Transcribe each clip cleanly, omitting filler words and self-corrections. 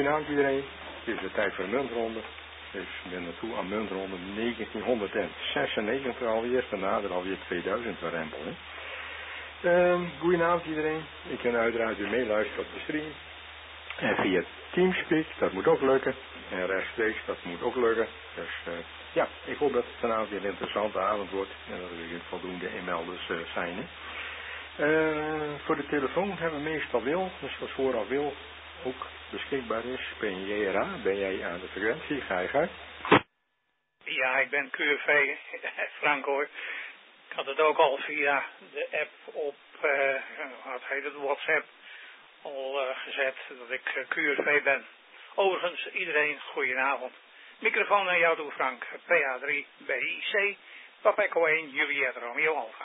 Goedenavond iedereen. Het is de tijd voor de muntronde. Dus ik ben naartoe aan muntronde 1996 alweer. Daarna er alweer 2000 verrempel. Goedenavond iedereen. Ik kan uiteraard weer meeluisteren op de stream. En via Teamspeak, dat moet ook lukken. En rechtstreeks, dat moet ook lukken. Dus ja, ik hoop dat het vanavond weer een interessante avond wordt. En dat er weer voldoende inmelders zijn. Voor de telefoon hebben we meestal Wil. Dus als vooraf Wil ook beschikbaar is. Ben je JRA? Ben jij aan de frequentie? Ga je gang. Ja, ik ben QRV, Frank hoor. Ik had het ook al via de app op, wat heet het, WhatsApp al gezet dat ik QRV ben. Overigens, iedereen, goedenavond. Microfoon naar jou toe, Frank. PA3, BIC, Papa Echo 1, Juliet Romeo Alpha.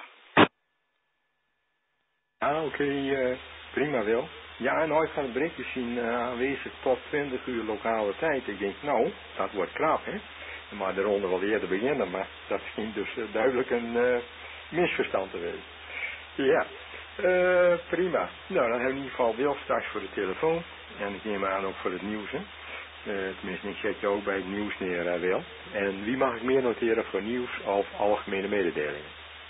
Oké, prima Wil. Ja, en ooit van het berichtje zien aanwezig tot 20 uur lokale tijd. Ik denk, nou, dat wordt krap, hè. Maar de ronde wel eerder beginnen, maar dat scheen dus duidelijk een misverstand te wezen. Ja, prima. Nou, dan hebben we in ieder geval Wil straks voor de telefoon. En ik neem aan ook voor het nieuws, hè. Tenminste, ik zet je ook bij het nieuws neer, Wil. En wie mag ik meer noteren voor nieuws of algemene mededelingen?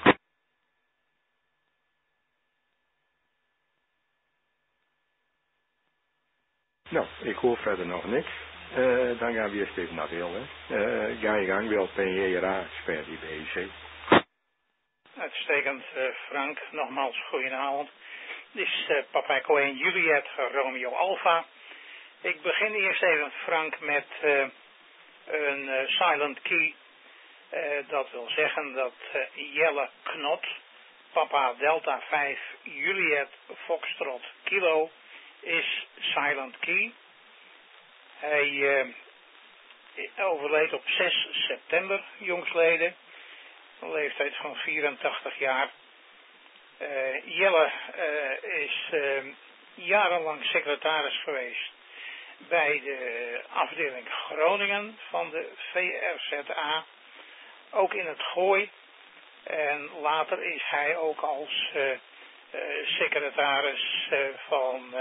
Nou, ik hoor verder nog niks. Dan gaan we eerst even naar Wil, hè. Ga je gang, Wil, PJRA, sper die BEC. Uitstekend, Frank. Nogmaals, goedenavond. Dit is Papa Echo 1, Juliet Romeo Alpha. Ik begin eerst even, Frank, met een silent key. Dat wil zeggen dat Jelle Knot, Papa Delta 5, Juliet Foxtrot Kilo, is silent key. Hij overleed op 6 september, jongsleden. Een leeftijd van 84 jaar. Jelle is jarenlang secretaris geweest bij de afdeling Groningen van de VRZA. Ook in het Gooi. En later is hij ook als secretaris van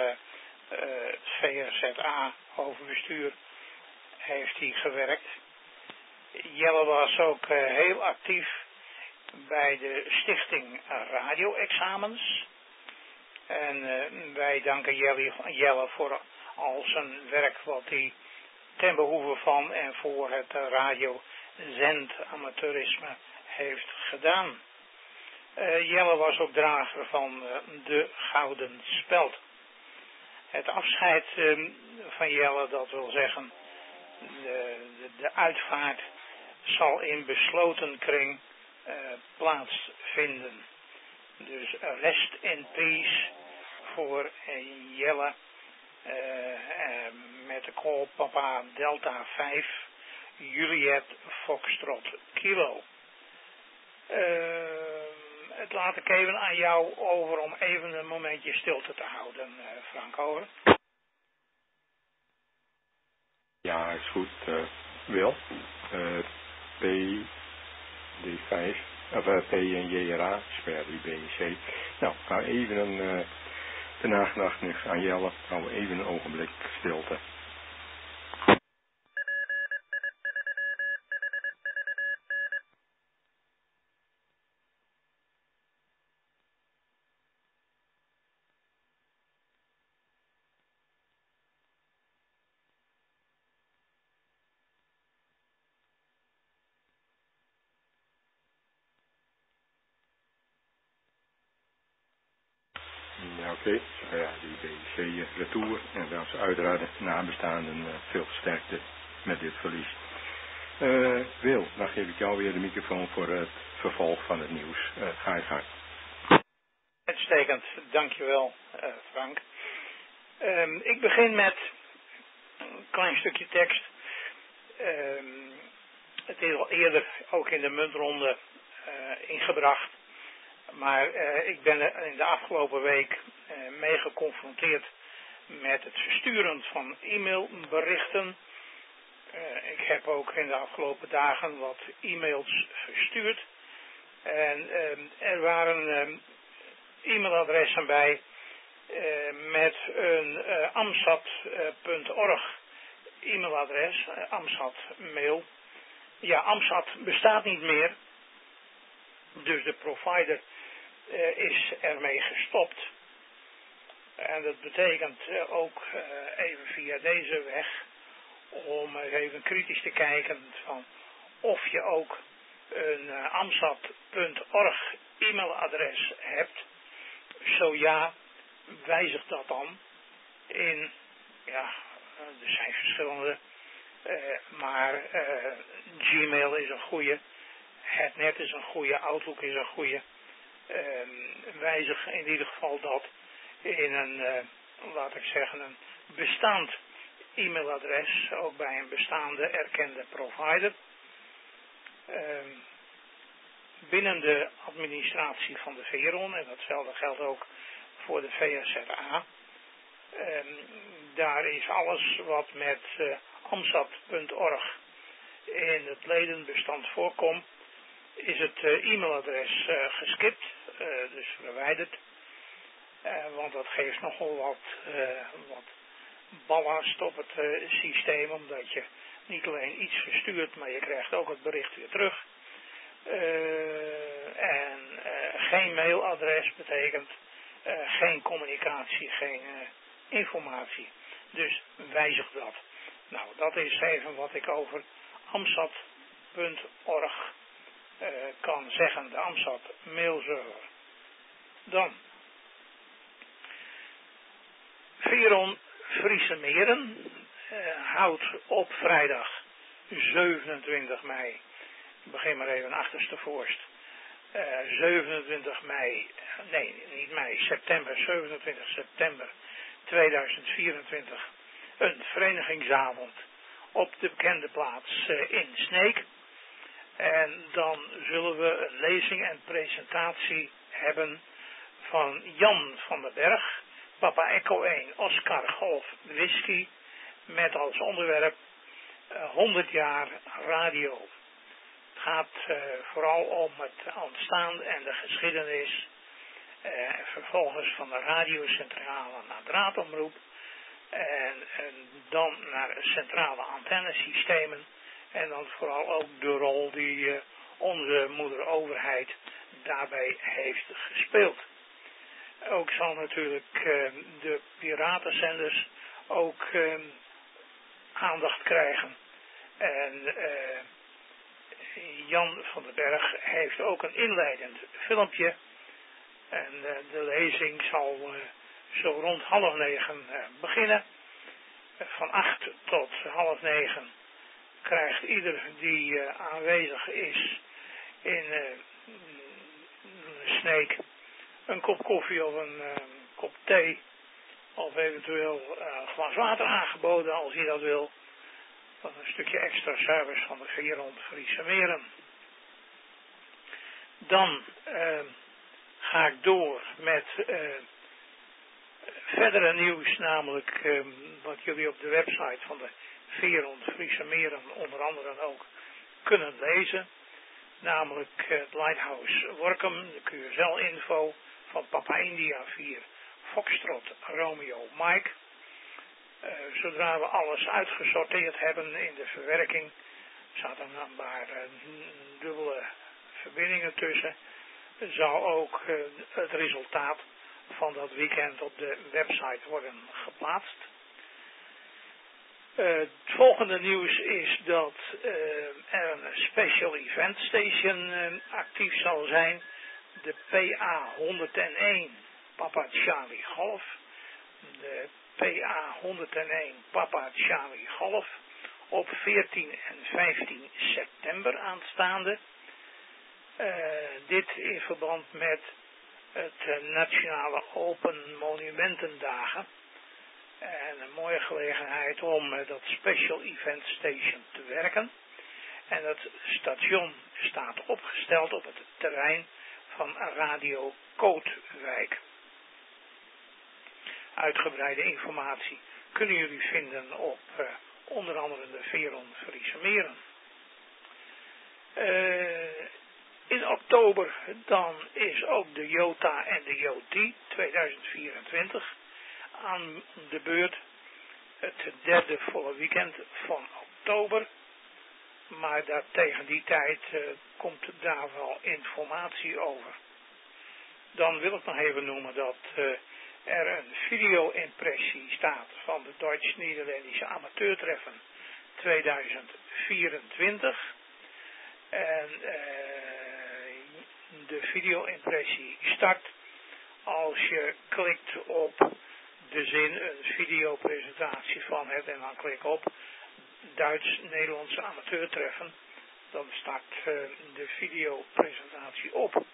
VRZA hoofdbestuur heeft hij gewerkt. Jelle was ook heel actief bij de stichting Radio-examens. En wij danken Jelle voor al zijn werk wat hij ten behoeve van en voor het radiozendamateurisme heeft gedaan. Jelle was ook drager van de Gouden Speld. Het afscheid van Jelle, dat wil zeggen, de uitvaart zal in besloten kring plaatsvinden. Dus rest in peace voor Jelle met de call Papa Delta 5 Juliet Foxtrot Kilo. Het laat ik even aan jou over om even een momentje stilte te houden, Frank, over. Ja, is goed, Wil. PD5, of P en JRA, sper die BEC. Nou, ga even een nagedachtenis aan Jelle. Hou even een ogenblik stilte. Ja, oké. Ja, die BEC retour. En dan ze uiteraard nabestaanden veel sterkte met dit verlies. Wil, dan geef ik jou weer de microfoon voor het vervolg van het nieuws. Ga je gang. Uitstekend, dankjewel Frank. Ik begin met een klein stukje tekst. Het is al eerder ook in de muntronde ingebracht. Maar ik ben in de afgelopen week mee geconfronteerd met het versturen van e-mailberichten. Ik heb ook in de afgelopen dagen wat e-mails verstuurd. En er waren e-mailadressen bij met een amsat.org e-mailadres, Amsat mail. Ja, Amsat bestaat niet meer, dus de provider is ermee gestopt. En dat betekent ook even via deze weg om even kritisch te kijken van of je ook een amsat.org e-mailadres hebt. Zo ja, wijzig dat dan in, ja, er zijn verschillende, maar Gmail is een goede, het.net is een goede, Outlook is een goede. Wijzig in ieder geval dat in een, laat ik zeggen, een bestaand e-mailadres, ook bij een bestaande erkende provider. Binnen de administratie van de VERON, en datzelfde geldt ook voor de VSRA, daar is alles wat met amsat.org in het ledenbestand voorkomt, is het e-mailadres geskipt, dus verwijderd. Want dat geeft nogal wat ballast op het systeem, omdat je niet alleen iets verstuurt, maar je krijgt ook het bericht weer terug. Geen mailadres betekent geen communicatie, geen informatie. Dus wijzig dat. Nou, dat is even wat ik over amsat.org kan zeggen, de Amsat mailserver. Dan VERON Friese Meren houdt op vrijdag 27 mei, ik begin maar even achterstevoorst, 27 september 2024 een verenigingsavond op de bekende plaats in Sneek. En dan zullen we een lezing en presentatie hebben van Jan van den Berg, Papa Echo 1, Oscar Golf Whisky, met als onderwerp 100 jaar radio. Het gaat vooral om het ontstaan en de geschiedenis, vervolgens van de radiocentrale naar draadomroep, en dan naar centrale antennesystemen, en dan vooral ook de rol die onze moederoverheid daarbij heeft gespeeld. Ook zal natuurlijk de piratenzenders ook aandacht krijgen. En Jan van den Berg heeft ook een inleidend filmpje. En de lezing zal zo rond 8:30 beginnen. Van 8 tot 8:30 krijgt ieder die aanwezig is in Sneek een kop koffie of een kop thee, of eventueel een glas water aangeboden als hij dat wil. Dan een stukje extra service van de VERON Friese Meren. Dan ga ik door met verdere nieuws, namelijk wat jullie op de website van de VERON Friese Meren onder andere ook kunnen lezen. Namelijk het Lighthouse Workum, de QSL-info van Papa India 4, Foxtrot Romeo Mike. Zodra we alles uitgesorteerd hebben in de verwerking, zaten er een paar dubbele verbindingen tussen, zal ook het resultaat van dat weekend op de website worden geplaatst. Het volgende nieuws is dat er een special event station actief zal zijn. De PA 101 Papa Charlie Golf. De PA 101 Papa Charlie Golf op 14 en 15 september aanstaande. Dit in verband met het Nationale Open Monumentendagen. En een mooie gelegenheid om dat special event station te werken. En het station staat opgesteld op het terrein van Radio Kootwijk. Uitgebreide informatie kunnen jullie vinden op onder andere de VERON Friese Meren. In oktober dan is ook de JOTA en de JOTI 2024 aan de beurt. het derde volle weekend van oktober. Maar dat tegen die tijd komt daar wel informatie over. Dan wil ik nog even noemen dat er een video-impressie staat van de Duits-Nederlandische amateurtreffen 2024. En de video-impressie start als je klikt op de zin een videopresentatie van het en dan klik op Duits-Nederlandse amateurtreffen. Dan start de videopresentatie op.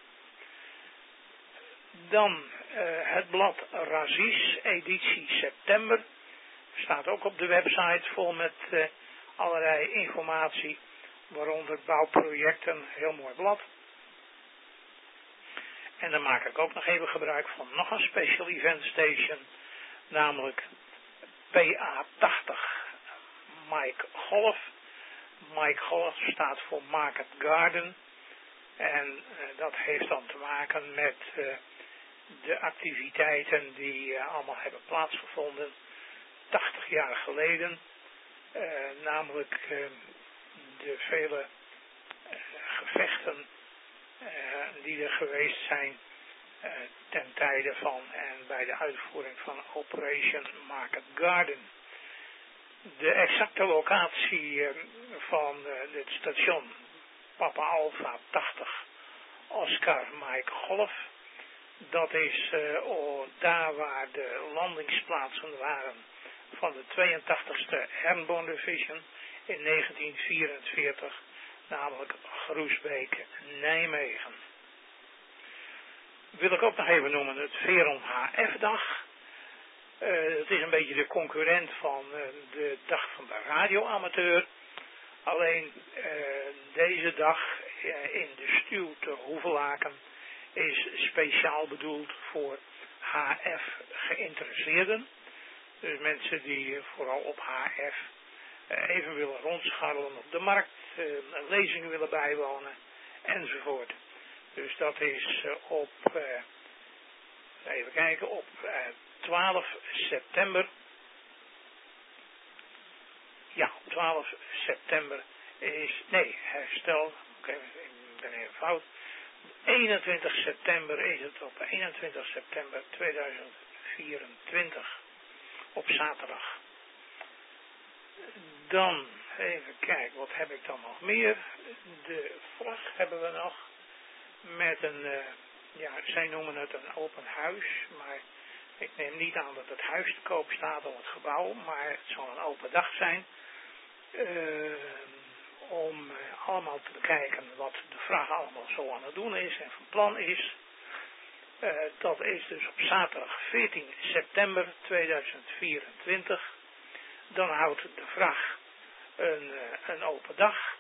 Dan het blad Razis, editie september. Staat ook op de website vol met allerlei informatie, waaronder bouwprojecten, heel mooi blad. En dan maak ik ook nog even gebruik van nog een special event station, namelijk PA80 Mike Golf. Mike Golf staat voor Market Garden en dat heeft dan te maken met de activiteiten die allemaal hebben plaatsgevonden 80 jaar geleden, namelijk de vele gevechten die er geweest zijn ten tijde van en bij de uitvoering van Operation Market Garden. De exacte locatie van dit station Papa Alpha 80 Oscar Mike Golf, dat is daar waar de landingsplaatsen waren van de 82e Airborne Division in 1944, namelijk Groesbeek, Nijmegen. Wil ik ook nog even noemen het Veron HF-dag. Het is een beetje de concurrent van de dag van de radioamateur. Alleen deze dag in de stuw te Hoevelaken is speciaal bedoeld voor HF geïnteresseerden. Dus mensen die vooral op HF even willen rondscharrelen op de markt, lezingen willen bijwonen enzovoort. Dus dat is op, even kijken, op 12 september. Ja, 12 september is, nee, herstel, ik ben even fout. 21 september is het, op 21 september 2024, op zaterdag. Dan, even kijken, wat heb ik dan nog meer? De vlag hebben we nog met een, ja, zij noemen het een open huis, maar ik neem niet aan dat het huis te koop staat of het gebouw, maar het zal een open dag zijn. Om allemaal te bekijken wat de vraag allemaal zo aan het doen is en van plan is. Dat is dus op zaterdag 14 september 2024. Dan houdt de vraag een open dag.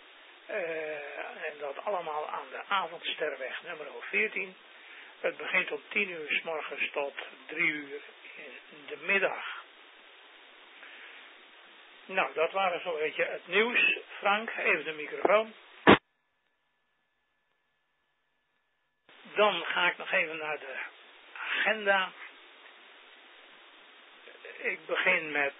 En dat allemaal aan de Avondsterweg nummer 14. Het begint om 10 uur 's morgens tot 3 uur in de middag. Nou, dat waren zo'n beetje het nieuws. Frank, even de microfoon. Dan ga ik nog even naar de agenda. Ik begin met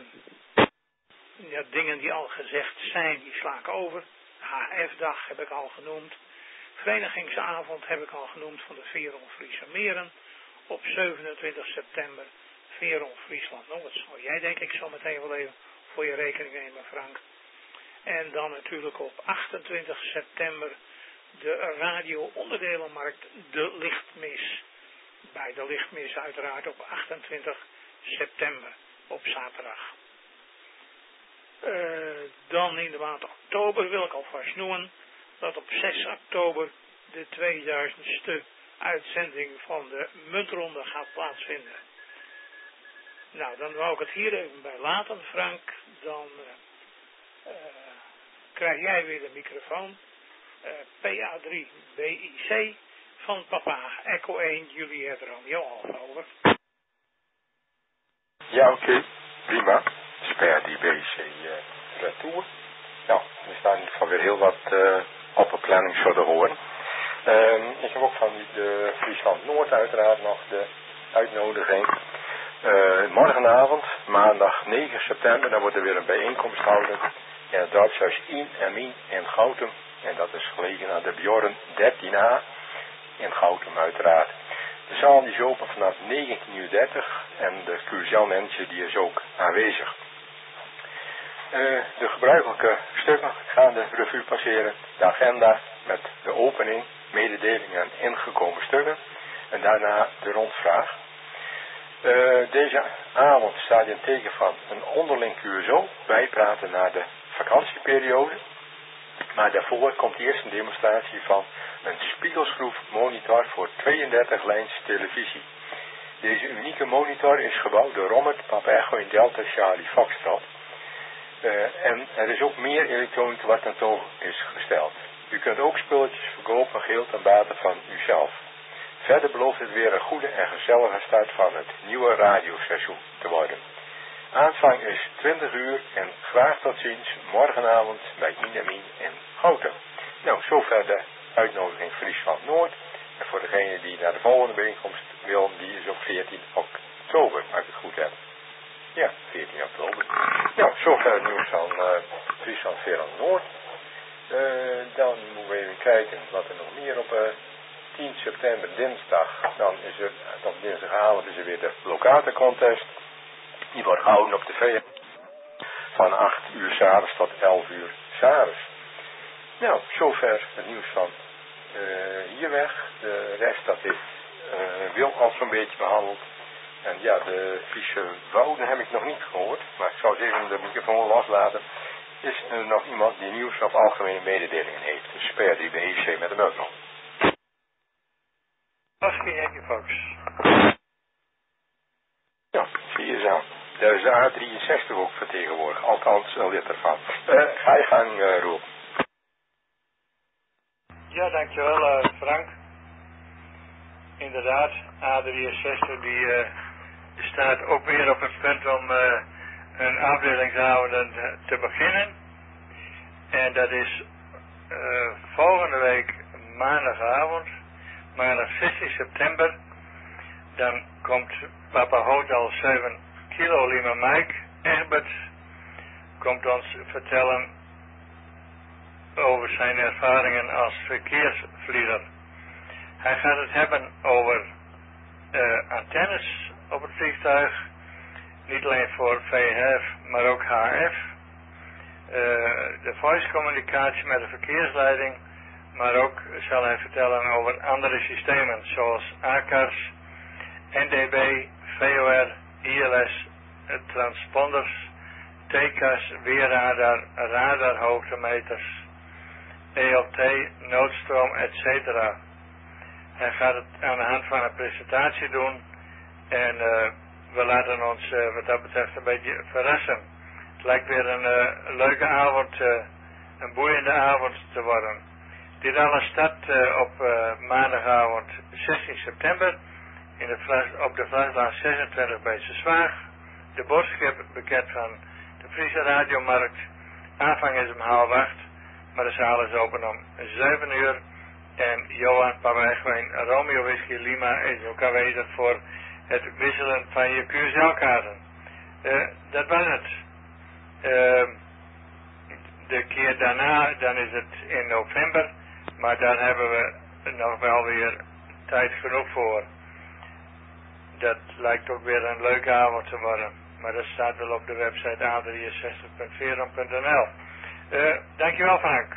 dingen die al gezegd zijn, die sla ik over. HF-dag heb ik al genoemd. Verenigingsavond heb ik al genoemd van de Veron Friese Meren. Op 27 september Veron Friesland Noord. Dat zal jij denk ik zo meteen wel even voor je rekening nemen, Frank. En dan natuurlijk op 28 september de radio-onderdelenmarkt De Lichtmis. Bij De Lichtmis uiteraard op 28 september op zaterdag. Dan in de maand oktober wil ik alvast noemen dat op 6 oktober de 2000ste uitzending van de Muntronde gaat plaatsvinden. Nou, dan wou ik het hier even bij laten, Frank. Dan krijg jij weer de microfoon. PA3 BIC van Papa Echo 1 Juliet Romeo Alpha, over. Ja, oké. Prima. Dus PA3 BIC retour. Nou, er staan in ieder geval weer heel wat op de planning voor de horen. Ik heb ook van de Friesland Noord uiteraard nog de uitnodiging. Morgenavond, maandag 9 september, dan wordt er weer een bijeenkomst gehouden in het dorpshuis In en Min in Goutum. En dat is gelegen aan de Bjorn 13a in Goutum uiteraard. De zaal die is open vanaf 19:30 en de Q-manager die is ook aanwezig. De gebruikelijke stukken gaan de revue passeren. De agenda met de opening, mededelingen en ingekomen stukken. En daarna de rondvraag. Deze avond staat in teken van een onderling QSO. Wij praten naar de vakantieperiode. Maar daarvoor komt eerst een demonstratie van een spiegelschroef monitor voor 32 lijns televisie. Deze unieke monitor is gebouwd door Robert Papa Echo in Delta Charlie Foxtrot. En er is ook meer elektronica wat tentoon is gesteld. U kunt ook spulletjes verkopen, geheel ten bate van uzelf. Verder belooft het weer een goede en gezellige start van het nieuwe radioseizoen te worden. Aanvang is 20 uur en graag tot ziens morgenavond bij Inamin in Goutum. Nou, zover de uitnodiging Friesland Noord. En voor degene die naar de volgende bijeenkomst wil, die is op 14 oktober, als ik het goed heb. Ja, 14 oktober. Nou, zover het nieuws van Friesland Veerland Noord. Dan moeten we even kijken wat er nog meer op 10 september dinsdag. Dan is er, op dinsdagavond is er weer de Locator-contest. Die wordt gehouden op de VN van 8 uur 's avonds tot 11 uur 's avonds. Nou, zover het nieuws van hier weg. De rest dat is wil al zo'n beetje behandeld. En ja, de Friese wouden heb ik nog niet gehoord. Maar ik zou zeggen de microfoon loslaten. Is er nog iemand die nieuws of algemene mededelingen heeft? Dus per die BEC met de microfoon. Ja, zie je zo. Daar is de A63 ook vertegenwoordigd. Althans, een lid ervan. Ga je gang, Roel. Ja, dankjewel Frank. Inderdaad, A63 die staat ook weer op het punt om een afdelingsavond te beginnen. En dat is volgende week maandagavond, maandag 16 september. Dan komt Papa Hotel 7 Kilo Lima Mike Egbert komt ons vertellen over zijn ervaringen als verkeersvlieger. Hij gaat het hebben over antennes op het vliegtuig, niet alleen voor VHF, maar ook HF. De voice communicatie met de verkeersleiding, maar ook zal hij vertellen over andere systemen zoals ACARS, NDB, VOR, ILS, transponders, TCAS, weerradar, radarhoogtemeters, ELT, noodstroom, etc. Hij gaat het aan de hand van een presentatie doen en we laten ons wat dat betreft een beetje verrassen. Het lijkt weer een leuke avond, een boeiende avond te worden. Dit alles start op maandagavond 16 september op de Vlaslaan 26 bij Zwaag. De boodschap bekend van de Friese radiomarkt. Aanvang is om 7:30, maar de zaal is open om 7 uur. En Johan Pawegwijn Romeo Whisky Lima is ook aanwezig voor het wisselen van je QSL-kaarten. Dat was het. De keer daarna, dan is het in november, maar daar hebben we nog wel weer tijd genoeg voor. Dat lijkt ook weer een leuke avond te worden, maar dat staat wel op de website a63.veron.nl. Dankjewel Frank.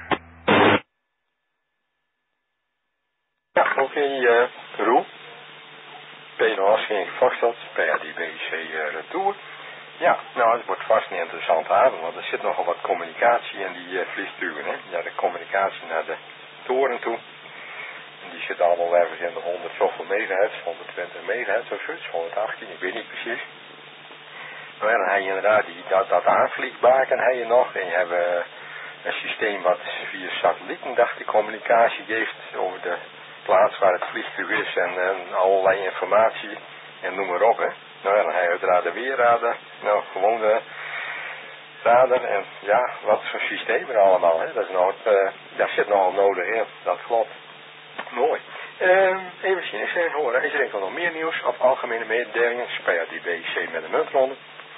Ja, oké, Roel. PNOS ging vaststeld, PRDBC retour. Ja, nou, het wordt vast een interessante avond, want er zit nogal wat communicatie in die vliegtuigen, hè. Ja, de communicatie naar de toren toe. En die zit allemaal ergens in de 100 zoveel megahertz, 120 megahertz of zoiets, 118, ik weet niet precies. Maar dan heb je inderdaad dat aanvliegbaken heb je nog. En je hebt een systeem wat via satellieten, dacht ik, communicatie geeft over de plaats waar het vliegtuig is en allerlei informatie en noem maar op, hè. Nou ja, dan heb je uiteraard de weerradar, nou gewoon de radar en ja, wat voor systemen allemaal, hè. Dat is nou daar zit nogal nodig in, dat klopt. Mooi. Even zien, eens even horen. Is er enkel nog meer nieuws of algemene mededelingen? Speelt die BC met de muntronde.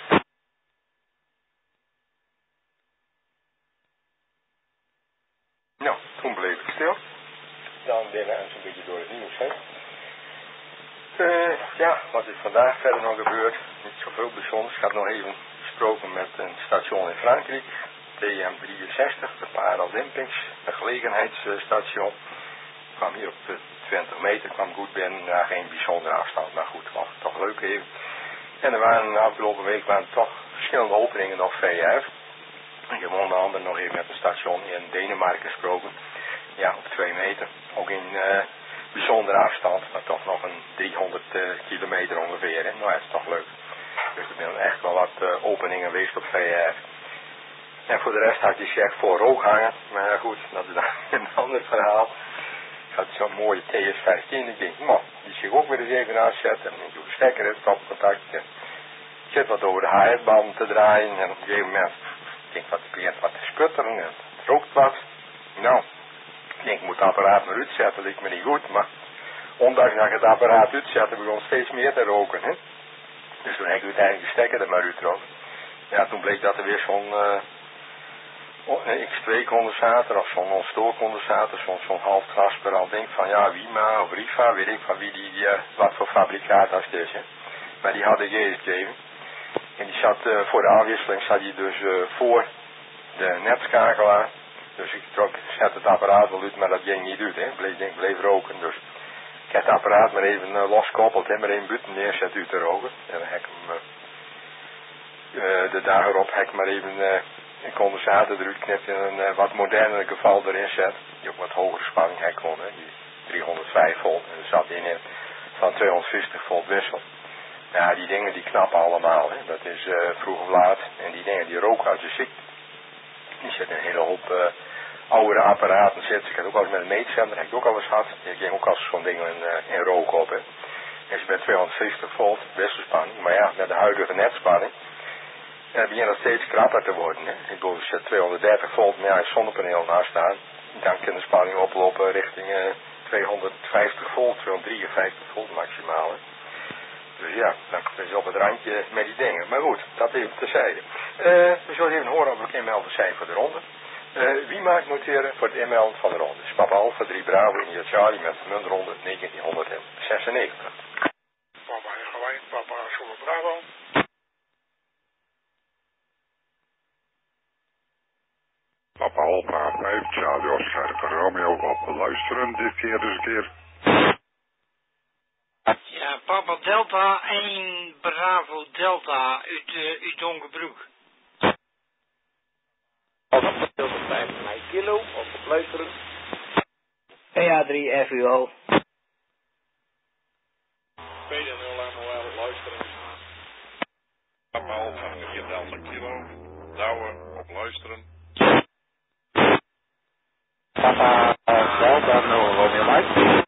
Nou, toen bleef ik stil. Dan binnen en zo'n beetje door het nieuws heen. Ja, wat is vandaag verder nog gebeurd? Niet zoveel bijzonders. Ik had nog even gesproken met een station in Frankrijk. DM63, de Paralympics, een gelegenheidsstation. Ik kwam hier op de 20 meter, kwam goed binnen, ja, geen bijzondere afstand, maar goed, was toch leuk even. En er waren de afgelopen week toch verschillende openingen nog VF. Ik heb onder andere nog even met een station in Denemarken gesproken. Ja, op 2 meter. Ook in bijzondere afstand, maar toch nog een 300 kilometer ongeveer. Hè. Nou, dat is toch leuk. Dus er zijn echt wel wat openingen geweest op VF. En voor de rest had je check voor rook hangen. Maar ja, goed, dat is dan een ander verhaal. Ik had zo'n mooie TS15. Ik denk, nou, die zich ook weer eens even aanzetten. En ik doe de stekker in het stopcontact. Ik zit wat over de HS-band te draaien. En op een gegeven moment, ik denk, het begint wat te sputteren. En het rookt wat. Nou, ik denk, ik moet het apparaat maar uitzetten. Dat lijkt me niet goed. Maar ondanks dat ik het apparaat uitzette, begon steeds meer te roken. Hè? Dus toen heb ik uiteindelijk de stekker er maar uitgetrokken. Ja, toen bleek dat er weer zo'n X2 condensator of zo'n non-stoorcondensator, zo'n half transparant ding van ja, Wima of Riva, weet ik van wie die wat voor fabrikaat dat is. Hè. Maar die had ik eerst gegeven. En die zat voor de aanwisseling zat die dus voor de netschakelaar. Dus ik zet het apparaat wel uit, maar dat ging niet uit, hè. Bleef roken. Dus ik heb het apparaat maar even loskoppeld en maar één button neerzet uit te roken. En dan heb ik hem de dag erop heb ik maar even een condensator eruit knipt en een wat modernere geval erin zet. Die ook wat hogere spanning heb kon, hè. Die 305 volt. En er zat in van 250 volt wissel. Ja, die dingen die knappen allemaal, hè. Dat is vroeg of laat. En die dingen die roken als je ziet. Die zitten een hele hoop oudere apparaten zitten. Ik heb ook al eens met een meetzender, heb ik ook al eens gehad. Die ging ook als zo'n ding in rook op, hè. En ze met 250 volt wisselspanning. Maar ja, met de huidige netspanning. En dan begint dat steeds krapper te worden. Hè. Ik bedoel, als je 230 volt met een zonnepaneel naast staan, dan kan de spanning oplopen richting 250 volt, 253 volt maximaal. Hè. Dus ja, dan is op het randje met die dingen. Maar goed, dat even terzijde. We zullen even horen of ik inmelden zijn voor de ronde. Wie maakt noteren voor het inmelden van de ronde? Is Papa Alpha 3 Bravo in Charlie met de muntronde 1996. Papa Gelijk, Papa Zulu Bravo. Papa Alpha 5, Charlie Oscar Romeo op luisteren dit keer dus een keer. Ja, Papa Delta 1 Bravo Delta uit Donkerbroek. Papa Delta 5 Mike Kilo op luisteren. PA3 FUO. PD0 MOL luisteren. Papa Alpha 4 Delta Kilo, Douwen op luisteren. Papa Delta 0 Romeo Mike.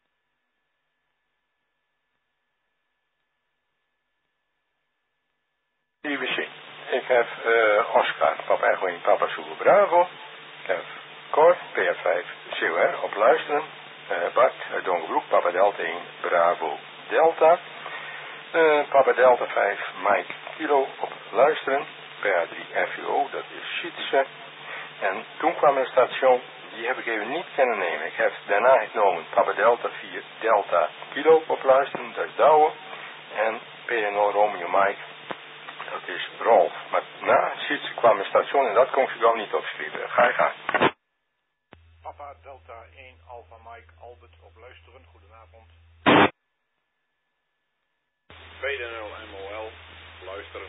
IWC. Ik heb Oscar, Papa Echo 1, Papa Zulu Bravo. Ik heb Cor, PA5 COR op luisteren. Bart uit Donkerbroek, Papa Delta 1 Bravo Delta. Papa Delta 5 Mike Kilo op luisteren. PA3 FUO, dat is Sietse. En toen kwam een station, die heb ik even niet kunnen nemen. Ik heb daarna genomen Papa Delta 4 Delta Kilo op luisteren, dat is Douwe. En PNO Romeo Mike, dat is Rolf. Maar na Sietse kwam een station en dat kon ik gewoon niet opschrijven. Ga je gang. Papa Delta 1 Alpha Mike Albert op luisteren, goedenavond. PD0 MOL luisteren.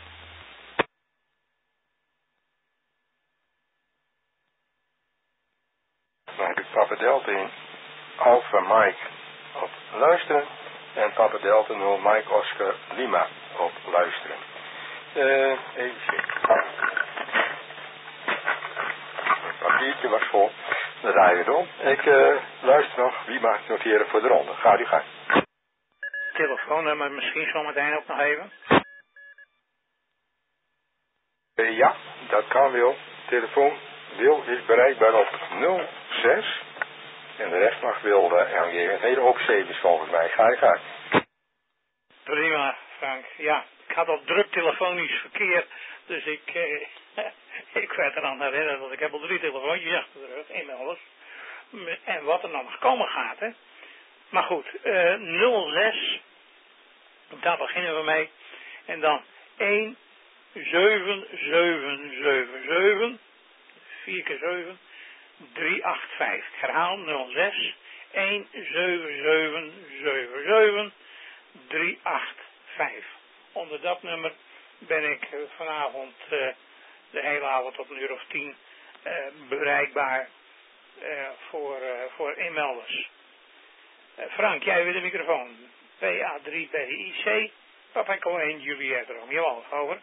Dan heb ik Papa Delta 1 Alpha Mike op luisteren. En Papa Delta 0 Mike Oscar Lima op luisteren. Even zien. Het papiertje was vol. Dan draai je het om. Ik luister nog. Wie maakt noteren voor de ronde? Ga die gang. Telefoonnummer misschien zometeen ook nog even. Ja, dat kan Wil. Telefoon Wil is bereikbaar op 06 En de rest mag wel aangeven. Een hele hoop zeven volgens mij. Ga je gang. Prima, Frank. Ja, ik had al druk telefonisch verkeer, dus ik werd eraan herinnerd dat ik heb al 3 telefoontjes achter de rug, inmiddels. En wat er nog komen gaat, hè. Maar goed, 06, daar beginnen we mee. En dan 17777, 4 keer 7, 385. Ik herhaal 06 17777 385. Onder dat nummer ben ik vanavond de hele avond tot een uur of 10 bereikbaar voor inmelders. Frank, jij weer de microfoon. PA3BIC, Papa Echo 1, Juliette Romeo Alfa, over.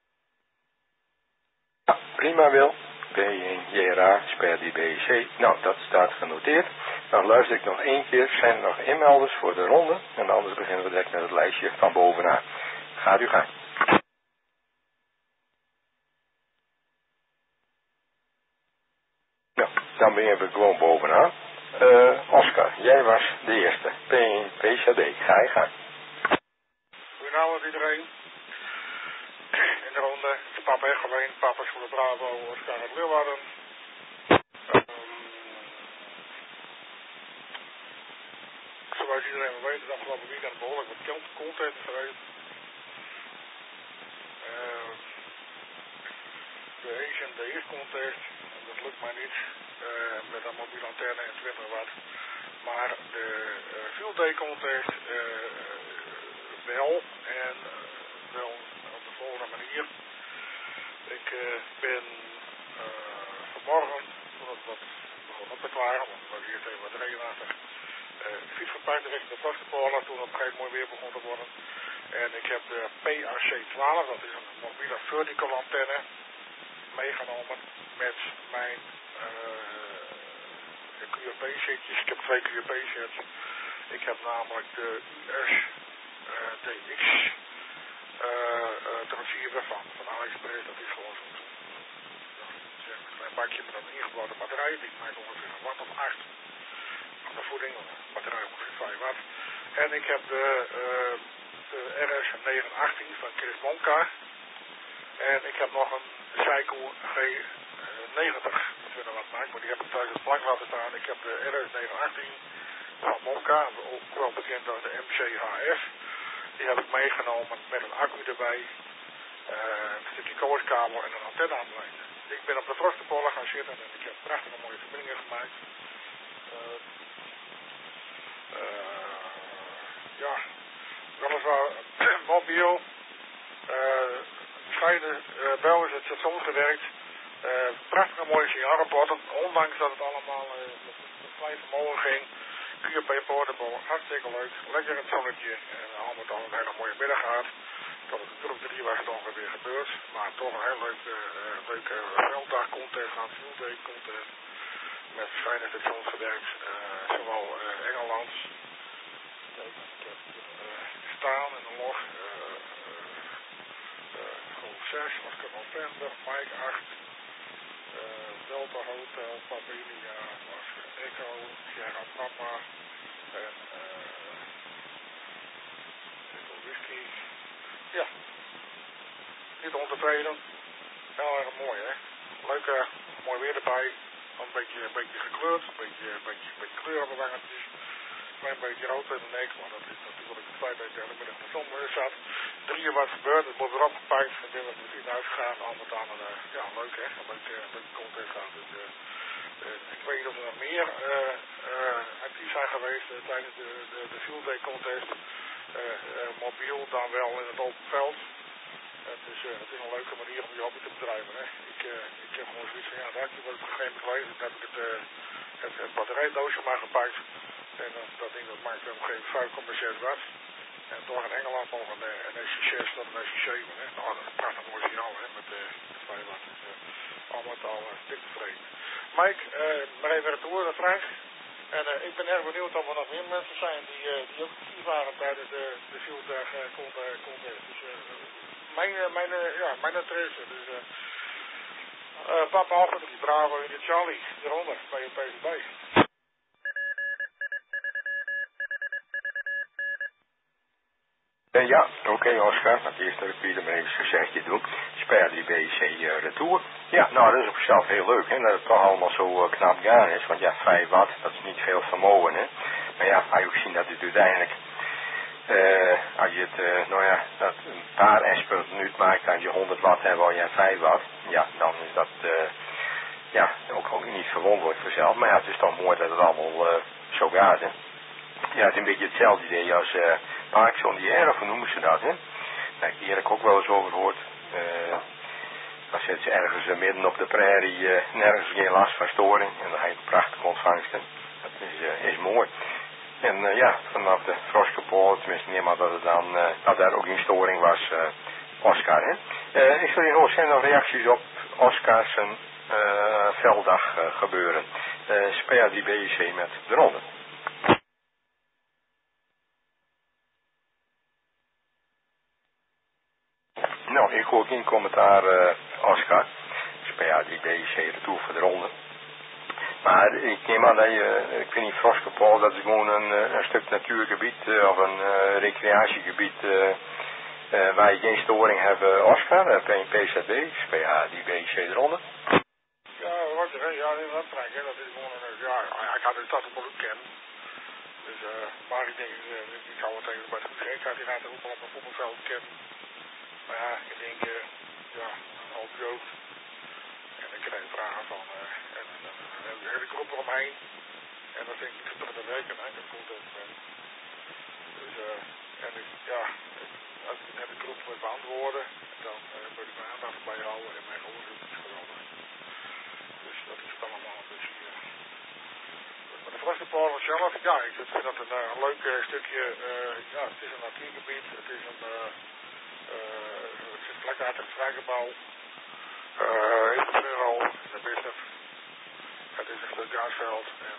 Ja, prima Wil. B1 JRA, SPERDI BIC. Nou, dat staat genoteerd. Dan luister ik nog 1 keer. Zijn er nog inmelders voor de ronde? En anders beginnen we direct met het lijstje van bovenaan. Gaat u gang. Nou, dan beginnen we gewoon bovenaan. Oscar, jij was de eerste. P1 PCD. Ga je gang. Goedenavond iedereen. In de ronde is Papa Echo 1, Papa Zulu Bravo, Oscar uit Leeuwarden. Zoals iedereen weet, is afgelopen weekend behoorlijk wat content geweest. De Asian Days contest, dat lukt mij niet met een mobiele antenne en 20 watt. Maar de Field Day contest wel en wel op de volgende manier. Ik ben vanmorgen, toen het wat begon op te klaren, want het was eerst even wat regenachtig, fiets gepakt richting de Vastepolen toen het geen mooi weer begon te worden. En ik heb de PAC-12, dat is een mobiele vertical antenne, meegenomen met mijn QRP-setjes. Ik heb 2 QRP-sets. Ik heb namelijk de US-DX transceiver van AliExpress. Dat is gewoon zo'n klein bakje met een ingebouwde batterij. Die maakt ongeveer een watt of 8 van de voeding. De batterij ongeveer 5 watt. En ik heb de RS918 van Chris Monka. En ik heb nog een Seiko G90, dat wat maakt, maar die heb ik thuis op het plank laten staan. Ik heb de RS918 van Monka, ook wel bekend als de MCHF. Die heb ik meegenomen met een accu erbij, een stukje kooskabel en een antenne aan de lijn. Ik ben op de Vastepolen gaan zitten en ik heb prachtige mooie verbindingen gemaakt. Ja, weliswaar mobiel. Scheiden bij ons het station gewerkt. Prachtige mooie signaalrapporten, ondanks dat het allemaal met klein vermogen ging. QRP portable, hartstikke leuk. Lekker in het zonnetje en al met al een hele mooie middag gehad. Tot het uur op 3 was het ongeveer gebeurd. Maar toch een heel leuke velddag contest gehad, Field Day contest. Met verschillende stations gewerkt, zowel Engeland. Ik heb staan in de log. Golf 6, Oscar November, Mike 8, Delta Hotel, Papilia, Oscar Echo, Sierra Papa en Whisky. Ja, niet ontevreden. Heel erg mooi, hè? Leuk, mooi weer erbij. Een beetje gekleurd, een beetje kleur op de wangetjes. Een klein beetje rood in de nek, maar dat is natuurlijk het feit dat je er middag in de zon zat. 3 wat gebeurd, het wordt erop gepakt. Ik ben er niet uitgegaan, al met aan ja, leuk hè, een leuke contest gehad. Dus, ik weet niet of er nog meer actief zijn geweest tijdens de Field Day contest. Mobiel dan wel in het open veld. Het is een leuke manier om je hobby te bedrijven. Hè. Ik heb gewoon zoiets van, ja, daar wordt het gegeven geweest. Dan heb ik het batterijdoosje maar gepakt. En dat ding dat maakt ongeveer 5,6 watt. En toch in Engeland nog een SC6 tot een SC7. Hè. Nou, dat is een prachtig mooi signaal hè, met 5 watt. Dus allemaal al dik tevreden. Mike, maar even het woord aan Frank. En ik ben erg benieuwd of er nog meer mensen zijn die ook actief waren tijdens de Field Day contest. Dus mijn interesse. Dus Papa Alfa 3 Bravo in de Charlie, eronder bij je PCB. Ja, oké, Oscar. Het eerst dat ik weer maar even een gezegdje doen. Spel die BC Retour. Ja, nou dat is op zichzelf heel leuk, hè. Dat het toch allemaal zo knap gaan is. Want ja, 5 watt, dat is niet veel vermogen, hè. Maar ja, ga je ook zien dat het uiteindelijk, als je het, nou ja, dat een paar S per minuut maakt, als je 100 watt hebt, al je 5 watt. Ja, dan is dat, ja, ook niet verwonderlijk vanzelf. Maar ja, het is toch mooi dat het allemaal zo gaat, hè. Ja, het is een beetje hetzelfde idee als Parkinson die of hoe noemen ze dat, hè? Nou, hier heb ik ook wel eens over gehoord. Dan zitten ze ergens midden op de prairie, nergens geen last van storing. En dan heb je prachtige ontvangsten. Dat is mooi. En ja, vanaf de Froskepool, tenminste niemand dat het dan, dat daar ook geen storing was, Oscar, hè? Ik wil je nog zijn nog reacties op Oscars velddag gebeuren. Speel die BEC met de ronde. Nou, ik hoor geen commentaar, Oscar. Speel die BEC retour voor de ronde. Maar ik neem aan dat ik vind niet Froskepool, dat is gewoon een stuk natuurgebied of een recreatiegebied waar je geen storing hebt, Oscar. PZB, SPA, die BEC eronder. Ja, wat je, ja, dat Frank, hè, dat is gewoon een, ja, ik had de stad ook wel kennen. Dus, maar ik denk, ik zou het even bij de goed. Ik had die later ook wel op een voetbalveld kennen. Maar ja, ik denk, ja, een half jeugd. En ik krijg vragen van, en dan heb je hele groep eromheen. En dat vind ik niet te werken, hè, dat komt ook. Dus, en ik, ja, als ik net de groep moet beantwoorden, dan moet ik mijn aandacht bij houden en mijn gehoor is geweldig. Dus dat is allemaal een beetje, maar de Froskepool zelf, ja, ik vind dat een leuk stukje, ja, het is een natuurgebied, het is een, het zit vlak uit het vrijgebouw. In de Euro, dat is het. Het is een stuk gasveld en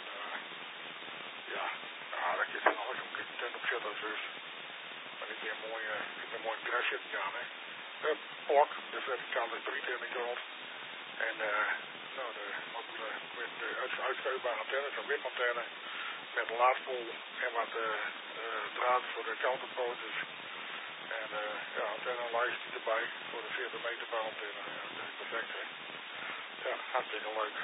ja, dat is nog eens een tent op zitten dus. Maar ik heb een mooi terras zitten gaan, hè. Plok, de verticale spriet in de grond. En nou, de uitschuifbare antennes, een wipantenne met een laadpool en wat draad voor de counterposes. En ja, antennenlijst erbij voor de 40 meter bouwantenne. Ja, dat is perfect, hè. Ja, hartstikke leuk.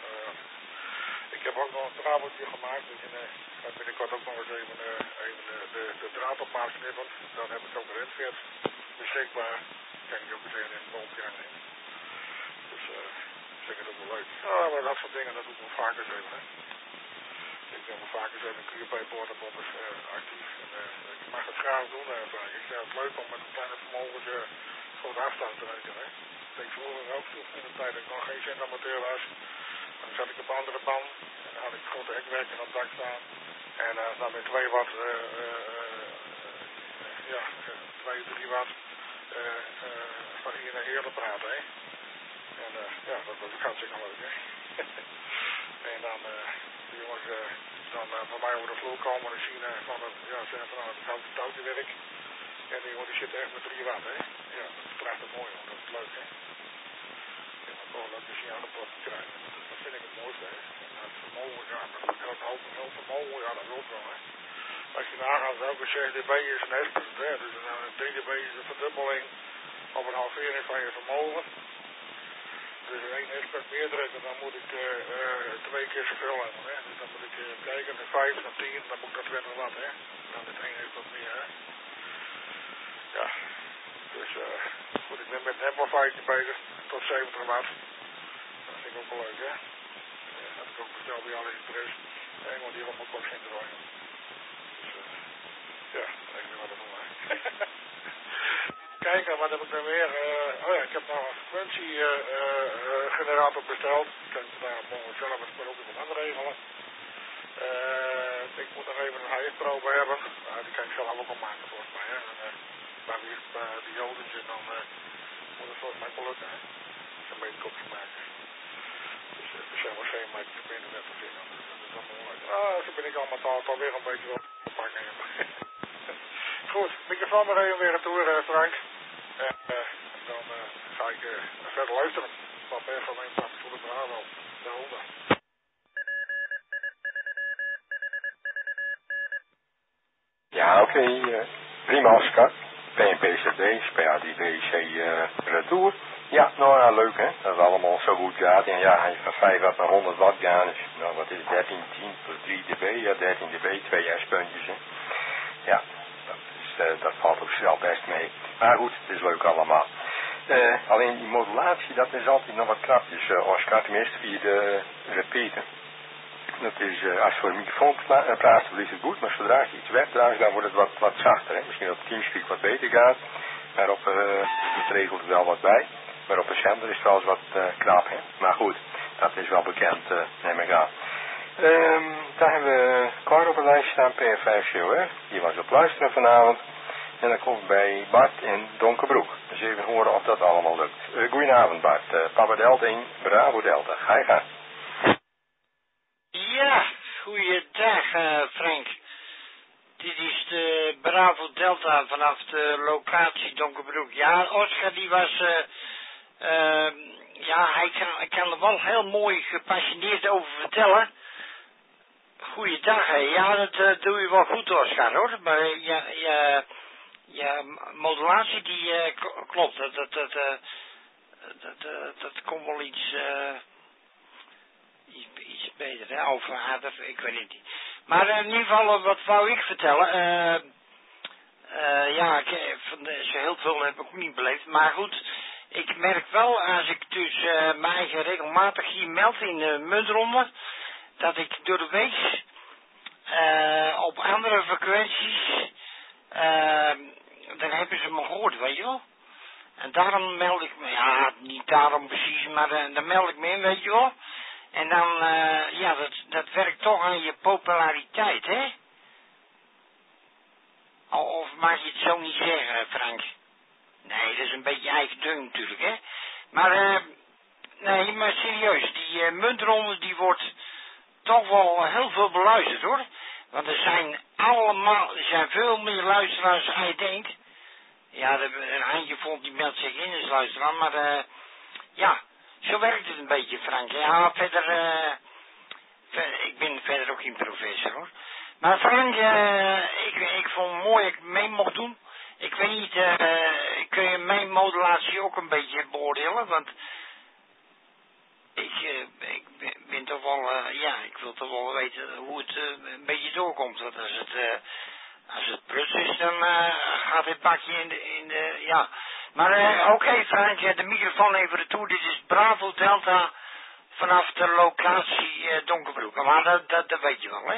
Ik heb ook nog een draadje gemaakt, dus ga binnenkort ook nog eens even de draad op maat knippen. Dan heb ik ook een rentvet beschikbaar. Kan ik ook eens even in het boompje hangen. Dus ik vind het ook wel leuk. Ja, maar dat soort dingen, dat doe ik wel vaker eens even, hè. Ik ben wel vaker eens even QP-portabombers actief. En, ik mag het graag doen. Ik vind het leuk om met een kleine vermogens grote afstand te rekenen, hè. Dat deed ik vroeger ook toe, in de tijd dat ik nog geen zendamateur was. Dan zat ik op andere band en dan had ik grote hekwerken op het dak staan. En dan met 2 watt, ja, 2, 3 watt van hier naar hier te praten, hè. En ja, dat was ook hartstikke leuk, hè. En dan, de jongens dan van mij over de vloer komen en zien van het, ja, zijn van het touwtjewerk. En die jongen die zitten echt met 3 watt, hè. Ja, dat is prachtig mooi, hoor. Dat is leuk, hè. En dan gewoon dat je aan de pot krijgen. Dat vind ik het mooiste, hè. En het vermogen, ja, maar dat is ook heel vermogen, ja, dat wil wel, hè. Als je nagaat, elke 6 dB is een S-punt, hè. Dus een 3 dB is een verdubbeling op een halvering van je vermogen. Dus 1 S-punt meer drukken, dan moet ik 2 keer zoveel hebben, hè. Dus dan moet ik kijken, naar 5, naar 10, dan moet ik naar 20 watt, hè. Dan is 1 S-punt meer, hè. Ja, dus goed, ik ben met een amplifiertje bezig, tot 70 watt. Dat vind ik ook wel leuk, hè. Dat heb ik ook besteld bij AliExpress. Want die op mijn kop ging draaien. Dus ja, ik weet wat het voor mij. Kijken, wat heb ik dan weer? Oh ja, ik heb nog een frequentiegenerator besteld. Ik kan het daar morgen zelf maar ook iemand anders regelen. Ik moet nog even een HF-probe hebben. Die kan ik zelf ook al maken volgens mij, hè. Bij de jodens en dan moet het volgens mij wel lukken, hè. Dat is een beetje kopje maken. Dus er zijn wel geen meter op internet te vinden. Dus dat is allemaal leuk. Zo ben ik allemaal alweer een beetje op te pakken. Goed, microfoon maar even weer retour, Frank. En dan ga ik verder luisteren. Van Bergen en Papi voor de Bravo. De ronde. Ja, oké. Prima, Oscar. PNPCD, SPA-DVC retour. Ja, nou ja, leuk hè, dat het allemaal zo goed gaat. En ja, hij is van 5 watt naar 100 watt gaan, dus nou wat is het, 13, 10 plus 3 dB, ja 13 dB, 2 S-puntjes hè. Ja, dat valt ook zelf best mee. Maar goed, het is leuk allemaal. Alleen die modulatie, dat is altijd nog wat krapjes, Oscar, tenminste via de repeater. Dat is, als je voor een microfoon praat, dan is het goed, maar zodra je iets wegdraagt, dan wordt het wat zachter. Hè? Misschien op Teamspeak wat beter gaat, maar op, het regelt er wel wat bij. Maar op een zender is het wel eens wat knap, hè. Maar goed, dat is wel bekend, neem ik aan. Daar hebben we Cor op het lijstje staan, PR5COR. Die was op luisteren vanavond. En dan komt bij Bart in Donkerbroek. Dus even horen of dat allemaal lukt. Goedenavond Bart, Papa Delta 1, Bravo Delta. Ga je gang. Ja, goeiedag Frank. Dit is de Bravo Delta vanaf de locatie Donkerbroek. Ja, Oscar die was, ja, hij kan er wel heel mooi gepassioneerd over vertellen. Goeiedag, hè. Ja, dat doe je wel goed, Oscar, hoor. Maar ja, modulatie die klopt. Dat komt wel iets beter, hè. Of harder, ik weet het niet. Maar in ieder geval, wat wou ik vertellen? Ja, zo heel veel heb ik ook niet beleefd. Maar goed, ik merk wel, als ik dus mijn eigen regelmatig hier meld in de muntronde, dat ik door de week op andere frequenties, dan hebben ze me gehoord, weet je wel. En daarom meld ik me, ja, niet daarom precies, maar dan meld ik me in, weet je wel. En dan, ja, dat werkt toch aan je populariteit, hè? Of mag je het zo niet zeggen, Frank? Nee, dat is een beetje eigen ding natuurlijk, hè? Maar, nee, maar serieus, die muntronde die wordt toch wel heel veel beluisterd, hoor. Want er zijn veel meer luisteraars dan je denkt. Ja, een handjevol die meldt zich in als luisteraar, maar, ja... Zo werkt het een beetje, Frank. Ja, verder, ik ben verder ook geen professor, hoor. Maar Frank, ik vond het mooi dat ik mee mocht doen. Ik weet niet, kun je mijn modulatie ook een beetje beoordelen? Want ik ben toch wel, ja, ik wil toch wel weten hoe het een beetje doorkomt. Want als het pruts is, dan gaat het bakje in de ja... Maar oké, Frank, de microfoon even retour. Dit is Bravo Delta vanaf de locatie Donkerbroek. Maar dat weet je wel, hè?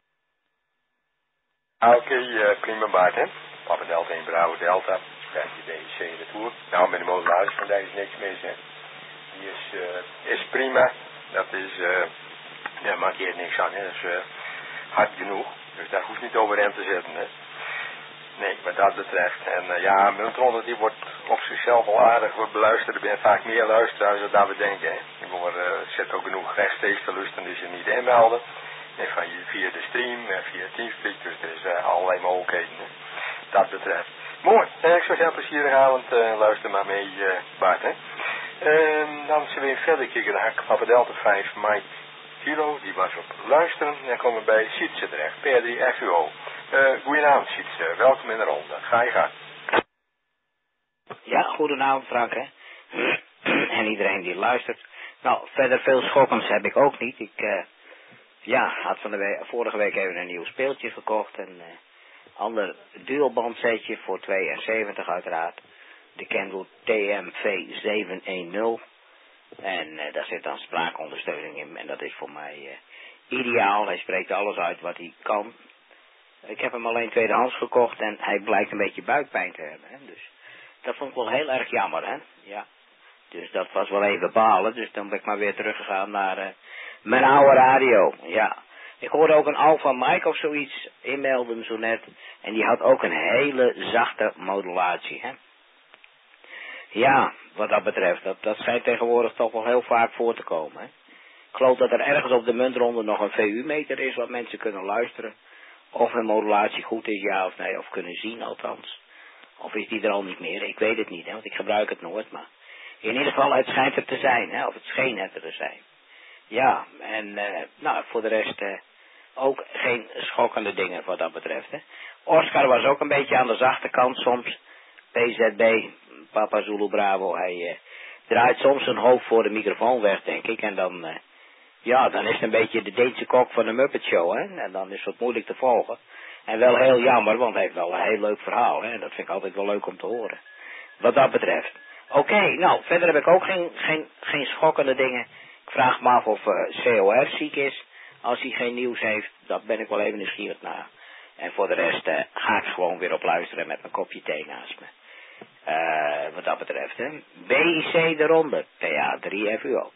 Oké, prima Bart, hè. Papa Delta 1, Bravo Delta. 15 DC retour. Nou, met de modulatie van daar is niks mis, hè. Die is prima. Dat is, daar maakt hier niks aan, hè. Dat is hard genoeg. Dus daar hoeft niet overeind te zetten, hè. Nee, wat dat betreft. En ja, muntronde die wordt op zichzelf al aardig wordt beluisterd. Er zijn vaak meer luisteraars dan dat we denken. Hè. Er zit ook genoeg rechtstreeks te luisteren, dus je niet inmelden. En via de stream en via Teamspeak, dus er is allerlei mogelijkheden. Hè. Dat betreft. Mooi. Ik zou zeggen, plezierige avond. Luister maar mee, Bart. Hè. Dan zullen we weer verder kijken naar Papa Delta 5 Mike Kilo. Die was op luisteren. En dan komen we bij Sietse terecht. P3 FUO. Goedenavond, Sietse. Welkom in de ronde. Ga je gang. Ja, goedenavond Frank, hè. En iedereen die luistert. Nou, verder veel schokkends heb ik ook niet. Ik had vorige week even een nieuw speeltje gekocht. Een ander dualbandsetje voor 72 uiteraard. De Kenwood TMV710. En daar zit dan spraakondersteuning in. En dat is voor mij ideaal. Hij spreekt alles uit wat hij kan. Ik heb hem alleen tweedehands gekocht en hij blijkt een beetje buikpijn te hebben. Hè? Dus dat vond ik wel heel erg jammer, hè. Ja. Dus dat was wel even balen. Dus dan ben ik maar weer teruggegaan naar mijn oude radio. Ja. Ik hoorde ook een Alpha Mike of zoiets inmelden zo net. En die had ook een hele zachte modulatie, hè. Ja, wat dat betreft. Dat schijnt tegenwoordig toch wel heel vaak voor te komen, hè. Ik geloof dat er ergens op de muntronde nog een VU-meter is wat mensen kunnen luisteren. Of een modulatie goed is, ja of nee. Of kunnen zien althans. Of is die er al niet meer? Ik weet het niet, hè, want ik gebruik het nooit. Maar in ieder geval, het schijnt er te zijn, hè. Of het scheen er te zijn. Ja, en voor de rest ook geen schokkende dingen wat dat betreft, hè. Oscar was ook een beetje aan de zachte kant soms. PZB, Papa Zulu Bravo, hij draait soms zijn hoofd voor de microfoon weg, denk ik. En dan, dan is het een beetje de Deense kok van de Muppet Show, hè. En dan is het moeilijk te volgen. En wel heel jammer, want hij heeft wel een heel leuk verhaal, hè. Dat vind ik altijd wel leuk om te horen. Wat dat betreft. Oké, nou, verder heb ik ook geen schokkende dingen. Ik vraag me af of COR ziek is. Als hij geen nieuws heeft, dat ben ik wel even nieuwsgierig naar. En voor de rest ga ik gewoon weer op luisteren met mijn kopje thee naast me. Wat dat betreft, hè. BIC de ronde, PA3FUO.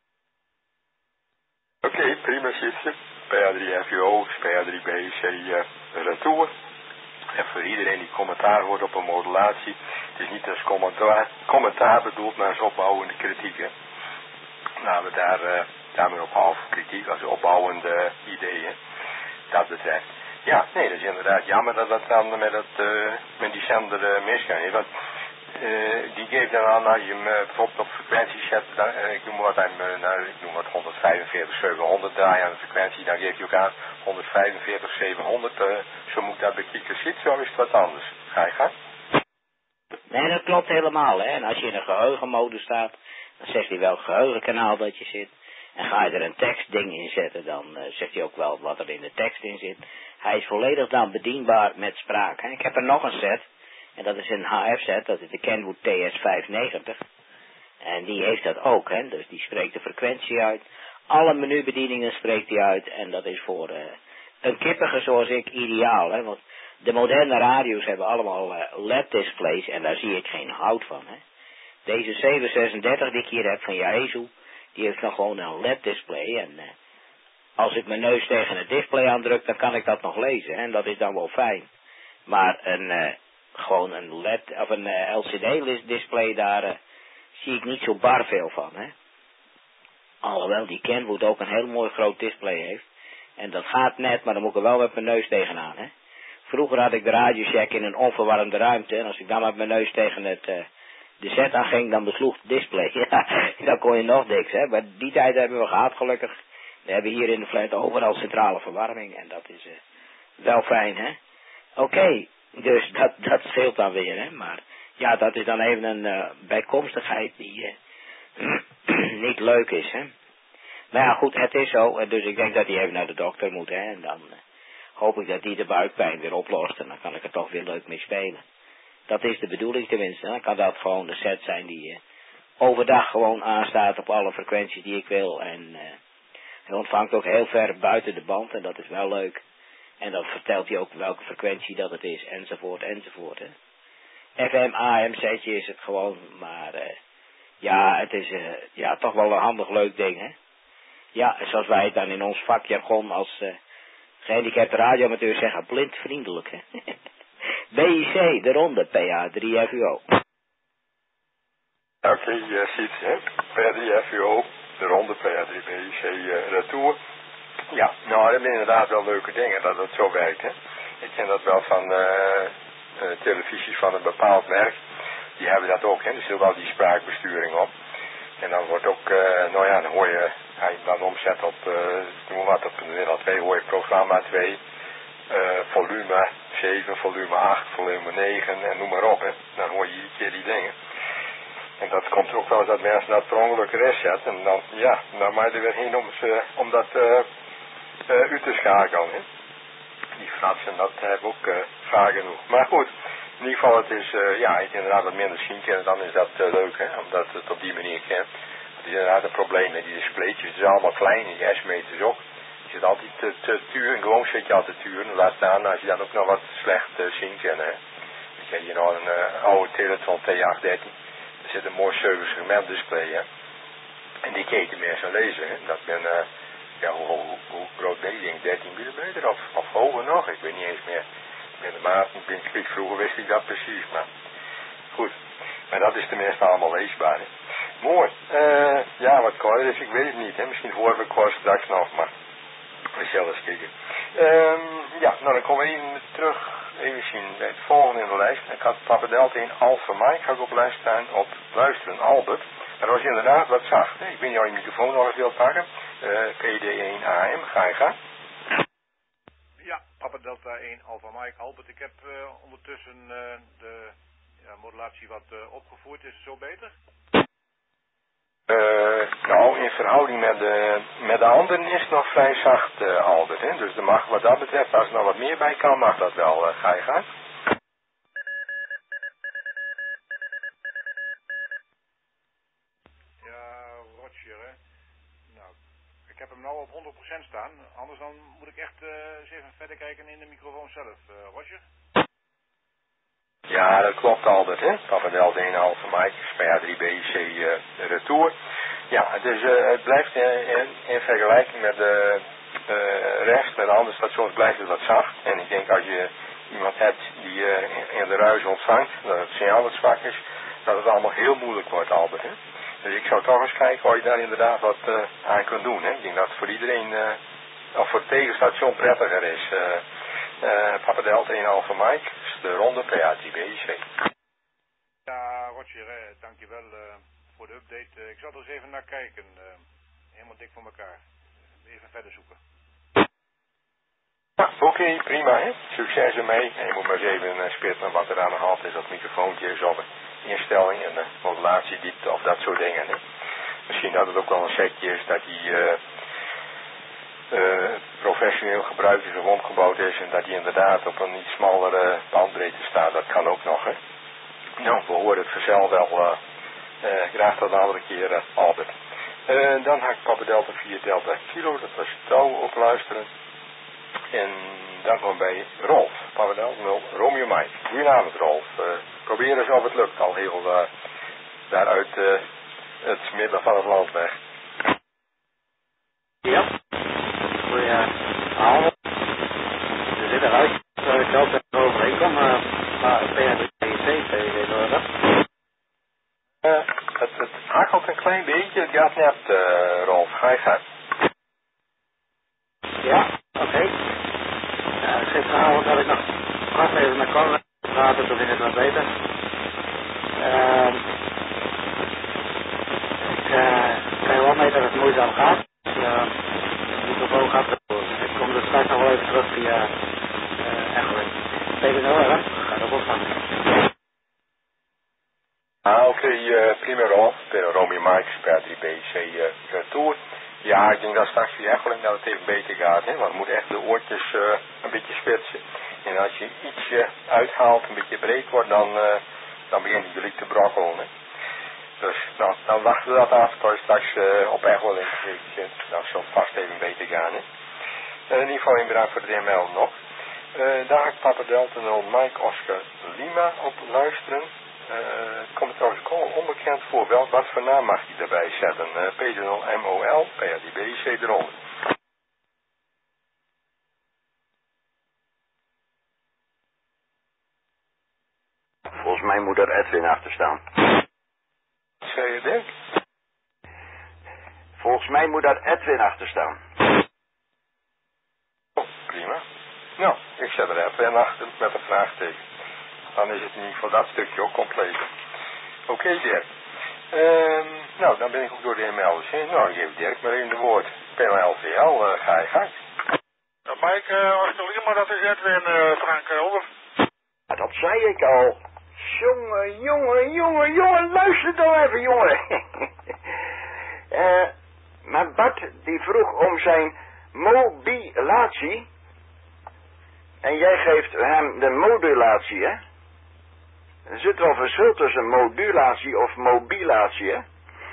Oké, prima zitje. PA3FUO, PA3BIC retour. En voor iedereen die commentaar hoort op een modulatie, het is niet als commentaar bedoeld, maar als opbouwende kritiek, hè. Nou, we daar op half kritiek, als opbouwende ideeën, dat betreft. Ja, nee, dat is inderdaad jammer dat dat dan met die zender misgaat. Want die geeft dan aan, als je hem bijvoorbeeld op frequentie zet, ik noem wat 145, 700 draaien aan de frequentie, dan geef je ook aan 145, 700, zo moet dat bekijken zitten, zo is het wat anders. Ga je gang? Nee, dat klopt helemaal, hè. En als je in een geheugenmodus staat, dan zegt hij welk geheugenkanaal dat je zit. En ga je er een tekstding in zetten, dan zegt hij ook wel wat er in de tekst in zit. Hij is volledig dan bedienbaar met spraak. Hè. Ik heb er nog een set, en dat is een HF-set, dat is de Kenwood TS590. En die heeft dat ook, hè. Dus die spreekt de frequentie uit. Alle menubedieningen spreekt hij uit. En dat is voor een kippige zoals ik ideaal, hè. Want de moderne radio's hebben allemaal LED-displays en daar zie ik geen hout van, hè. Deze 736 die ik hier heb van Yaesu, die heeft nog gewoon een LED-display. En als ik mijn neus tegen het display aandruk, dan kan ik dat nog lezen. En dat is dan wel fijn. Maar gewoon een LED of een LCD-display, daar zie ik niet zo bar veel van, hè. Alhoewel die Kenwood ook een heel mooi groot display heeft. En dat gaat net, maar dan moet ik er wel met mijn neus tegenaan, hè. Vroeger had ik de radiocheck in een onverwarmde ruimte. En als ik dan met mijn neus tegen de set aan ging, dan besloeg het display. Ja, dan kon je nog niks, hè. Maar die tijd hebben we gehad, gelukkig. We hebben hier in de flat overal centrale verwarming. En dat is wel fijn, hè. Oké, dus dat scheelt dan weer, hè. Maar ja, dat is dan even een bijkomstigheid die niet leuk is, hè. Maar ja, goed, het is zo. Dus ik denk dat hij even naar de dokter moet, hè. En dan hoop ik dat die de buikpijn weer oplost. En dan kan ik er toch weer leuk mee spelen. Dat is de bedoeling tenminste. Dan kan dat gewoon de set zijn die overdag gewoon aanstaat op alle frequenties die ik wil. En hij ontvangt ook heel ver buiten de band. En dat is wel leuk. En dan vertelt hij ook welke frequentie dat het is. Enzovoort, enzovoort. Hè. FM, AM setje is het gewoon. Maar ja, het is toch wel een handig leuk ding, hè. Ja, zoals wij het dan in ons vakjargon als gehandicapte radioamateur zeggen, blind vriendelijk, hè. BIC, de ronde, PA3FUO. Oké, ziet, hè. PA3FUO, de ronde, PA3BIC, retour. Ja, nou, dat zijn inderdaad wel leuke dingen dat het zo werkt, hè. Ik ken dat wel van televisies van een bepaald merk. Die hebben dat ook, hè. Er zit wel die spraakbesturing op. En dan wordt ook, dan hoor je, hij dan omzet op, noem wat, op middel 2 hoor je programma 2, volume 7, volume 8, volume 9 en noem maar op, hè. Dan hoor je iedere keer die dingen. En dat komt ook wel eens dat mensen dat per ongeluk rechtzetten. En dan, ja, dan moet je er weer heen om dat uit te schakelen, hè. Die fratsen, dat hebben ook vaak genoeg. Maar goed, in ieder geval, het is, ik inderdaad wat minder zien kennen, dan is dat leuk, hè, omdat het op die manier kent. Het is inderdaad een probleem met die displaytjes, het is allemaal klein, die S-meters ook. Je zit altijd te turen, gewoon zit je altijd te turen, laat staan als je dan ook nog wat slecht zien kennen, hè. Ik heb hier nog een oude Teletron T813, er zit een mooi 7 segment display, hè. En die keken mensen lezen, hè. Dat ben, hoe groot ben je, 13 mm of hoger nog, ik weet niet eens meer. In de maat, vroeger wist ik dat precies, maar goed. Maar dat is tenminste allemaal leesbaar, hè. Mooi. Wat korter is, ik weet het niet, hè. Misschien horen we kort straks nog, maar we zullen eens kijken. Dan komen we even terug, even zien, bij het volgende in de lijst. Ik had Papa Delta in Alpha Mike, ga ik op lijst staan op luisteren, Albert. En dat was inderdaad wat zacht, hè. Ik weet niet of je microfoon nog eens wilt pakken. PD1 AM, ga je gaan. Ja, Papa Delta 1 Alpha Mike Albert. Ik heb ondertussen de modulatie wat opgevoerd. Is het zo beter? Nou, in verhouding met de anderen is het nog vrij zacht, Albert. Hè? Dus er mag wat dat betreft, als er nog wat meer bij kan, mag dat wel. Ga je gang? Ja, Roger, hè. Nou, ik heb hem nou op 100% staan. Anders dan moet ik echt eens even verder kijken in de microfoon zelf. Roger? Ja, dat klopt, Albert, hè. Papa Delta 1,5 Mike, SPA 3BC retour. Ja, dus het blijft in vergelijking met de rest, met de andere stations, blijft het wat zacht. En ik denk als je iemand hebt die in de ruis ontvangt, dat het signaal wat zwak is, dat het allemaal heel moeilijk wordt, Albert, hè. Dus ik zou toch eens kijken of je daar inderdaad wat aan kunt doen, hè. Ik denk dat het voor iedereen, of voor het tegenstation prettiger is. Papa Delta 1,5 Mike, is de ronde PA 3BC. Ja, Roger, dankjewel voor de update. Ik zal er eens even naar kijken. Helemaal dik voor elkaar. Even verder zoeken. Ja, oké, prima, hè. Succes ermee. En je moet maar eens even spitten wat er aan de hand is. Dat microfoontje is op instelling en de modulatiediepte of dat soort dingen, hè. Misschien dat het ook wel een setje is dat die professioneel gebruikt is of omgebouwd is en dat die inderdaad op een iets smallere bandbreedte staat. Dat kan ook nog, hè. Nou, we horen het vanzelf wel graag tot een andere keer, Albert. Dan ga ik Papa Delta 4 Delta Kilo, dat was touw op luisteren. En dan komen we bij Rolf, Papa Delta 0 Romeo Mike. Goedenavond, Rolf. Probeer eens of het lukt, al heel daaruit het midden van het land weg. Ja. Goedenavond. We zitten eruit. Ik hoop dat het overeenkomt, maar PHDC, weet je dat? Het hakelt een klein beetje, het gaat net, Rolf. Ga je gang. Ja, oké. Gisteravond had ik nog kort even met Conrad praten, toen ging het wat beter. Ik kan je wel mee dat het moeizaam gaat. De microfoon gaat ervoor. Ik kom er straks nog wel even terug via Echoing. PDO, hè? Gaat ook opvangen. Oké, prima, Rolf. Romeo Mike, SPA 3BC Tour. Ja, ik denk dat straks via Echoing dat het even beter gaat, hè. Want je moet echt de oortjes een beetje spitsen. En als je ietsje uithaalt, een beetje breed wordt, dan begint jullie te brokkelen, hè. Dus, nou, dan wachten we dat af tot je straks op Echoing zit. Dat zal vast even beter gaan, hè. In ieder geval een bedankt voor de DML nog. Daar ga ik Papa Delta 0 Mike Oscar Lima op luisteren. Het komt trouwens onbekend voor. Wat voor naam mag je erbij zetten? P0 MOL, PHDBC eronder. Volgens mij moet er Edwin achter staan. Wat zei je, Dirk? Volgens mij moet daar Edwin achter staan. Oh, prima. Nou, ik zet er Edwin achter met een vraagteken. Dan is het in ieder geval dat stukje ook compleet. Oké, Dirk. Nou, dan ben ik ook door de ML's heen. Nou, ik geef Dirk maar even de woord. PLVL, ga je gang. Mike, Oscar Lima, dat is Edwin, Frank, over. Ja, dat zei ik al. Jongen, luister dan even, jongen. Maar Bart, die vroeg om zijn mobilatie. En jij geeft hem de modulatie, hè? Er zit wel verschil tussen modulatie of mobilatie, hè?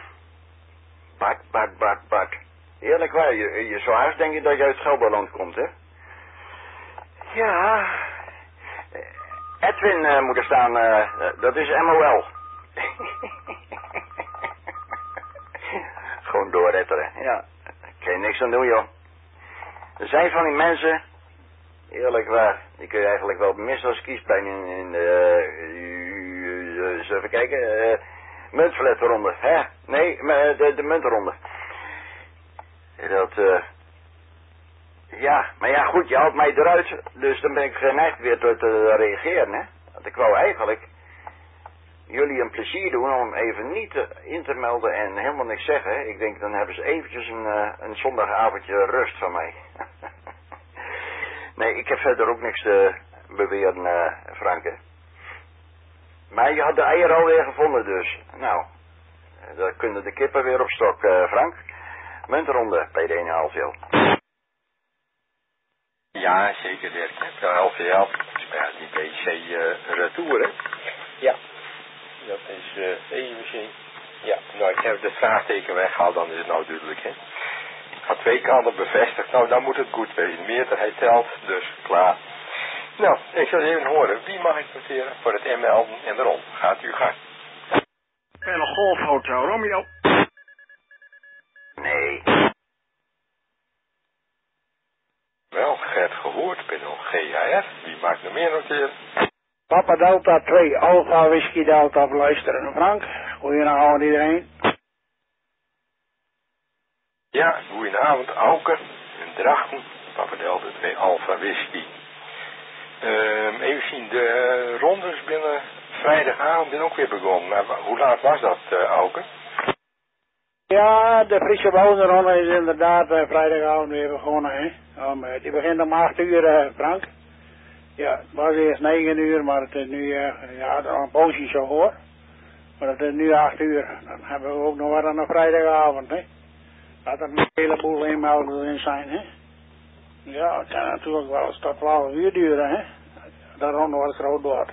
Bart. Eerlijk waar, je zou haast denken dat je uit Gelderland komt, hè? Ja. Edwin moet er staan, dat is MOL. Gewoon doorretteren, ja. Daar kan je niks aan doen, joh. Er zijn van die mensen, eerlijk waar, die kun je eigenlijk wel missen als kiespijn eens even kijken, muntverletronde, hè? Nee, de muntronde. Dat, ja, maar ja goed, je haalt mij eruit, dus dan ben ik geneigd weer te reageren, hè. Want ik wou eigenlijk jullie een plezier doen om even niet in te melden en helemaal niks zeggen, hè. Ik denk, dan hebben ze eventjes een zondagavondje rust van mij. Nee, ik heb verder ook niks te beweren, Frank, hè. Maar je had de eieren alweer gevonden dus. Nou, dan kunnen de kippen weer op stok, Frank. Muntronde, PD1,5 Wil. Ja, zeker Dirk. LVL, die BC retour, hè? Ja, dat is even zien. Ja, nou ik heb de vraagteken weggehaald, dan is het nou duidelijk, hè? Aan twee kanten bevestigd, nou dan moet het goed wezen. Meerderheid telt, dus klaar. Nou, ik zal even horen, wie mag ik noteren voor het inmelden en de rond? Gaat u gang. En een golfhotel, Romeo. Nee. Wel, Gert gehoord, Pinnel GHR. Wie maakt er meer noteren? Papa Delta 2, Alpha Whisky Delta, luisteren. Frank, goedenavond iedereen. Ja, goedenavond, Auken en Drachten, Papa Delta 2, Alpha Whisky. Even zien, de rondes binnen vrijdagavond zijn ook weer begonnen. Maar hoe laat was dat, Auken? Ja, de Friese Woonronde is inderdaad vrijdagavond weer begonnen. Hè? Die begint om 8 uur, Frank. Ja, het was eerst 9 uur, maar het is nu, ja, een poosje zo hoor. Maar het is nu 8 uur. Dan hebben we ook nog wat aan een vrijdagavond, hè. Laat er een heleboel inmelders in zijn, hè. Ja, het kan natuurlijk wel eens tot 12 uur duren, hè. Dat ronde wat groot wordt.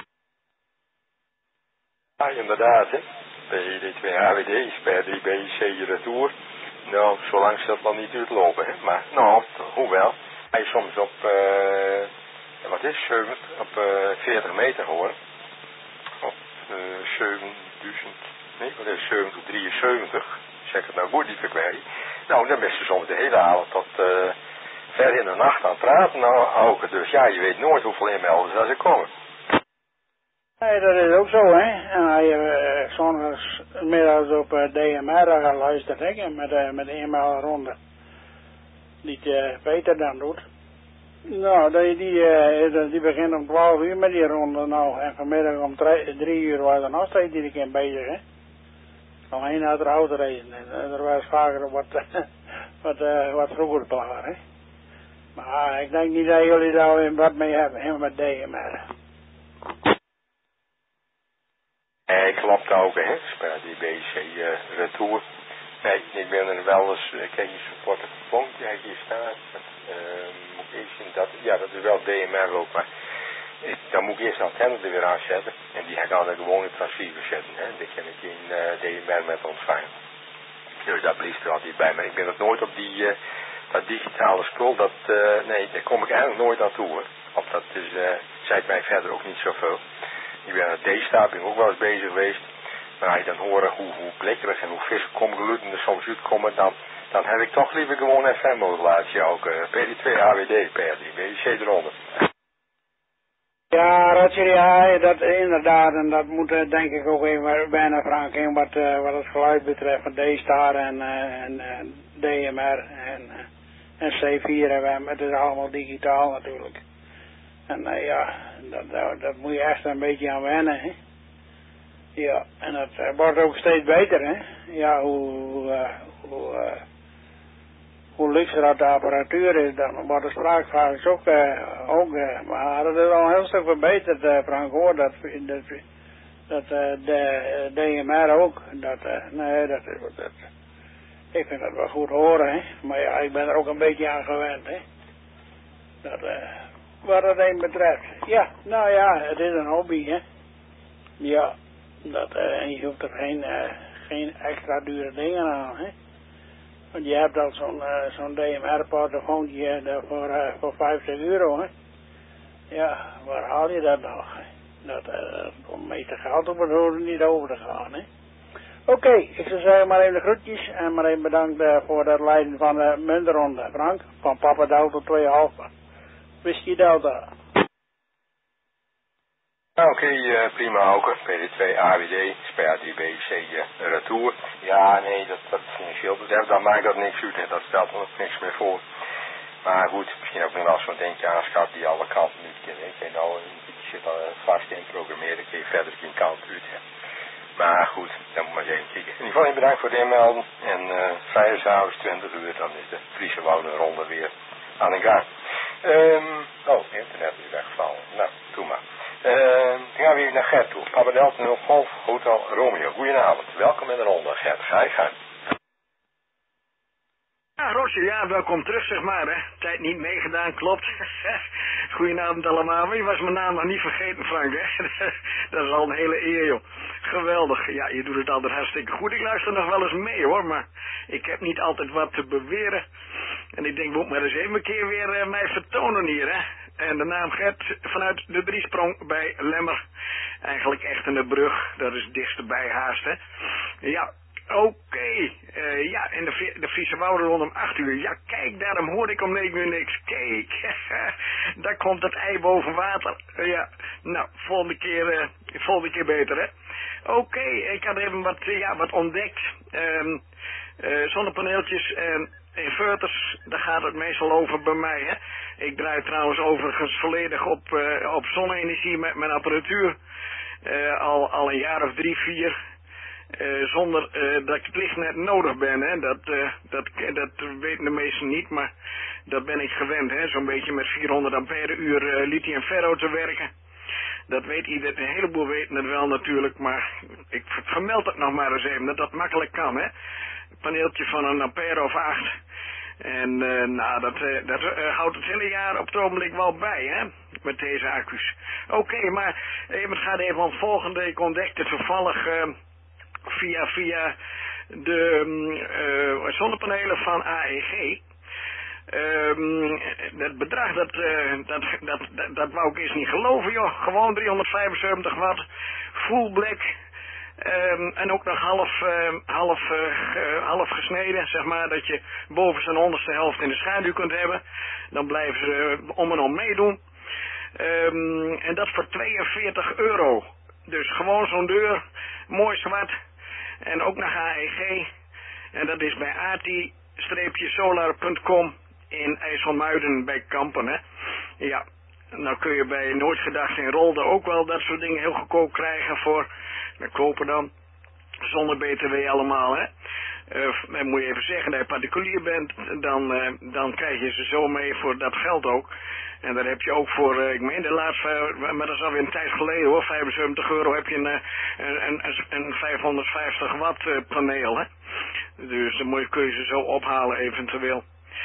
Ja, inderdaad, hè. PD2 HWD, SPR3 BC retour. Nou, zolang ze dat nog niet uitlopen, hè. Maar, nou, hoewel. Hij is soms op, wat is 7, op 40 meter hoor. Op 7000, nee, wat is 773. Zeg het nou goed, die verkwijt. Nou, dan is ze soms de hele avond tot ver in de nacht aan het praten, nou, ook. Dus ja, je weet nooit hoeveel inmelders als er komen. Nee, dat is ook zo, hè. En hij zondagsmiddags op DMR gaan luisteren, hè, met de inmelderronde. Die Peter dan doet. Nou, die begint om 12 uur met die ronde, nou. En vanmiddag om 3 uur was er nog steeds iedere keer bezig, hè. Alleen uit de auto reizen. En er was vaker wat vroeger klaar, hè. Maar ik denk niet dat jullie daar wat mee hebben, hè, met DMR. Klopt ook, hè. Spel die BC retour. Nee, ik ben er wel eens, kijk je supporter gevonden, die hier staat. Moet ik eens zien, ja, dat is wel DMR ook, maar dan moet ik eerst de antenne er weer aanzetten. En die ga ik dan gewoon in transceiver zetten, hè. Dan kan ik in DMR met ontvangen. Dus dat blijft er altijd bij, maar ik ben het nooit op dat digitale spul, nee, daar kom ik eigenlijk nooit naartoe, hoor. Of dat is, zei mij verder ook niet zoveel. Ik ben aan de D-staping ook wel eens bezig geweest. Maar als je dan horen hoe blikkerig en hoe vis komgeluiden er soms uitkomen, dan heb ik toch liever gewoon een FM-modulatie ook. PD2 HWD, PD3 BC eronder. Ja, Roger, ja, dat inderdaad. En dat moet denk ik ook even bijna Frank in wat het geluid betreft van D-Star en DMR en C4 het is allemaal digitaal natuurlijk. En ja, dat moet je echt een beetje aan wennen, hè. Ja, en het wordt ook steeds beter, hè. Ja, hoe luxer dat de apparatuur is, dan wordt de spraakvaart ook, maar dat is al een heel stuk verbeterd, Frank, hoor, dat de DMR ook, ik vind dat wel goed horen, hè. Maar ja, ik ben er ook een beetje aan gewend, hè. Wat het een betreft. Ja, nou ja, het is een hobby, hè. Ja, en je hoeft er geen extra dure dingen aan, hè. Want je hebt al zo'n DMR-portofoontje voor €50, hè. Ja, waar haal je dat nog? Om mee te geld op het horen niet over te gaan, hè. Oké, ik zou zeggen maar even de groetjes en maar even bedankt voor het leiden van de muntronde, Frank. Van Papa Delta 2 Alpha. Whisky Delta. Oké, prima ook. PD2 AWD, SPR3 BC retour. Ja, nee, dat financieel betreft, dan maakt dat niks uit. Dat stelt er niks meer voor. Maar goed, misschien ook nog wel zo'n dingetje aanschaffen die alle kanten niet kennen. Ik nou, je zit al vast in programmeren, kun je verder geen kant uit. Hè. Maar goed, dan moet maar eens even kijken. In ieder geval bedankt voor het inmelden. En vrijdagavond 20 uur, dan is de Friese Woudenronde weer aan de gang. Internet is weggevallen. Nou, doe maar. Dan gaan we even naar Gert toe. Papa Delta Golf Hotel Romeo. Goedenavond. Welkom in de ronde, Gert. Ga je gang. Ja, Roosje, ja, welkom terug, zeg maar, hè. Tijd niet meegedaan, klopt. Goedenavond allemaal. Je was mijn naam nog niet vergeten, Frank, hè. Dat is al een hele eer, joh. Geweldig. Ja, je doet het altijd hartstikke goed. Ik luister nog wel eens mee, hoor, maar ik heb niet altijd wat te beweren. En ik denk, moet maar eens even een keer weer mij vertonen hier, hè. En de naam Gert vanuit de Driesprong bij Lemmer. Eigenlijk echt in de brug. Dat is het dichtste bij haast, hè. Ja. Oké, ja, en de Friese Wouden rondom 8 uur. Ja, kijk, daarom hoorde ik om 9 uur niks. Kijk, daar komt het ei boven water. Ja, nou, volgende keer beter, hè. Oké, ik had even wat ontdekt. Zonnepaneeltjes en inverters, daar gaat het meestal over bij mij, hè. Ik draai trouwens overigens volledig op zonne-energie met mijn apparatuur. Al een jaar of 3, 4. Zonder dat ik het lichtnet nodig ben, hè. Dat weten de meesten niet, maar dat ben ik gewend, hè. Zo'n beetje met 400 ampère uur lithium ferro te werken. Dat weet iedereen, een heleboel weten het wel natuurlijk, maar ik vermeld het nog maar eens even, dat makkelijk kan, hè. Een paneeltje van een ampère of 8. En nou, dat houdt het hele jaar op het ogenblik wel bij, hè, met deze accu's. Oké, maar het gaat even om het volgende. Ik ontdekte toevallig via de zonnepanelen van AEG. Dat bedrag, dat wou ik eens niet geloven, joh. Gewoon 375 watt, full black. En ook nog half gesneden, zeg maar, dat je bovenste en onderste helft in de schaduw kunt hebben. Dan blijven ze om en om meedoen. En dat voor €42. Dus gewoon zo'n deur, mooi zwart. En ook naar AEG. En dat is bij ati-solar.com in IJsselmuiden bij Kampen, hè. Ja, nou kun je bij Nooit Gedacht in Rolde ook wel dat soort dingen heel goedkoop krijgen voor, kopen dan, zonder BTW allemaal, hè. Dan moet je even zeggen dat je particulier bent, dan krijg je ze zo mee voor dat geld ook. En daar heb je ook voor, ik meen de laatste, maar dat is alweer een tijd geleden hoor, €75 heb je een 550 watt paneel, hè. Dus dan kun je ze zo ophalen eventueel.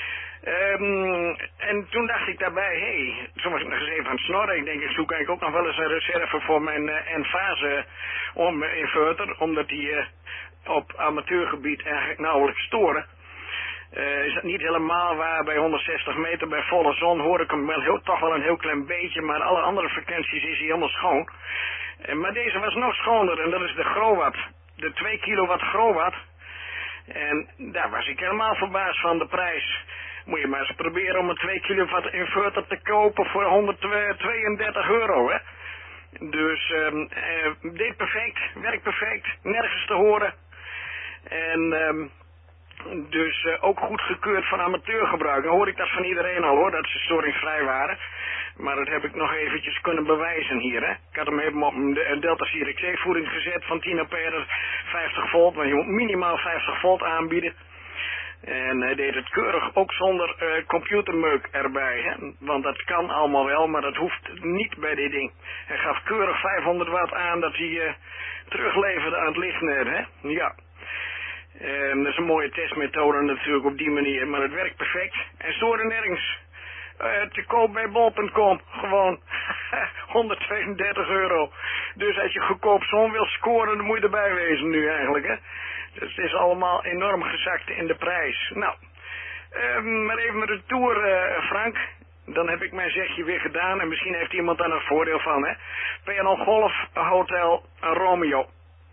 En toen dacht ik daarbij, toen was ik nog eens even aan het snorren. Ik denk, ik zoek eigenlijk ook nog wel eens een reserve voor mijn N-fase inverter, omdat die op amateurgebied eigenlijk nauwelijks storen. Is dat niet helemaal waar, bij 160 meter bij volle zon hoor ik hem wel toch wel een heel klein beetje, maar alle andere frequenties is hij helemaal schoon. Maar deze was nog schoner en dat is de Growatt, de 2 kilowatt Growatt. En daar was ik helemaal verbaasd van de prijs. Moet je maar eens proberen om een 2 kilowatt inverter te kopen voor €132, hè. Dus deed perfect, werkt perfect, nergens te horen. En dus ook goed gekeurd van amateurgebruik. Dan hoor ik dat van iedereen al hoor, dat ze storingsvrij waren. Maar dat heb ik nog eventjes kunnen bewijzen hier, hè. Ik had hem even op een Delta Sirius XE voering gezet van 10 ampère, 50 volt. Want je moet minimaal 50 volt aanbieden. En hij deed het keurig ook zonder computermeuk erbij, hè. Want dat kan allemaal wel, maar dat hoeft niet bij dit ding. Hij gaf keurig 500 watt aan dat hij terugleverde aan het lichtnet, hè. Ja. Dat is een mooie testmethode natuurlijk op die manier, maar het werkt perfect. En stoorde nergens. Te koop bij bol.com, gewoon €132. Dus als je goedkoop zon wil scoren, dan moet je erbij wezen nu eigenlijk, hè. Dus het is allemaal enorm gezakt in de prijs. Nou, maar even met de tour, Frank. Dan heb ik mijn zegje weer gedaan en misschien heeft iemand daar een voordeel van, hè. PNL Golf Hotel Romeo.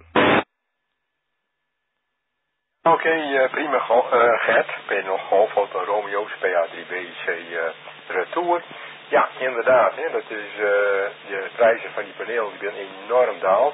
Oké, prima Gert. PNL Golf Hotel Romeo, PA3BC Retour. Ja, inderdaad, hè, dat is, de prijzen van die panelen die zijn enorm daald.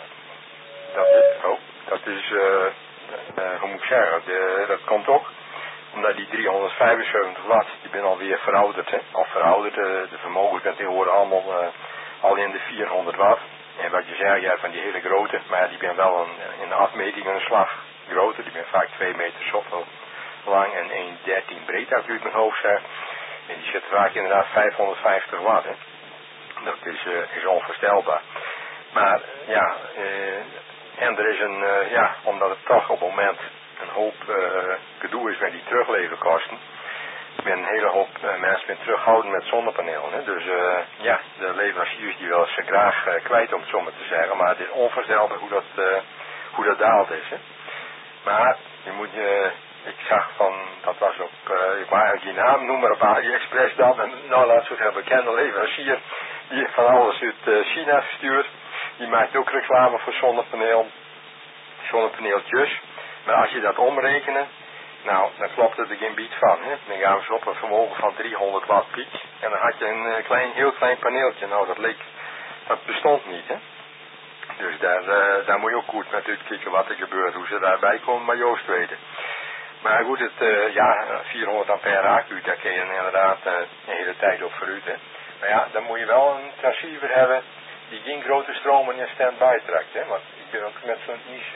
Dat is, hoe moet ik zeggen, dat komt ook omdat die 375 watt, die ben alweer verouderd, hè. Al verouderd, de vermogens zijn tegenwoordig allemaal al in de 400 watt. En wat je zei, ja, van die hele grote, maar die ben wel in de afmeting een slag groter, die ben vaak 2 meter zoveel lang en 1,13 breed, als u het mijn hoofd zegt. En die zit vaak inderdaad 550 watt, hè. Dat is onvoorstelbaar. Maar ja, en er is omdat het toch op het moment een hoop gedoe is met die terugleverkosten. Met een hele hoop mensen met terughouden met zonnepanelen. Hè. Dus de leveranciers die willen ze graag kwijt, om het zo maar te zeggen. Maar het is onvoorstelbaar hoe dat daalt is. Hè. Maar je moet ik zag van, dat was ook, ik wou eigenlijk die naam noemen op AliExpress dan. En nou laat zo'n heel bekende leverancier die van alles uit China gestuurd. Die maakt ook reclame voor zonnepaneeltjes. Maar als je dat omrekenen, nou, dan klopt het er geen biet van. Hè? Dan gaan we op een vermogen van 300 watt piek. En dan had je een heel klein paneeltje. Nou, dat bestond niet, hè. Dus daar moet je ook goed natuurlijk kijken wat er gebeurt. Hoe ze daarbij komen, maar Joost weten. Maar goed, 400 ampère accu, daar kun je inderdaad de hele tijd op vooruit, hè. Maar ja, dan moet je wel een transceiver hebben die geen grote stromen in stand-by trekt, hè. Want ik ben ook met zo'n IC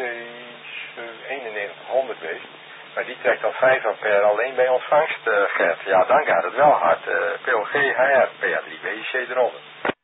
9100 bezig. Maar die trekt al 5 ampère alleen bij ontvangst, Gert. Ja, dan gaat het wel hard. PLG, HR, PA3, BIC eronder.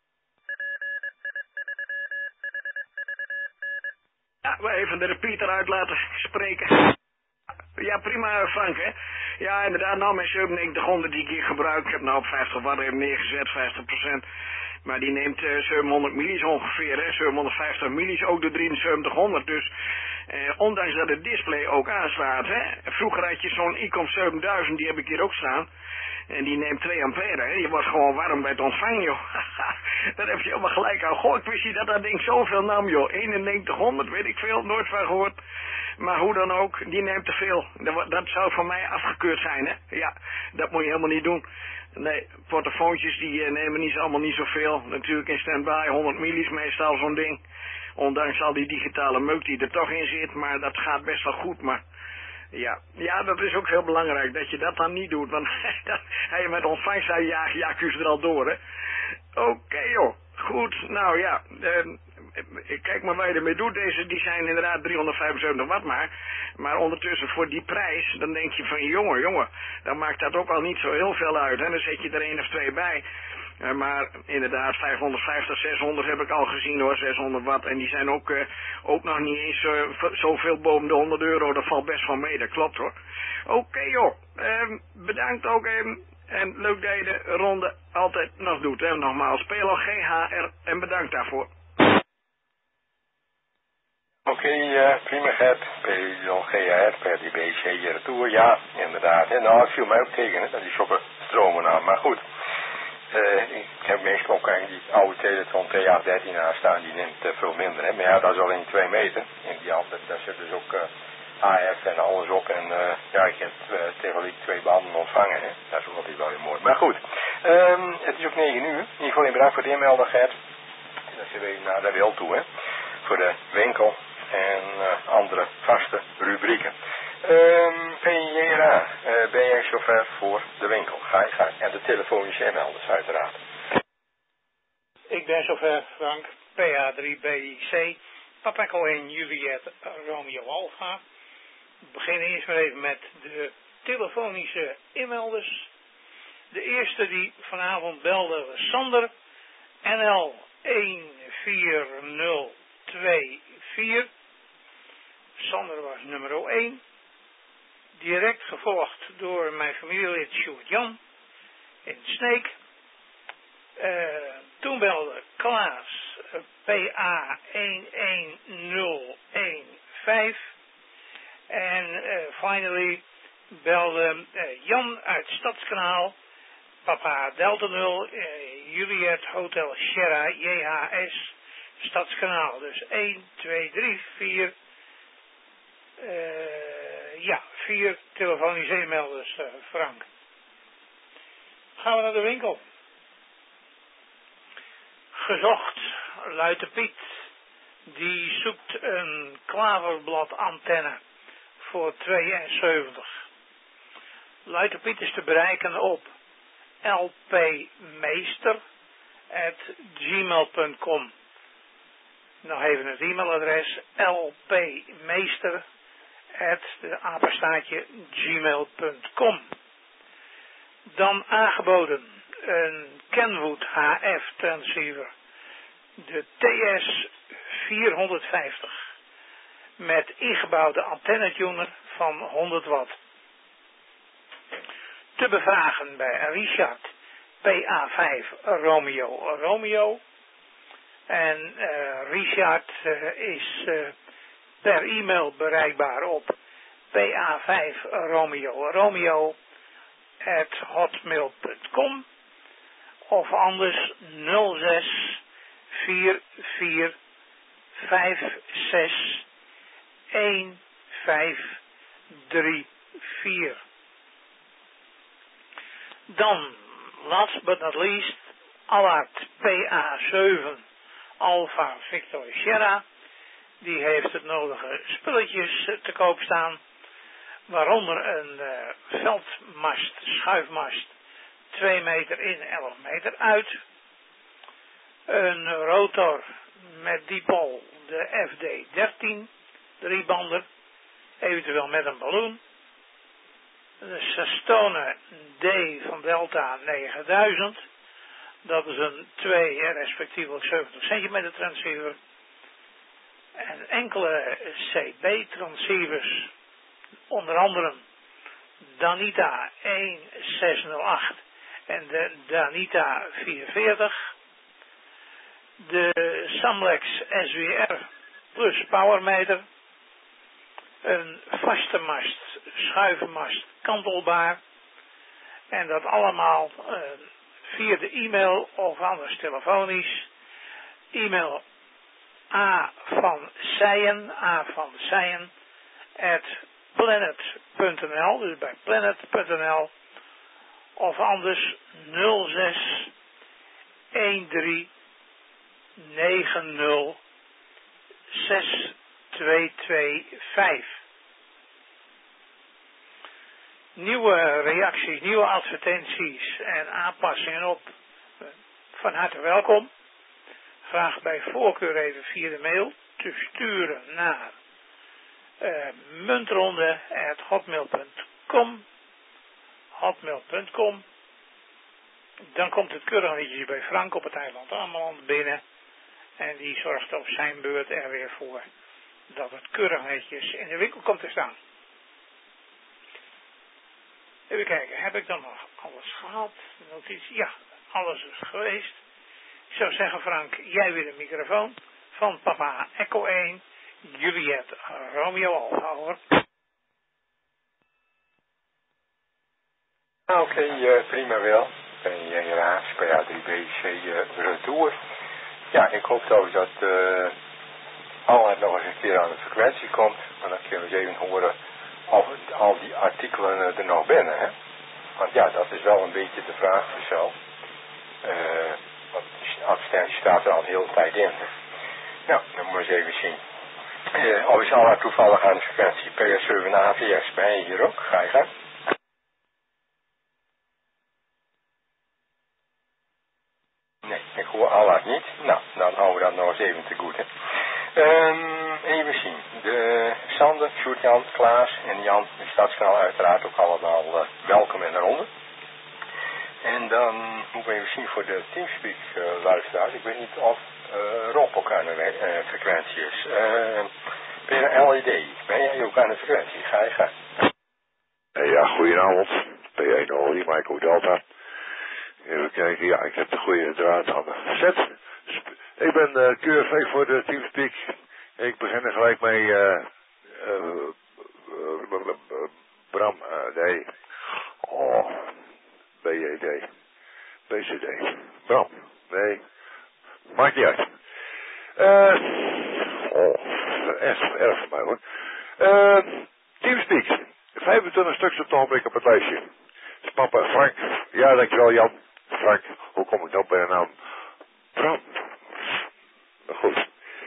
Ja, we even de repeater uit laten spreken. Ja, prima Frank, hè. Ja, inderdaad, nou mijn 9700 die ik hier gebruik, ik heb nou op 50 watt even neergezet, 50%. Maar die neemt 700 millis ongeveer, hè. 750 millis, ook de 7300. Dus ondanks dat het display ook aanslaat, hè. Vroeger had je zo'n Icom 7000, die heb ik hier ook staan. En die neemt 2 ampère, hè. Je wordt gewoon warm bij het ontvangen, joh. Daar heb je helemaal gelijk aan. Goh, ik wist niet dat ding zoveel nam, joh. 9100, weet ik veel, nooit van gehoord. Maar hoe dan ook, die neemt te veel. Dat zou van mij afgekeurd zijn, hè. Ja, dat moet je helemaal niet doen. Nee, portofoontjes die nemen allemaal niet zoveel. Natuurlijk in stand-by, 100 millis meestal zo'n ding. Ondanks al die digitale meuk die er toch in zit, maar dat gaat best wel goed, maar... Ja, dat is ook heel belangrijk, dat je dat dan niet doet, want dan ga je met ontvangst aan je accu's er al door, hè. Oké, joh. Goed, nou ja, kijk maar wat je ermee doet. Deze, die zijn inderdaad 375 watt maar ondertussen voor die prijs, dan denk je van jongen, dan maakt dat ook al niet zo heel veel uit, hè. Dan zet je er 1 of 2 bij. Maar inderdaad, 550, 600 heb ik al gezien hoor, 600 watt. En die zijn ook nog niet eens zoveel boven de €100. Dat valt best wel mee, dat klopt hoor. Oké, joh, bedankt ook even. En leuk dat je de ronde altijd nog doet. Hè? Nogmaals, PLGHR en bedankt daarvoor. Oké, prima Gert. PLGHR, per die BC hier retour. Ja, inderdaad. En nou, het viel mij ook tegen, hè, dat die shoppen stromen aan. Maar goed. Ik heb meestal ook eigenlijk die oude Teletron T813 aan staan, die neemt veel minder. Hè? Maar ja, dat is alleen 2 meter. En die andere, daar zit dus ook AF en alles op. En ik heb tegelijk 2 banden ontvangen. Hè? Dat is ook altijd wel heel mooi. Maar goed, het is ook 9 uur. In ieder geval bedankt voor de inmelden, Gert. En dan zijn we naar de wil toe, hè. Voor de winkel en andere vaste rubrieken. PJRA, ben jij zover voor de winkel? Ga je gang. En de telefonische inmelders uiteraard. Ik ben zover, Frank. PA3BIC, Papa Cohen, Juliet, Romeo Alpha. We beginnen eerst maar even met de telefonische inmelders. De eerste die vanavond belde was Sander, NL 14024. Sander was nummer 1. Direct gevolgd door mijn familielid Sjoerd Jan in Sneek. Toen belde Klaas PA 11015. En finally belde Jan uit Stadskanaal, Papa Delta 0, Juliet Hotel Sierra JHS, Stadskanaal. Dus 1, 2, 3, 4. 4 telefonische e-mailers, Frank. Gaan we naar de winkel. Gezocht, Luite Piet, die zoekt een klaverblad antenne voor 72. Luite Piet is te bereiken op lpmeester@gmail.com. Nog even het e-mailadres lpmeester@gmail.com. Dan aangeboden een Kenwood HF transceiver. De TS 450. Met ingebouwde antennetuner van 100 watt. Te bevragen bij Richard PA5 Romeo. En Richard is per e-mail bereikbaar op PA5 Romeo @hotmail.com of anders 06 44 56 1534. Dan, last but not least, Allard PA7 Alpha Victor Sierra. Die heeft het nodige spulletjes te koop staan. Waaronder een veldmast, schuifmast, 2 meter in, 11 meter uit. Een rotor met dipol, de FD13, 3-bander, eventueel met een ballon. De Sastone D van Delta 9000. Dat is een 2 respectievelijk 70 centimeter transceiver. En enkele CB transceivers. Onder andere Danita 1608 en de Danita 440. De Samlex SWR plus powermeter. Een vaste mast, schuivenmast, kantelbaar. En dat allemaal via de e-mail of anders telefonisch. E-mail A van Seyen @planet.nl, dus bij planet.nl, of anders 06 13 90 6225. Nieuwe reacties, nieuwe advertenties en aanpassingen op. Van harte welkom. Graag bij voorkeur even via de mail te sturen naar muntronde@hotmail.com. Dan komt het keurig netjes bij Frank op het eiland Ameland binnen. En die zorgt op zijn beurt er weer voor dat het keurig netjes in de winkel komt te staan. Even kijken, heb ik dan nog alles gehad? Notitie? Ja, alles is geweest. Ik zou zeggen, Frank, jij weer de microfoon van Papa Echo 1, Juliet Romeo Alpha, hoor. Oké, prima wel. Ik ben helaas PA3BC retour. Ja, ik hoop dat Allard nog eens een keer aan de frequentie komt. Maar dan kunnen we eens even horen of al die artikelen er nog binnen, hè. Want ja, dat is wel een beetje de vraag voor zo. Want de advertentie staat er al een hele tijd in. Nou, dan moeten we eens even zien. Of is Allard toevallig aan de frequentie PS7 AVS? Ben je hier ook? Ga je gaan? Nee, ik hoor Allard niet. Nou, dan houden we dat nog eens even te goed, hè. Even zien. De Sander, Sjoerd-Jan, Klaas en Jan, de Stadskanaal uiteraard ook allemaal welkom in de ronde. En dan moeten we even zien voor de Teamspeak luisteraars. Ik weet niet of Rob ook aan de frequentie is. Ben je een LED? Ben jij ook aan de frequentie? Ga je gaan. Ja, goedenavond. P1 Ollie, Michael Delta. Even kijken, ja, ik heb de goede draad aan de set. Ik ben keurig voor de Teamspeak. Ik begin er gelijk mee, Bram, nee. Oh, BJD. BCD. Bram, nee. Maakt niet uit. Echt erg voor mij hoor. Teamspeak. 25 stuks op het ogenblik op het lijstje. Dus papa, Frank. Ja, dankjewel Jan. Frank, hoe kom ik dan bij de naam Bram? Goed.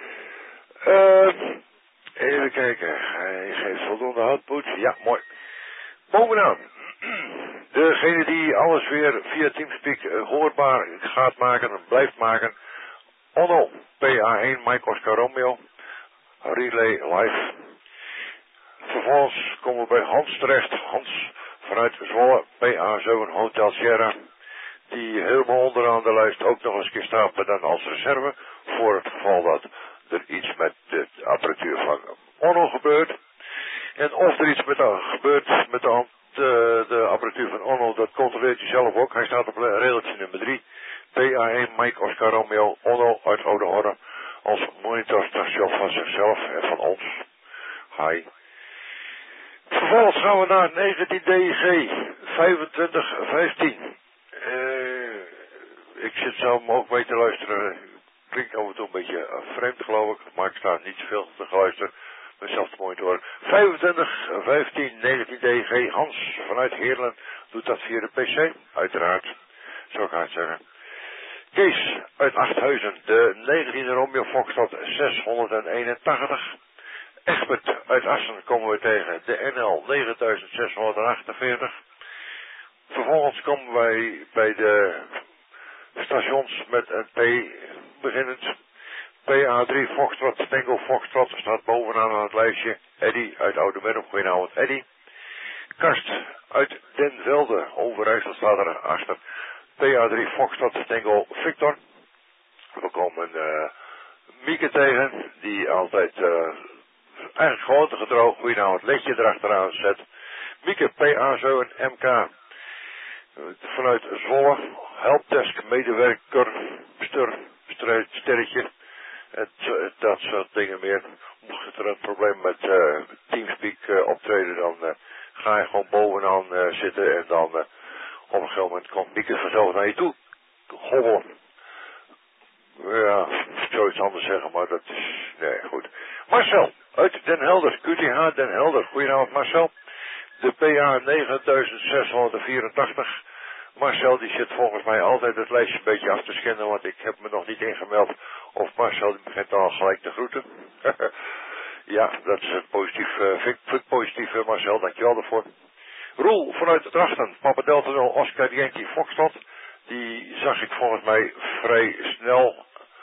Even kijken. Hij geeft voldoende output. Ja, mooi. Bovenaan. Degene die alles weer via Teamspeak hoorbaar gaat maken en blijft maken. Onno, PA1, Mike Oscar Romeo. Relay live. Vervolgens komen we bij Hans terecht. Hans vanuit Zwolle, PA7 Hotel Sierra. die helemaal onderaan de lijst ook nog eens een keer stapelen dan als reserve, voor het geval dat er iets met de apparatuur van Onno gebeurt. En of er iets gebeurt met de apparatuur van Onno, dat controleert hij zelf ook. Hij staat op regeltje nummer 3. PA1 Mike Oscar Romeo Onno uit Oude Horre als monitorstation van zichzelf en van ons. Hi. Vervolgens gaan we naar 19 DG 2515. Ik zit zo ook mee te luisteren. Klinkt af en toe een beetje vreemd geloof ik, maar ik sta niet zoveel te geluisteren. Mezelf te monitoren. 25, 15, 19 DG. Hans vanuit Heerlen doet dat via de PC. Uiteraard. Zou ik hard zeggen. Kees uit Achthuizen. De 19e Romeo Foxtrot 681. Egbert uit Assen komen we tegen. De NL 9648. Vervolgens komen wij bij de stations met een P beginnend. PA3 Foxtrot, Tango Foxtrot staat bovenaan aan het lijstje. Eddy uit Oude Merom, goedenavond Eddy. Karst uit Den Velde, Overijssel staat er achter. PA3 Foxtrot, Tango Victor. We komen Mieke tegen, die altijd eigenlijk gewoon te getrouw, goedenavond, ledje erachteraan zet. Mieke PA7 MK. Vanuit Zwolle, helpdesk medewerker, sterretje. Dat soort dingen meer. Mocht er een probleem met Teamspeak optreden, dan ga je gewoon bovenaan zitten en dan op een gegeven moment komt Mieke vanzelf naar je toe hobbelen. Ja, ik zou iets anders zeggen, maar dat is, nee, goed. Marcel, uit Den Helder, QTH Den Helder, goedenavond Marcel. De PA 9684. Marcel die zit volgens mij altijd het lijstje een beetje af te scannen, want ik heb me nog niet ingemeld. Of Marcel die begint al gelijk te groeten. Ja, dat is een positief, vind ik positief Marcel, dankjewel daarvoor. Roel vanuit Drachten, Papa Delta 0, Oscar Yankee Foxtrot. Die zag ik volgens mij vrij snel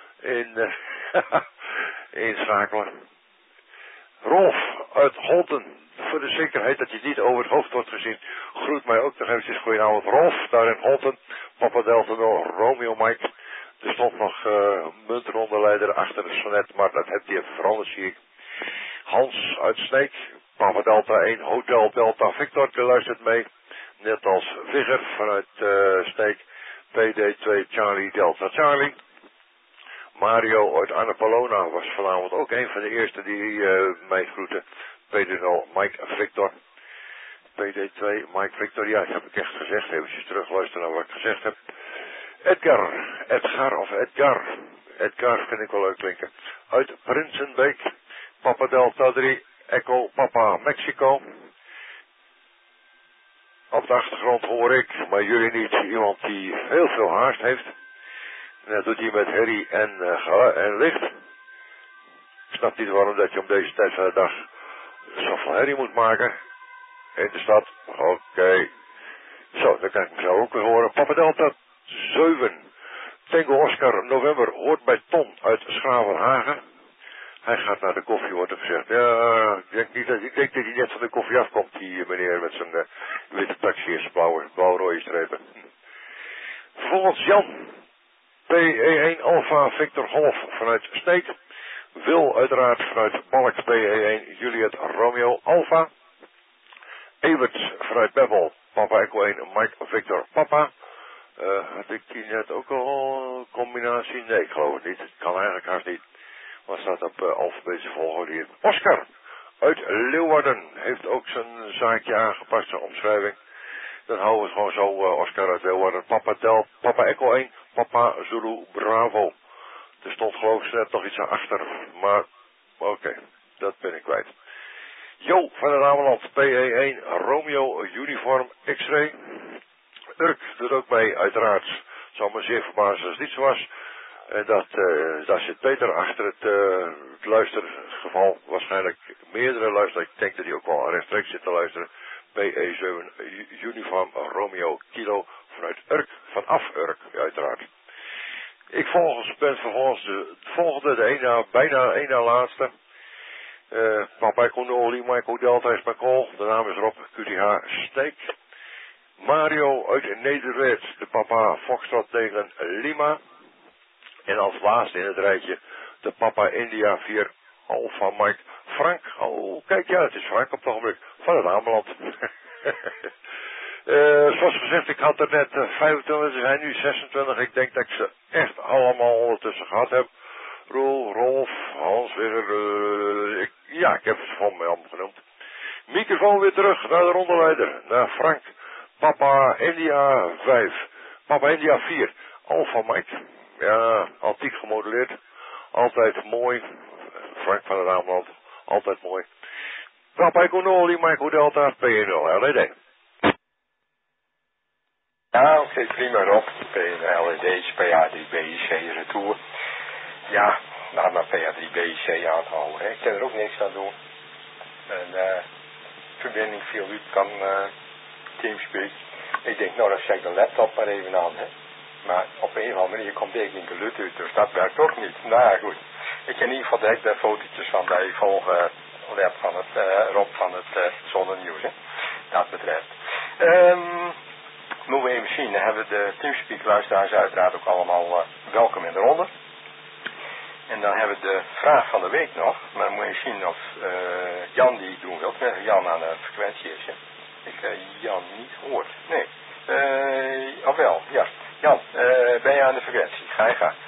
inschakelen. Rolf uit Holten, voor de zekerheid dat je niet over het hoofd wordt gezien, groet mij ook nog eventjes. Goedenavond Rolf, daar in Holten, Papa Delta 0, Romeo Mike. Er stond nog muntronderleider achter de sonnet, maar dat heeft hij even veranderd, zie ik. Hans uit Sneek, Papa Delta 1, Hotel Delta Victor, die luistert mee. Net als Vigger vanuit Sneek, PD2 Charlie Delta Charlie. Mario uit Annapolona was vanavond ook een van de eerste die mij groette. PD0 Mike Victor. PD2 Mike Victor, ja, dat heb ik echt gezegd. Even terugluisteren naar wat ik gezegd heb. Edgar vind ik wel leuk klinken. Uit Prinsenbeek, Papa Delta 3, Echo Papa Mexico. Op de achtergrond hoor ik, maar jullie niet, iemand die heel veel haast heeft. En dat doet hij met herrie en licht. Ik snap niet waarom dat je om deze tijd van de dag zoveel herrie moet maken. In de stad, oké. Zo, dan kan ik mezelf ook weer horen. Papa Delta 7. Tango Oscar November hoort bij Ton uit Schravenhagen. Hij gaat naar de koffie, wordt er gezegd. Ja, ik denk dat hij net van de koffie afkomt, die meneer met zijn witte taxi en zijn blauw-rode strepen. Vervolgens Jan. PE1 Alpha Victor Golf vanuit Sneek. Wil uiteraard vanuit Balk PE1 Juliet Romeo Alpha. Evert vanuit Bevel. Papa Echo 1 Mike Victor Papa. Had ik die net ook al combinatie? Nee, ik geloof het niet. Het kan eigenlijk haast niet. Maar staat op alfabetische volgorde hier. Oscar uit Leeuwarden heeft ook zijn zaakje aangepast, zijn omschrijving. Dan houden we het gewoon zo, Oscar uit Leeuwarden. Papa Del, Papa Echo 1, Papa Zulu Bravo. Er stond geloof ik net nog iets achter, maar oké, dat ben ik kwijt. Jo van het Ameland, PE1 Romeo Uniform X-Ray. Urk doet ook mee, uiteraard. Het zal me zeer verbazen als het niet zo was. En daar zit Peter achter het luistergeval. Waarschijnlijk meerdere luisteren. Ik denk dat hij ook wel rechtstreeks zit te luisteren. PE7 Uniform Romeo Kilo vanuit Urk. Vanaf Urk, uiteraard. Ik ben vervolgens de volgende, bijna één na laatste. Papa Echo Noli, Michael Delta is mijn call. De naam is Rob QTH Steek. Mario uit Nederland, de papa Foxtrot tegen Lima. En als laatste in het rijtje de papa India 4 Alpha Mike Frank. Oh, kijk, ja, het is Frank op het ogenblik van het Ameland. Zoals gezegd, ik had er net 25, er zijn nu 26. Ik denk dat ik ze echt allemaal ondertussen gehad heb. Roel, Rolf, Hans, Wigger, ik heb het van mij allemaal genoemd. Microfoon weer terug naar de rondeleider, naar Frank. Papa India 5, Papa India 4, Alpha Mike. Ja, antiek gemodelleerd. Altijd mooi. Frank van het Ameland, altijd mooi. Papa Econoli, Mike Delta, PNL, LED. Ja, oké, prima Rob. PNL, LED's, PA3B, C, retour. Ja, laat maar PA3B, C aanhouden. Hè. Ik kan er ook niks aan doen. En verbinding via u kan Teamspeak. Ik denk, nou, dan zet ik de laptop maar even aan. Hè. Maar op een of andere manier komt deze niet geluid uit, dus dat werkt toch niet. Nou ja, goed. Ik heb in ieder geval direct de fotootjes van de volgen van het Rob van het Zonnenieuws, hè. Dat betreft. Moeten we even zien, dan hebben we de Teamspeak luisteraars uiteraard ook allemaal welkom in de ronde. En dan hebben we de vraag van de week nog, maar dan moet je zien of Jan die doen wil. Terwijl Jan aan de frequentie is, hè. Ik Jan niet hoor. Nee. Of wel, ja. Jan, ben je aan de frequentie? Ga je gang.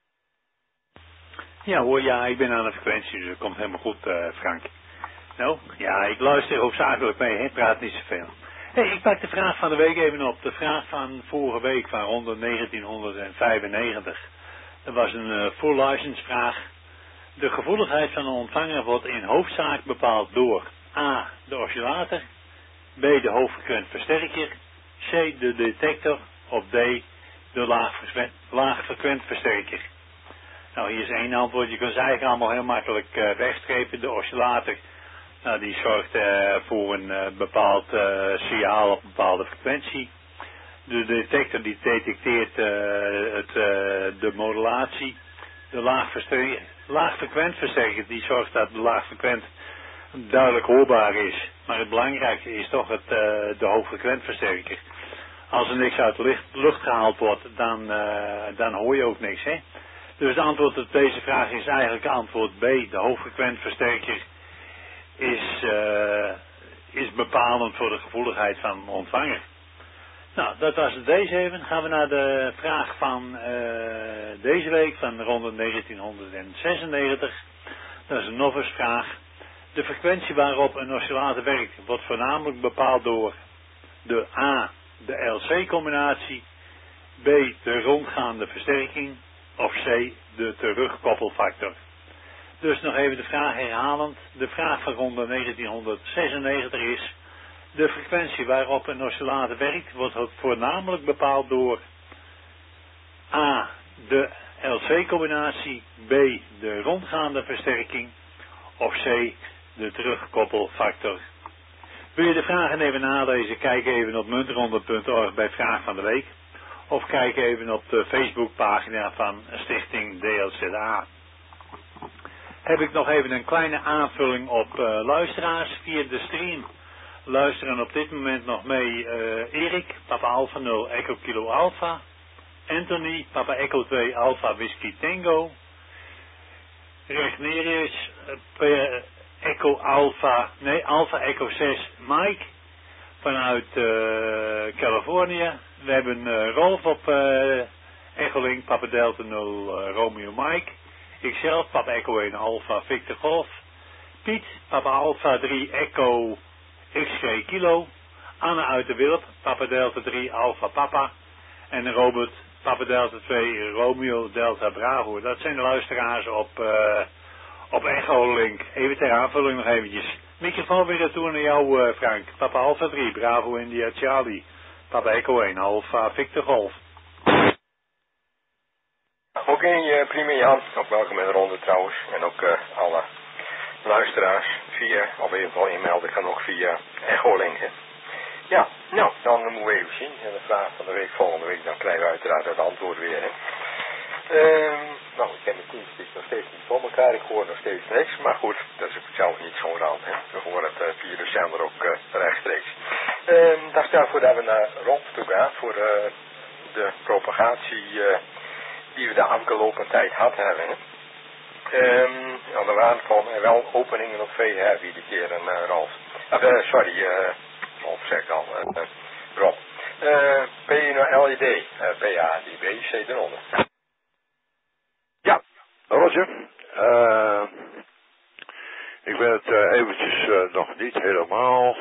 Ja hoor, ja, ik ben aan de frequentie, dus dat komt helemaal goed, Frank. Nou, ja, ik luister hoofdzakelijk mee, hè, praat niet zoveel. Hey, ik pak de vraag van de week even op. De vraag van vorige week van ronde 1995. Dat was een full license vraag. De gevoeligheid van de ontvanger wordt in hoofdzaak bepaald door A, de oscillator, B, de hoogfrequent versterker, C, de detector of D, de laagfrequent versterker. Nou, hier is één antwoord. Je kunt ze eigenlijk allemaal heel makkelijk wegstrepen. De oscillator, nou, die zorgt voor een bepaald signaal op een bepaalde frequentie. De detector die detecteert de modulatie. De laagfrequent versterker die zorgt dat de laagfrequent duidelijk hoorbaar is. Maar het belangrijkste is toch de hoogfrequent versterker. Als er niks uit de lucht gehaald wordt, dan hoor je ook niks, hè. Dus het antwoord op deze vraag is eigenlijk antwoord B. De hoogfrequent versterker is bepalend voor de gevoeligheid van de ontvanger. Nou, dat was het deze even. Gaan we naar de vraag van deze week van ronde 1996. Dat is een novice vraag. De frequentie waarop een oscillator werkt wordt voornamelijk bepaald door de A, de LC-combinatie, B, de rondgaande versterking of C, de terugkoppelfactor. Dus nog even de vraag herhalend. De vraag van ronde 1996 is: de frequentie waarop een oscillator werkt wordt voornamelijk bepaald door A, de LC-combinatie, B, de rondgaande versterking of C, de terugkoppelfactor. Wil je de vragen even nalezen? Kijk even op muntronde.org bij Vraag van de Week. Of kijk even op de Facebookpagina van Stichting DLZA. Heb ik nog even een kleine aanvulling op luisteraars via de stream. Luisteren op dit moment nog mee Erik, Papa Alpha 0 Echo Kilo Alpha. Anthony, Papa Echo 2 Alpha Whisky Tango. Regnerius, Alpha Echo 6 Mike vanuit Californië. We hebben Rolf op Echolink, Papa Delta 0 Romeo Mike. Ikzelf, Papa Echo 1 Alpha Victor Golf. Piet, Papa Alpha 3 Echo XG Kilo. Anne uit de Wilp, Papa Delta 3 Alpha Papa. En Robert, Papa Delta 2 Romeo Delta Bravo. Dat zijn de luisteraars op Echolink. Even ter aanvulling nog eventjes. Microfoon weer retour naar jou, Frank. Papa Alpha 3 Bravo India Charlie. Papa Echo 1 Alpha Victor Golf. Oké, prima Jan. Ook welkom in de ronde trouwens. En ook alle luisteraars via, of in ieder geval inmelden kan ook via Echolink. Ja, nou, dan moeten we even zien. En de vraag van de week volgende week, dan krijgen we uiteraard het antwoord weer. Hè. Nou, ik heb mijn teamspeak nog steeds niet voor elkaar. Ik hoor nog steeds niks. Maar goed, dat is zelf niet zo'n ramp. We horen het 4 december ook rechtstreeks. Dat stelt voor dat we naar Ron toe gaan voor de propagatie die we de afgelopen tijd hadden hebben. Er waren volgens mij wel openingen op VH iedere keer, Ralf. Rolf zegt al, Rob. PNO LED, PADB, C eronder. Ja, Roger. Ik ben het eventjes nog niet helemaal,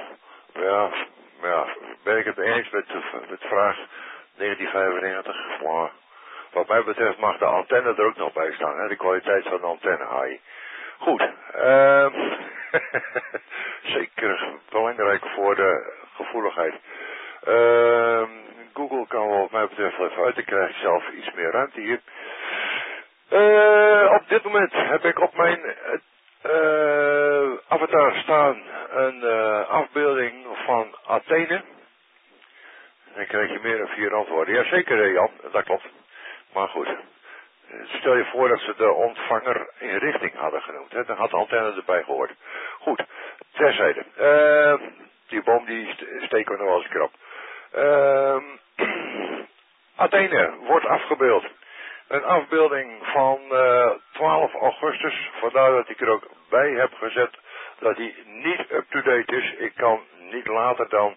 ben ik het eens met de vraag 1995, maar wat mij betreft mag de antenne er ook nog bij staan, hè? De kwaliteit van de antenne, AI. Goed, zeker belangrijk voor de gevoeligheid. Google kan wat mij betreft wel even uit, ik krijg zelf iets meer ruimte hier. Op dit moment heb ik op mijn avatar staan een afbeelding van Athene. Dan krijg je meer dan 4 antwoorden. Jazeker Jan, dat klopt. Maar goed, stel je voor dat ze de ontvanger in richting hadden genoemd. Hè? Dan had de antenne erbij gehoord. Goed, terzijde. Die boom die steken we nog wel eens krap. Athene wordt afgebeeld. Een afbeelding van 12 augustus. Vandaar dat ik er ook bij heb gezet dat die niet up-to-date is. Ik kan niet later dan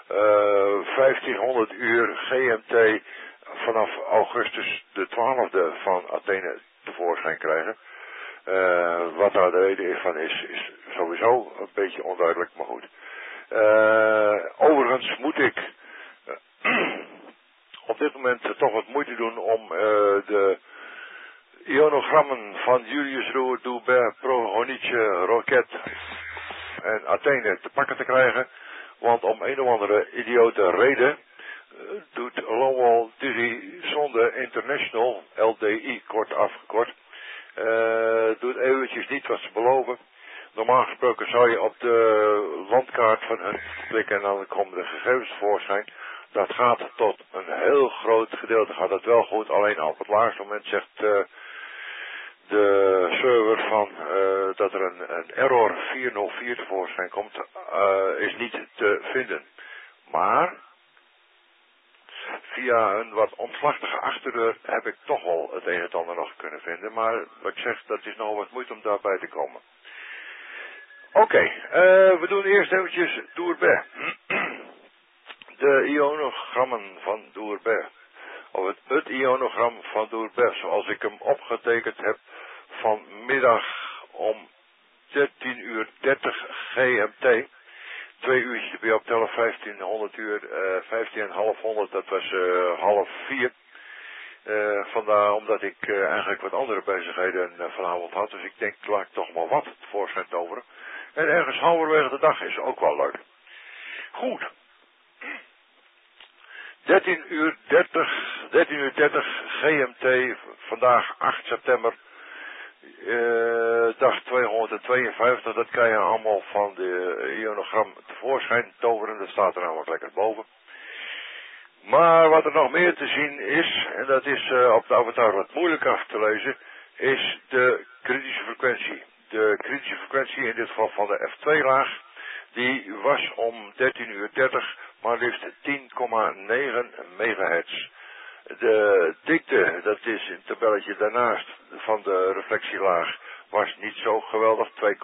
1500 uur GMT vanaf augustus de 12e van Athene tevoorschijn krijgen. Wat daar de reden van is sowieso een beetje onduidelijk, maar goed. Overigens moet ik op dit moment toch wat moeite doen om de ionogrammen van Julius Roer, Doubert, Prohonice, Roquet en Athene te pakken te krijgen. Want om een of andere idiote reden doet Lowell Dizzy Sonde International, LDI kort afgekort, doet eventjes niet wat ze beloven. Normaal gesproken zou je op de landkaart van hun klikken en dan komen de gegevens tevoorschijn. Dat gaat tot een heel groot gedeelte, gaat dat wel goed, alleen op het laagste moment zegt de server van dat er een error 404 tevoorschijn komt, is niet te vinden. Maar via een wat omslachtige achterdeur heb ik toch wel het een en het ander nog kunnen vinden. Maar wat ik zeg, dat is nog wat moeite om daarbij te komen. Oké, we doen eerst eventjes Doerbert. De ionogrammen van Doerbert. Of het ionogram van Doerbert, zoals ik hem opgetekend heb vanmiddag om 13:30 GMT. 2 uurtjes erbij optellen, 1500 uur, 15.500, dat was 3:30. Vandaar omdat ik eigenlijk wat andere bezigheden vanavond had. Dus ik denk, laat ik toch maar wat tevoorschijn toveren. En ergens halverwege de dag is ook wel leuk. Goed. 13:30 GMT, vandaag 8 september, dag 252, dat kan je allemaal van de ionogram tevoorschijn toveren, dat staat er namelijk lekker boven. Maar wat er nog meer te zien is, en dat is op de avatar wat moeilijk af te lezen, is de kritische frequentie. De kritische frequentie, in dit geval van de F2-laag, die was om 13:30 maar liefst 10,9 megahertz. De dikte, dat is een tabelletje daarnaast van de reflectielaag, was niet zo geweldig,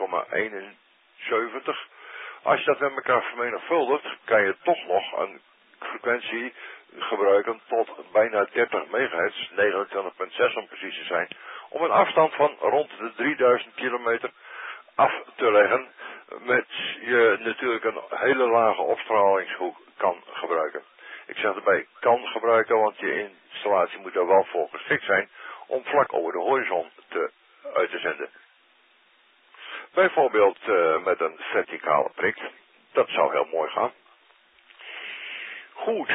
2,71. Als je dat met elkaar vermenigvuldigt, kan je toch nog een frequentie gebruiken tot bijna 30 megahertz, 29,6 om precies te zijn, om een afstand van rond de 3000 kilometer af te leggen, met je natuurlijk een hele lage opstralingshoek kan gebruiken. Ik zeg erbij kan gebruiken, want je installatie moet er wel voor geschikt zijn om vlak over de horizon uit te zenden. Bijvoorbeeld met een verticale prik. Dat zou heel mooi gaan. Goed.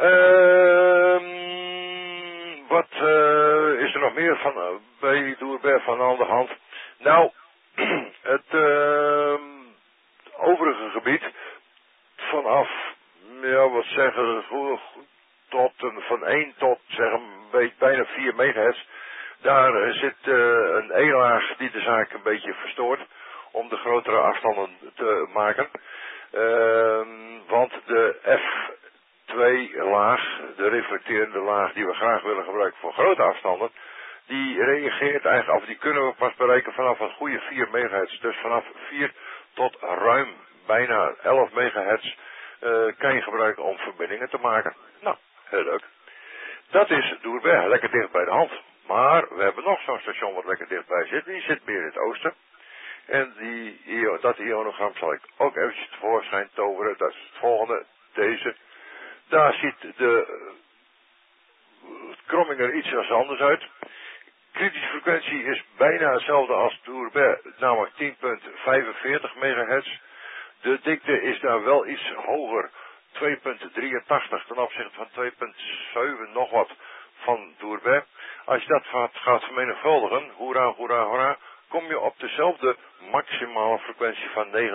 Wat is er nog meer van bij Doerbert van aan de hand? Nou, het overige gebied vanaf, ja wat zeggen, van 1 tot zeg bijna 4 megahertz. Daar zit een E-laag die de zaak een beetje verstoort om de grotere afstanden te maken. Want Want de F2-laag, de reflecterende laag die we graag willen gebruiken voor grote afstanden, die reageert eigenlijk, of die kunnen we pas bereiken vanaf een goede 4 megahertz. Dus vanaf 4 tot ruim bijna 11 megahertz kan je gebruiken om verbindingen te maken. Nou, heel leuk. Dat is Doerberg, lekker dicht bij de hand. Maar we hebben nog zo'n station wat lekker dichtbij zit. Die zit meer in het oosten. En dat ionogram zal ik ook eventjes tevoorschijn toveren. Dat is het volgende. Deze. Daar ziet de kromming er iets anders uit. Kritische frequentie is bijna hetzelfde als Doerberg, namelijk 10.45 megahertz. De dikte is daar wel iets hoger. 2.83 ten opzichte van 2.7 nog wat van Doerberg. Als je dat gaat vermenigvuldigen, hoera, hoera, hoera, kom je op dezelfde maximale frequentie van 29.6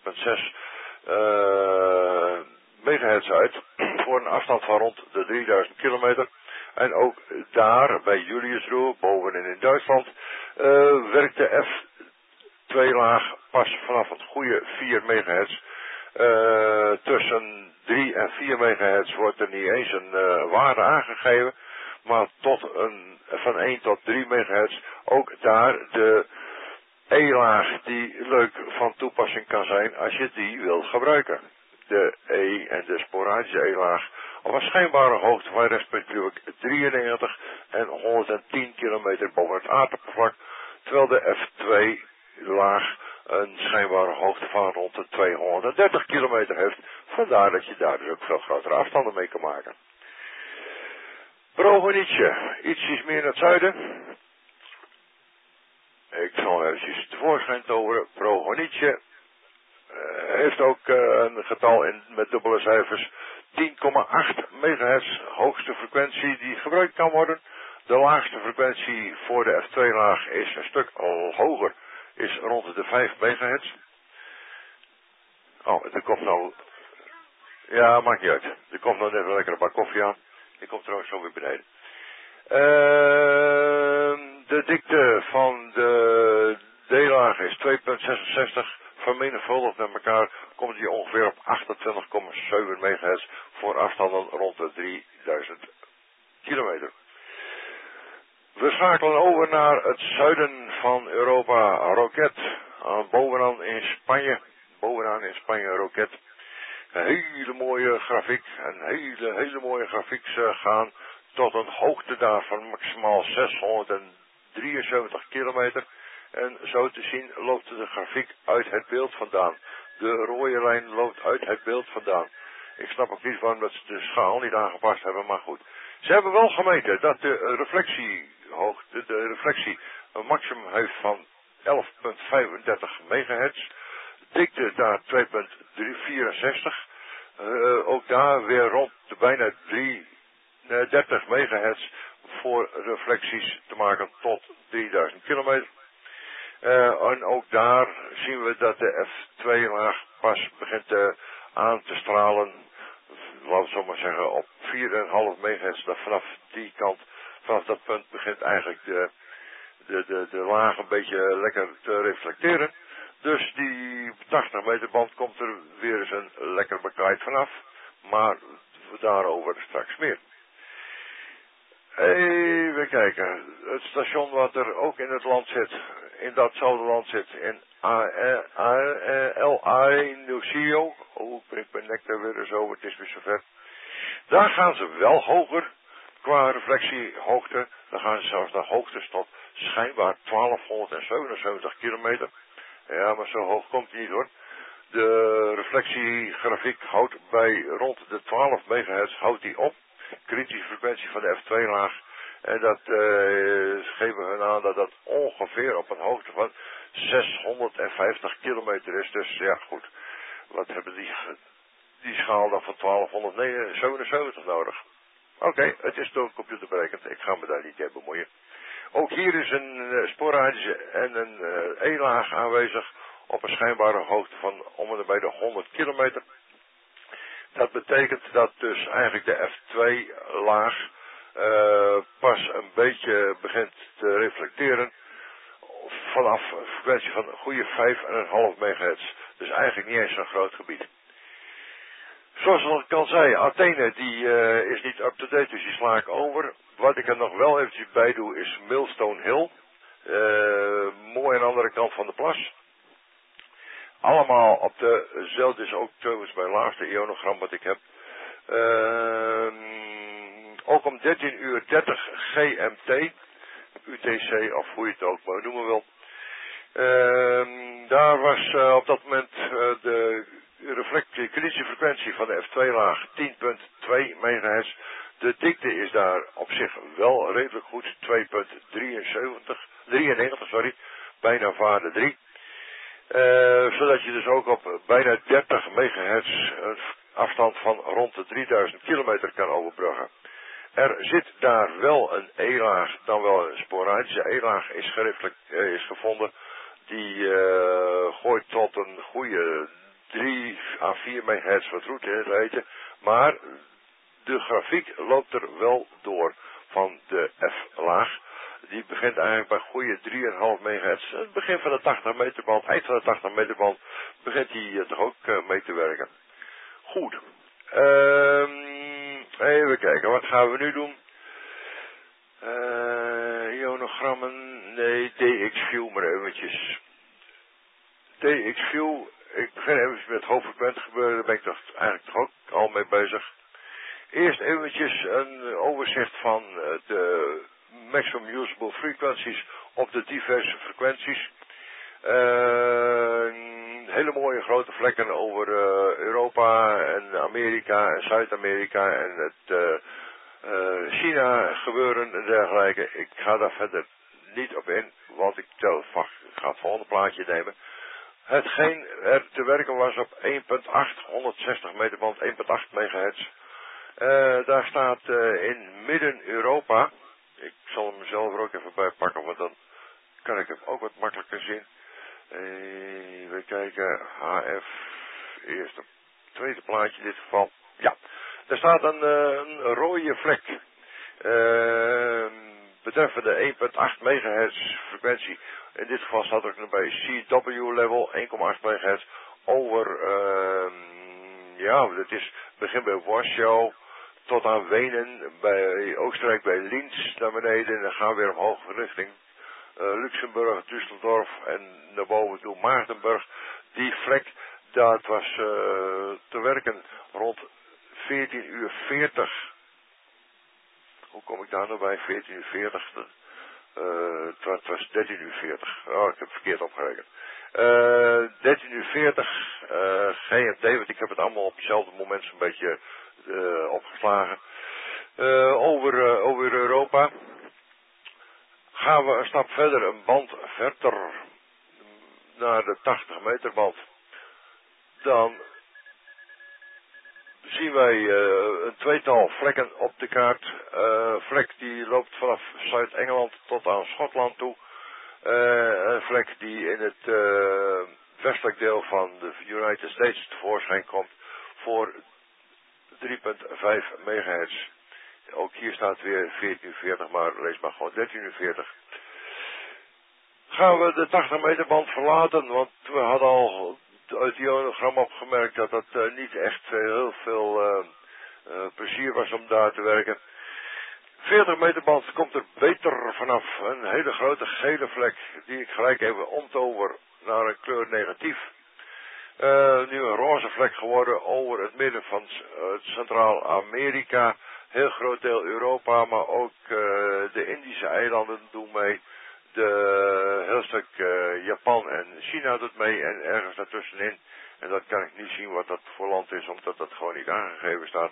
megahertz uit, voor een afstand van rond de 3000 kilometer. En ook daar, bij Juliusruhe, bovenin in Duitsland, werkt de F2-laag pas vanaf het goede 4 megahertz. Tussen 3 en 4 megahertz wordt er niet eens een waarde aangegeven, maar van 1 tot 3 megahertz ook daar de E-laag die leuk van toepassing kan zijn als je die wilt gebruiken. De E en de sporadische E-laag op een schijnbare hoogte van respectievelijk 93 en 110 kilometer boven het aardoppervlak, terwijl de F2-laag een schijnbare hoogte van rond de 230 kilometer heeft. Vandaar dat je daar dus ook veel grotere afstanden mee kan maken. Prohonice, ietsjes meer naar het zuiden. Ik zal eventjes tevoorschijn toveren. Prohonice heeft ook een getal met dubbele cijfers. 10,8 megahertz, hoogste frequentie die gebruikt kan worden. De laagste frequentie voor de F2-laag is een stuk hoger, is rond de 5 megahertz. Oh, er komt nou... Ja, maakt niet uit. Er komt nou net een lekkere bak koffie aan. Die komt trouwens zo weer beneden. De dikte van de D-laag is 2,66. Vermenigvuldigd met elkaar komt die ongeveer op 28,7 megahertz voor afstanden rond de 3000 kilometer. We schakelen over naar het zuiden van Europa. Roquette, bovenaan in Spanje. Bovenaan in Spanje Roquette. Een hele mooie grafiek. Een hele mooie grafiek. Ze gaan tot een hoogte daar van maximaal 673 kilometer. En zo te zien loopt de grafiek uit het beeld vandaan. De rode lijn loopt uit het beeld vandaan. Ik snap ook niet waarom dat ze de schaal niet aangepast hebben, maar goed. Ze hebben wel gemeten dat de reflectie een maximum heeft van 11,35 megahertz. Dikte daar 2,364. Ook daar weer rond de bijna 30 megahertz voor reflecties te maken tot 3000 kilometer. En ook daar zien we dat de F2-laag pas begint aan te stralen, laten we zo maar zeggen, op 4,5 megahertz. Vanaf die kant, vanaf dat punt begint eigenlijk de laag een beetje lekker te reflecteren. Dus die 80 meter band komt er weer eens een lekker bekaaid vanaf. Maar daarover straks meer. Even kijken. Het station wat er ook in het land zit, in datzelfde land zit, in El Ainocio. Oh, ik ben nek daar weer eens over, het is weer zover. Daar gaan ze wel hoger qua reflectiehoogte. Dan gaan ze zelfs naar hoogtes tot schijnbaar 1277 kilometer. Ja, maar zo hoog komt hij niet hoor. De reflectiegrafiek houdt bij rond de 12 megahertz houdt die op. Kritische frequentie van de F2-laag. En dat geven we aan dat dat ongeveer op een hoogte van 650 kilometer is. Dus ja goed, wat hebben die schaal dan van 1277 nodig? Oké, het is door een computer berekend. Ik ga me daar niet mee bemoeien. Ook hier is een sporadische en een E-laag aanwezig op een schijnbare hoogte van om en bij de 100 kilometer. Dat betekent dat dus eigenlijk de F2-laag pas een beetje begint te reflecteren vanaf een frequentie van een goede 5,5 megahertz. Dus eigenlijk niet eens zo'n groot gebied. Zoals ik al zei, Athene die is niet up-to-date, dus die sla ik over. Wat ik er nog wel eventjes bij doe is Millstone Hill. Mooi aan de andere kant van de plas. Allemaal op dezelfde, is ook trouwens mijn laatste ionogram wat ik heb. Ook om 13:30 GMT, UTC of hoe je het ook maar noemen wil. Daar was op dat moment de konditiefrequentie van de F2-laag 10.2 MHz. De dikte is daar op zich wel redelijk goed, 2.93, bijna waarde 3. Zodat je dus ook op bijna 30 MHz een afstand van rond de 3000 kilometer kan overbruggen. Er zit daar wel een E-laag, dan wel een sporadische E-laag is gevonden. Die gooit tot een goede 3 à 4 MHz wat route in het eten. Maar de grafiek loopt er wel door van de F-laag. Die begint eigenlijk bij goede 3,5 MHz. Het begin van de 80 meter band, eind van de 80 meter band, begint die toch ook mee te werken. Goed. Even kijken, wat gaan we nu doen? Ionogrammen, nee, DXView maar eventjes. DXView, ik begin even met hoofdfrequent gebeuren, daar ben ik toch eigenlijk toch ook al mee bezig. Eerst eventjes een overzicht van de maximum usable frequencies op de diverse frequenties. Hele mooie grote vlekken over Europa en Amerika en Zuid-Amerika en het China gebeuren en dergelijke. Ik ga daar verder niet op in, want ik ga het volgende plaatje nemen. Hetgeen er te werken was op 1.8, 160 meter band, 1.8 MHz. Daar staat in Midden-Europa, ik zal hem zelf er ook even bij pakken, want dan kan ik hem ook wat makkelijker zien. Even kijken, HF, eerste, tweede plaatje in dit geval. Ja, er staat een rode vlek. Betreffende 1.8 MHz frequentie. In dit geval staat er ook nog bij CW level 1,8 MHz over, ja, dat is begin bij Warschau tot aan Wenen, bij Oostenrijk bij Linz naar beneden en dan gaan we weer omhoog richting Luxemburg, Düsseldorf en naar boven toe Maartenburg. Die vlek, dat was te werken rond 14:40. Hoe kom ik daar nou bij? 14:40. Het was 13:40. Oh, ik heb het verkeerd opgerekend. 13:40 GMT, want ik heb het allemaal op hetzelfde moment zo'n beetje opgeslagen. Over Europa. Gaan we een stap verder, een band verder naar de 80 meter band. Dan zien wij een tweetal vlekken op de kaart. Vlek die loopt vanaf Zuid-Engeland tot aan Schotland toe. Een vlek die in het westelijk deel van de United States tevoorschijn komt voor 3.5 MHz. Ook hier staat weer 14:40, maar lees maar gewoon 13:40. Gaan we de 80 meter band verlaten, want we hadden al uit die ionogram opgemerkt dat het niet echt heel veel plezier was om daar te werken. 40 meter band komt er beter vanaf. Een hele grote gele vlek die ik gelijk even omtover naar een kleur negatief. Nu een roze vlek geworden over het midden van Centraal-Amerika. Heel groot deel Europa, maar ook de Indische eilanden doen mee. Heel stuk Japan en China doet mee en ergens daartussenin. En dat kan ik niet zien wat dat voor land is, omdat dat gewoon niet aangegeven staat.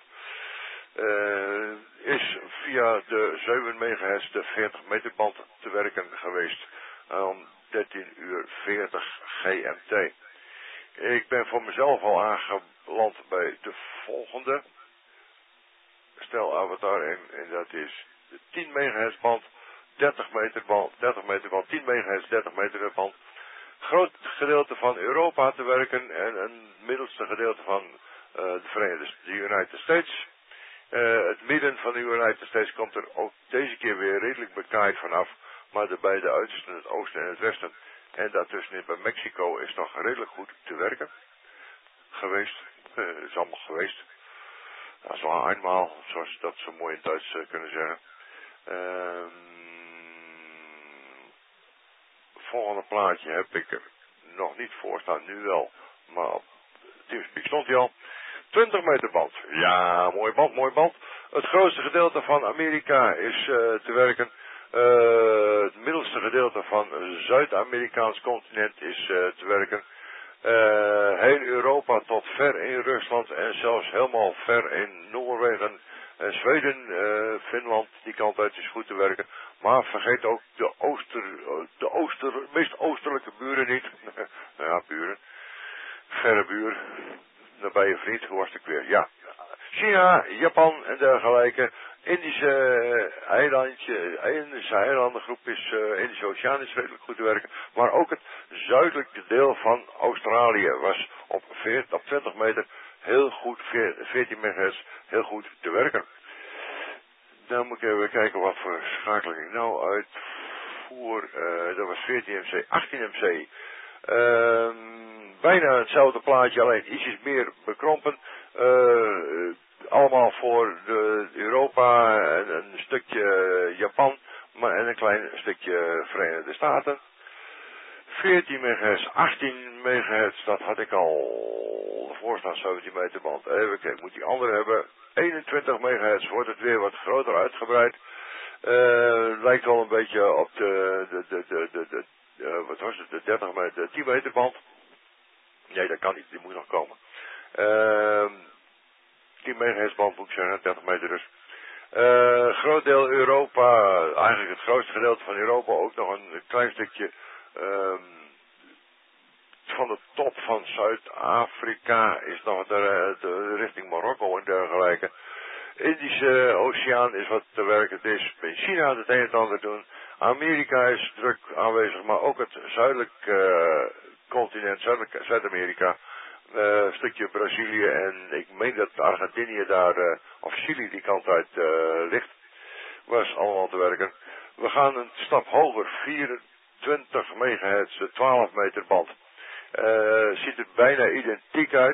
Is via de 7 MHz de 40 meter band te werken geweest. Om 13:40 GMT. Ik ben voor mezelf al aangeland bij de volgende. Stel avatar en dat is de 10 MHz band, 30 meter band, 10 MHz, 30 meter band. Groot gedeelte van Europa te werken en een middelste gedeelte van de United States. Het midden van de United States komt er ook deze keer weer redelijk bekaaid vanaf, maar de beide uitersten, het oosten en het westen. En daartussenin bij Mexico is nog redelijk goed te werken geweest. Is allemaal geweest. Dat is wel eenmaal, zoals dat zo mooi in Duits kunnen zeggen. Volgende plaatje heb ik er nog niet voor staan, nu wel. Maar op TeamSpeak stond hij al. 20 meter band. Ja, mooi band, mooi band. Het grootste gedeelte van Amerika is te werken. Het middelste gedeelte van het Zuid-Amerikaans continent is te werken. Heel Europa tot ver in Rusland en zelfs helemaal ver in Noorwegen en Zweden, Finland, die kant uit is goed te werken. Maar vergeet ook de meest oostelijke buren niet. Ja, buren. Verre buur. Nabije vriend, hoe was het weer? Ja. China, Japan en dergelijke. Indische eilandengroep is, Indische Oceaan is redelijk goed te werken. Maar ook het zuidelijke deel van Australië was op 20 meter heel goed, 14 megahertz, heel goed te werken. Dan moet ik even kijken wat voor schakeling ik nou uitvoer. Dat was 14 MC, 18 MC. Bijna hetzelfde plaatje, alleen ietsjes meer bekrompen. Allemaal voor Europa en een stukje Japan, maar en een klein stukje Verenigde Staten. 14 MHz, 18 MHz, dat had ik al voorstaan, 17 meter band. Even kijken, moet die andere hebben. 21 MHz wordt het weer wat groter uitgebreid. Lijkt wel een beetje op wat was het, de 30 meter, 10 meter band. Nee, dat kan niet, die moet nog komen. 10 MHz band moet ik zeggen, 30 meter dus. Groot deel Europa, eigenlijk het grootste gedeelte van Europa, ook nog een klein stukje van de top van Zuid-Afrika is nog de richting Marokko en dergelijke. Indische Oceaan is wat te werken. Het is in China het een en ander doen. Amerika is druk aanwezig, maar ook het zuidelijk continent, Zuid-Amerika. Een stukje Brazilië en ik meen dat Argentinië daar, of Chili die kant uit ligt. Was allemaal te werken. We gaan een stap hoger, 24 megahertz, 12 meter band. Ziet er bijna identiek uit.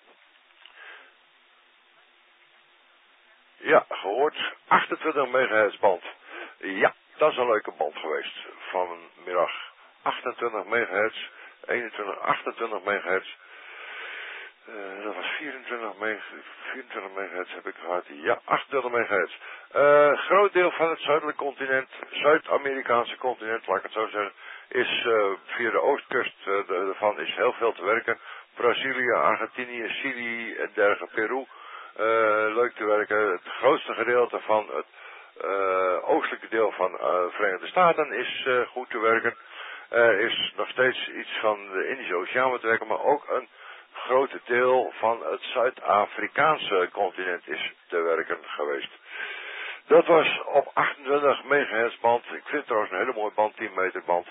Ja, gehoord. 28 megahertz band. Ja, dat is een leuke band geweest vanmiddag. 28 megahertz, 28 megahertz. Dat was 24 megahertz heb ik gehad. Ja, 28 megahertz. Groot deel van het zuidelijk continent, Zuid-Amerikaanse continent, laat ik het zo zeggen, is via de oostkust ervan is heel veel te werken. Brazilië, Argentinië, Chili en dergelijke, Peru. Leuk te werken. Het grootste gedeelte van het oostelijke deel van de Verenigde Staten is goed te werken. Er is nog steeds iets van de Indische Oceaan te werken, maar ook een grote deel van het Zuid-Afrikaanse continent is te werken geweest. Dat was op 28 megahertz band. Ik vind het trouwens een hele mooie band, 10 meter band.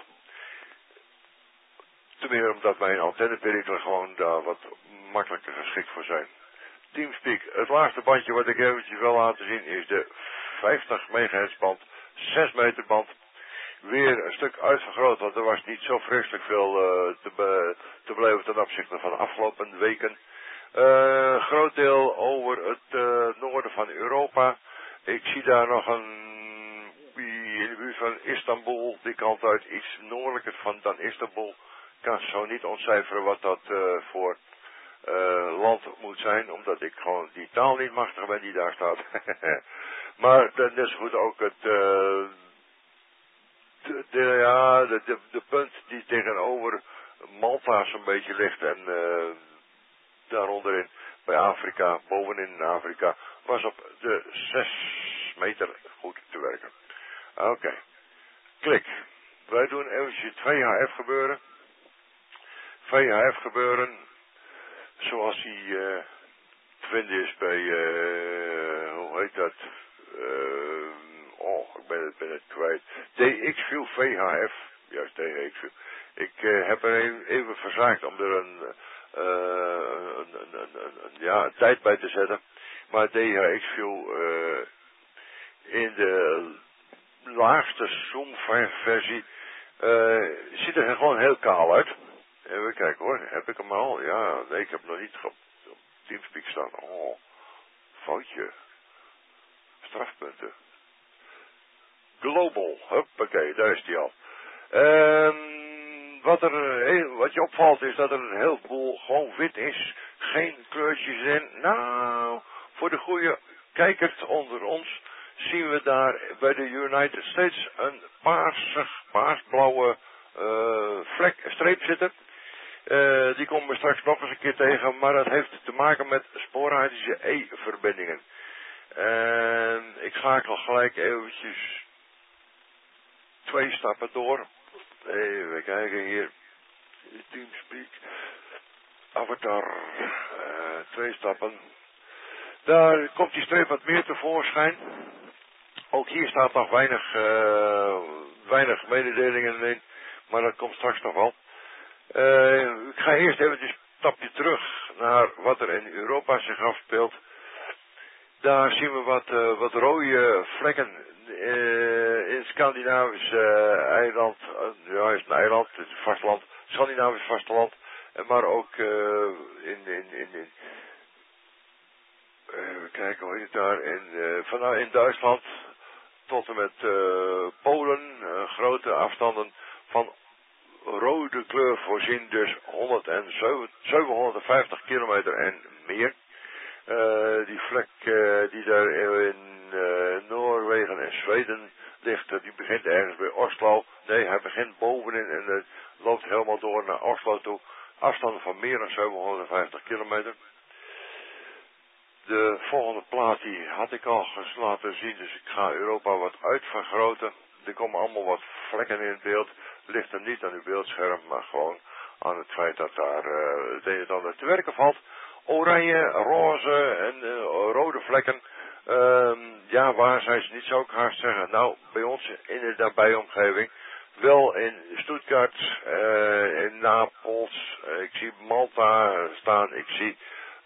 Ten meer omdat mijn antenneperikelen gewoon daar wat makkelijker geschikt voor zijn. TeamSpeak, het laatste bandje wat ik eventjes wil laten zien is de 50 megahertz band, 6 meter band. Weer een stuk uitvergroot, want er was niet zo vreselijk veel te beleven ten opzichte van de afgelopen weken. Groot deel over het noorden van Europa. Ik zie daar nog in de buurt van Istanbul, die kant uit, iets noordelijker dan Istanbul. Ik kan zo niet ontcijferen wat dat voor land moet zijn, omdat ik gewoon die taal niet machtig ben die daar staat. Maar net zo goed ook het de punt die tegenover Malta zo'n beetje ligt en daaronderin bij Afrika, bovenin Afrika, was op de 6 meter goed te werken. Oké. Klik. Wij doen eventjes het VHF gebeuren. VHF gebeuren zoals die te vinden is bij, hoe heet dat? Ik ben het kwijt. DXView VHF. Juist, DXView. Ik heb er even verzaakt om er een tijd bij te zetten. Maar DXView in de laagste zoom-versie ziet er gewoon heel kaal uit. Even kijken hoor, heb ik hem al? Ja, nee, ik heb hem nog niet op TeamSpeak staan. foutje. Strafpunten. Global. Huppakee, daar is die al. Wat je opvalt is dat er een heleboel gewoon wit is. Geen kleurtjes in. Nou, voor de goede kijkers onder ons zien we daar bij de United States een paarsblauwe streep zitten. Die komen we straks nog eens een keer tegen, maar dat heeft te maken met sporadische E-verbindingen. En ik schakel gelijk eventjes 2 stappen door. Even kijken hier. Teamspeak. Avatar. 2 stappen. Daar komt die streep wat meer tevoorschijn. Ook hier staat nog weinig mededelingen in. Maar dat komt straks nog wel. Ik ga eerst eventjes een stapje terug naar wat er in Europa zich afspeelt. Daar zien we wat rode vlekken in het Scandinavische eiland. Ja, het is een eiland, het is een vasteland. Scandinavisch vasteland. Maar ook even kijken hoe heet het daar. In Duitsland tot en met Polen. Grote afstanden van rode kleur voorzien. Dus 750 kilometer en meer. Die vlek die daar in Noorwegen en Zweden ligt, die begint ergens bij Oslo. Nee, hij begint bovenin en loopt helemaal door naar Oslo toe. Afstanden van meer dan 750 kilometer. De volgende plaat die had ik al laten zien, dus ik ga Europa wat uitvergroten. Er komen allemaal wat vlekken in het beeld. Ligt er niet aan uw beeldscherm, maar gewoon aan het feit dat daar het een en ander te werken valt. Oranje, roze en rode vlekken. Ja, waar zijn ze niet, zou ik haast zeggen. Nou, bij ons in de nabijomgeving. Wel in Stuttgart, in Napels. Ik zie Malta staan. Ik zie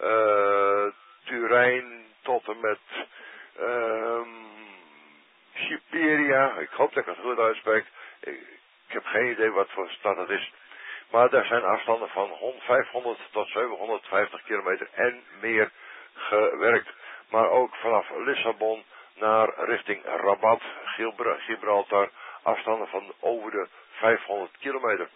Turijn tot en met Siberia. Ik hoop dat ik het goed uitspreek. Ik heb geen idee wat voor stad het is. Maar daar zijn afstanden van 500 tot 750 kilometer en meer gewerkt. Maar ook vanaf Lissabon naar richting Rabat, Gibraltar, afstanden van over de 500 kilometer.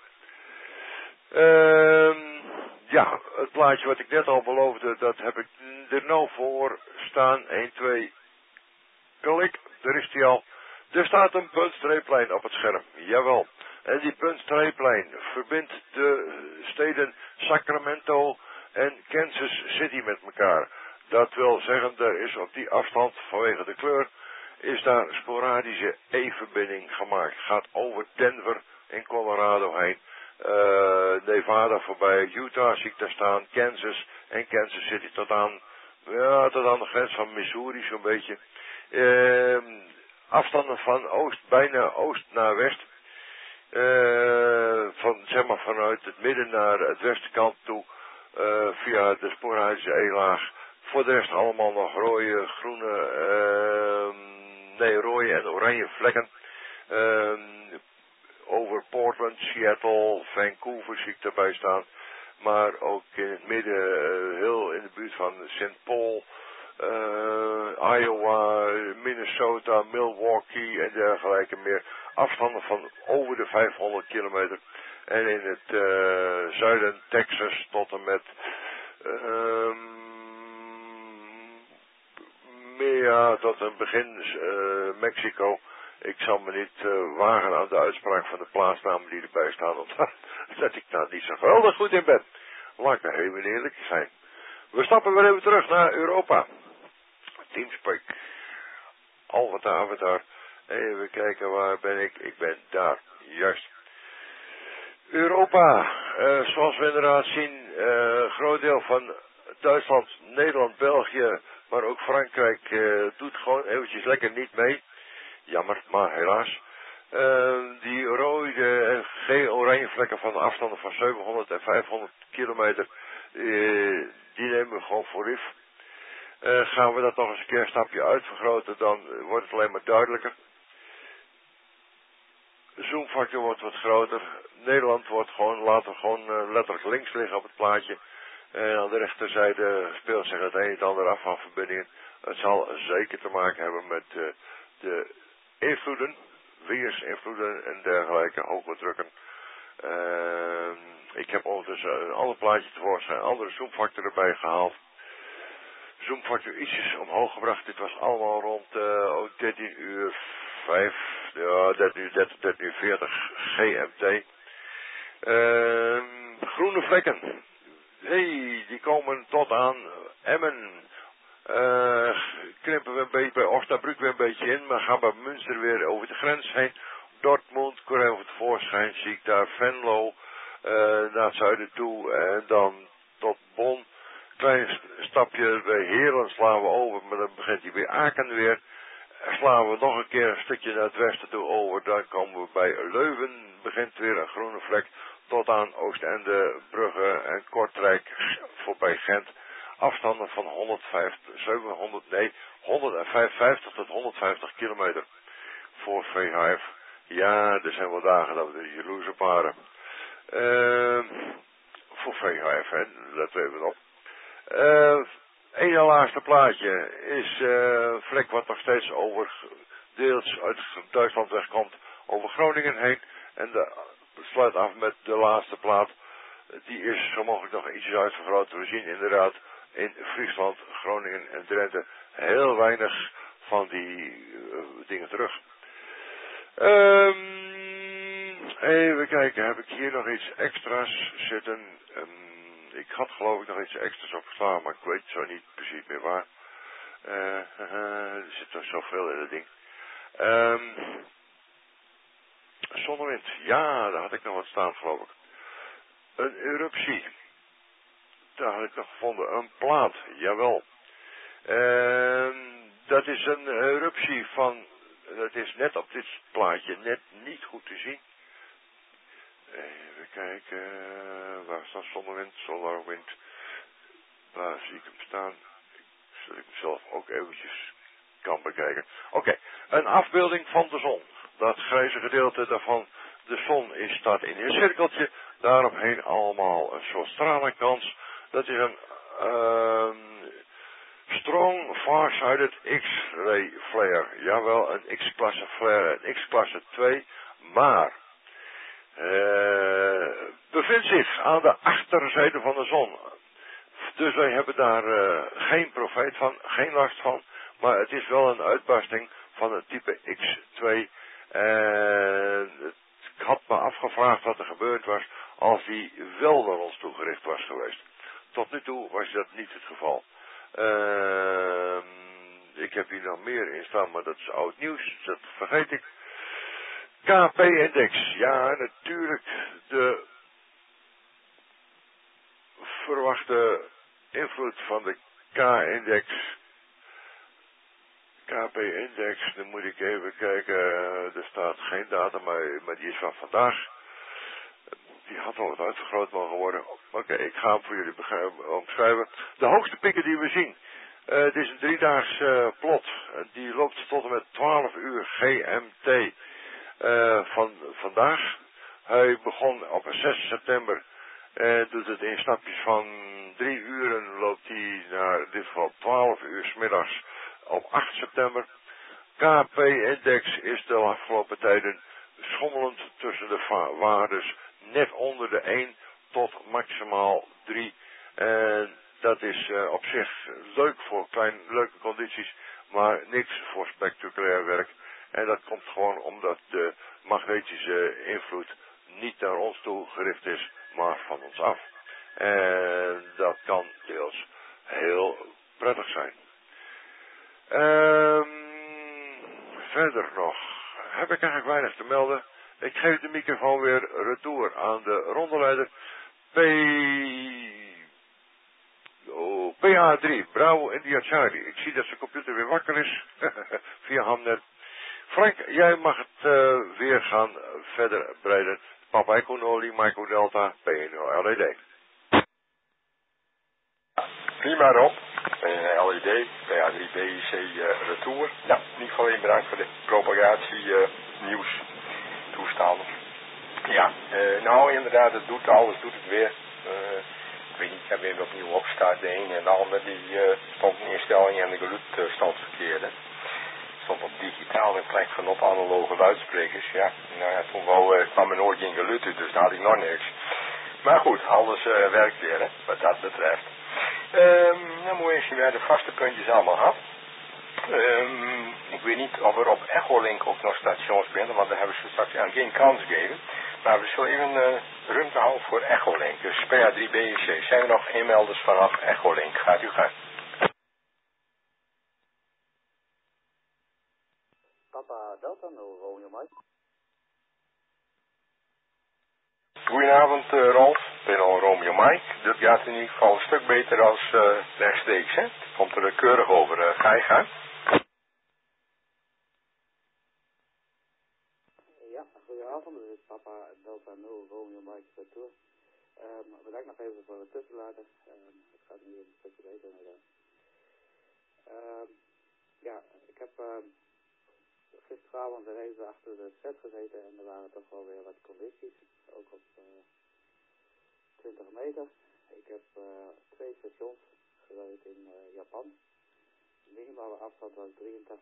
Ja, het plaatje wat ik net al beloofde, dat heb ik er nou voor staan. 1, 2, klik, daar is die al. Er staat een puntstreeplijn op het scherm, jawel. En die puntstreeplijn verbindt de steden Sacramento en Kansas City met elkaar. Dat wil zeggen, er is op die afstand, vanwege de kleur, is daar sporadische E-verbinding gemaakt. Gaat over Denver in Colorado heen. Nevada voorbij, Utah zie ik daar staan, Kansas en Kansas City tot aan de grens van Missouri zo'n beetje. Afstanden van bijna oost naar west. Vanuit het midden naar het westkant toe, via de sporadische E-laag. Voor de rest allemaal nog rode, groene, rode en oranje vlekken. Over Portland, Seattle, Vancouver zie ik daarbij staan. Maar ook in het midden, heel in de buurt van St. Paul, Iowa, Minnesota, Milwaukee en dergelijke meer. Afstanden van over de 500 kilometer. En in het zuiden Texas tot en met tot een begin Mexico. Ik zal me niet wagen aan de uitspraak van de plaatsnamen die erbij staan, omdat ik daar niet zo geweldig goed in ben. Laat ik nou even eerlijk zijn. We stappen weer even terug naar Europa. Teamspeak. Avatar. Even kijken, waar ben ik? Ik ben daar. Juist. Europa. Zoals we inderdaad zien, groot deel van Duitsland, Nederland, België, maar ook Frankrijk doet gewoon eventjes lekker niet mee. Jammer, maar helaas. Die rode en geel-oranje vlekken van afstanden van 700 en 500 kilometer, die nemen we gewoon voor lief. Gaan we dat nog eens een keer een stapje uitvergroten, dan wordt het alleen maar duidelijker. De zoomfactor wordt wat groter. Nederland wordt gewoon, laten we gewoon letterlijk links liggen op het plaatje. En aan de rechterzijde speelt zich het een en het ander af van verbindingen. Het zal zeker te maken hebben met de invloeden, weersinvloeden en dergelijke, hoge drukken. Ik heb ondertussen een ander plaatje tevoorschijn, een andere zoomfactor erbij gehaald. Zoomfactor ietsjes omhoog gebracht. Dit was allemaal rond 13 uur 5, ja, 13 uur 40 GMT. Groene vlekken. Hey, die komen tot aan Emmen. Knippen we een beetje bij Osnabrück weer een beetje in, maar gaan bij Münster weer over de grens heen. Dortmund, Korea over tevoorschijn, zie ik daar Venlo naar het zuiden toe en dan tot Bonn. Klein stapje bij Heerlen slaan we over, maar dan begint hij bij Aken weer. Slaan we nog een keer een stukje naar het westen toe over, dan komen we bij Leuven, begint weer een groene vlek, tot aan Oostende, Brugge en Kortrijk, voorbij Gent. Afstanden van 155 tot 150 kilometer voor VHF. Ja, er zijn wel dagen dat we er jaloers op waren. Voor VHF, hè, let even op. Eén laatste plaatje is een vlek wat nog steeds over, deels uit Duitsland wegkomt, over Groningen heen. En sluit af met de laatste plaat. Die is zo mogelijk nog ietsjes uitvergroot. We zien inderdaad in Friesland, Groningen en Drenthe heel weinig van die dingen terug. Even kijken, heb ik hier nog iets extra's zitten? Ik had geloof ik nog iets extra's opgeslagen, maar ik weet zo niet precies meer waar. Er zit toch zoveel in het ding. Zonnewind, ja, daar had ik nog wat staan geloof ik. Een eruptie. Daar had ik nog gevonden. Een plaat, jawel. Dat is een eruptie van, dat is net op dit plaatje net niet goed te zien. Even kijken, waar staat zonnewind, solarwind. Waar zie ik hem staan? Zodat ik mezelf ook eventjes kan bekijken. Oké, een afbeelding van de zon. Dat grijze gedeelte daarvan, de zon staat in een cirkeltje. Daaromheen allemaal een soort stralenkans. Dat is een strong far-sighted X-ray flare. Jawel, een X-klasse flare, een X-klasse 2. Maar bevindt zich aan de achterzijde van de zon. Dus wij hebben daar geen profijt van, geen last van. Maar het is wel een uitbarsting van het type X2. Ik had me afgevraagd wat er gebeurd was als die wel naar ons toegericht was geweest. Tot nu toe was dat niet het geval. Ik heb hier nog meer in staan, maar dat is oud nieuws. Dat vergeet ik. KP-index. Ja, natuurlijk. De verwachte invloed van de K-index. KP-index, dan moet ik even kijken. Er staat geen datum, maar die is van vandaag. Die had al wat uitvergroot mogen worden. Oké, ik ga hem voor jullie omschrijven. De hoogste pieken die we zien. Het is een 3-daags plot. Die loopt tot en met 12 uur GMT van vandaag. Hij begon op 6 september. En doet het in stapjes van 3 uren. Loopt hij naar in dit geval 12 uur 's middags op 8 september. KP-index is de afgelopen tijden schommelend tussen de waardes net onder de 1 tot maximaal 3. En dat is op zich leuk voor leuke condities, maar niks voor spectaculair werk. En dat komt gewoon omdat de magnetische invloed niet naar ons toe gericht is, maar van ons af. En dat kan deels heel prettig zijn. Verder nog heb ik eigenlijk weinig te melden. Ik geef de microfoon weer retour aan de rondeleider PA3, Bravo India Charlie. Ik zie dat zijn computer weer wakker is, via Hamnet. Frank, jij mag het weer gaan verder breiden. Papa Echo Noli, Michael Delta, PNO LED. Prima Rob, PNO LED, PA3 BIC retour. Nou, niet alleen bedankt voor de propagatie nieuws toestanden. Ja, nou inderdaad, alles doet het weer. Ik weet niet, ik heb weer opnieuw opstart. De een en de ander die stond in instelling en de geluidstand verkeerde. Stond op digitaal in plek van op analoge luidsprekers. Ja, nou ja, toen kwam er nooit geen geluid uit, dus daar had ik nog niks. Maar goed, alles werkt weer, hè, wat dat betreft. Dan moet je eens weer de vaste puntjes allemaal gehad. Ik weet niet of er op Echolink ook nog stations binnen, want daar hebben ze straks aan geen kans gegeven. Maar we zullen even ruimte houden voor Echolink. Dus SPA3BC. Zijn er nog inmelders vanaf Echolink? Gaat u gaan. Papa Delta 0, Romeo Mike. Goedenavond Rolf, ik ben al Romeo Mike. Dat gaat in ieder geval een stuk beter als rechtstreeks, hè? Komt er keurig over. Ga je gaan? Ja, goedenavond. Dit is Papa Delta 0, Romeo Mike Tour. Bedankt nog even voor het tussenlaten. Het gaat nu een stukje beter inderdaad. Ja, ik heb gisteravond de race achter de set gezeten en er waren toch wel weer wat condities. Ook op 20 meter. Ik heb 2 stations gereden in Japan. De minimale afstand was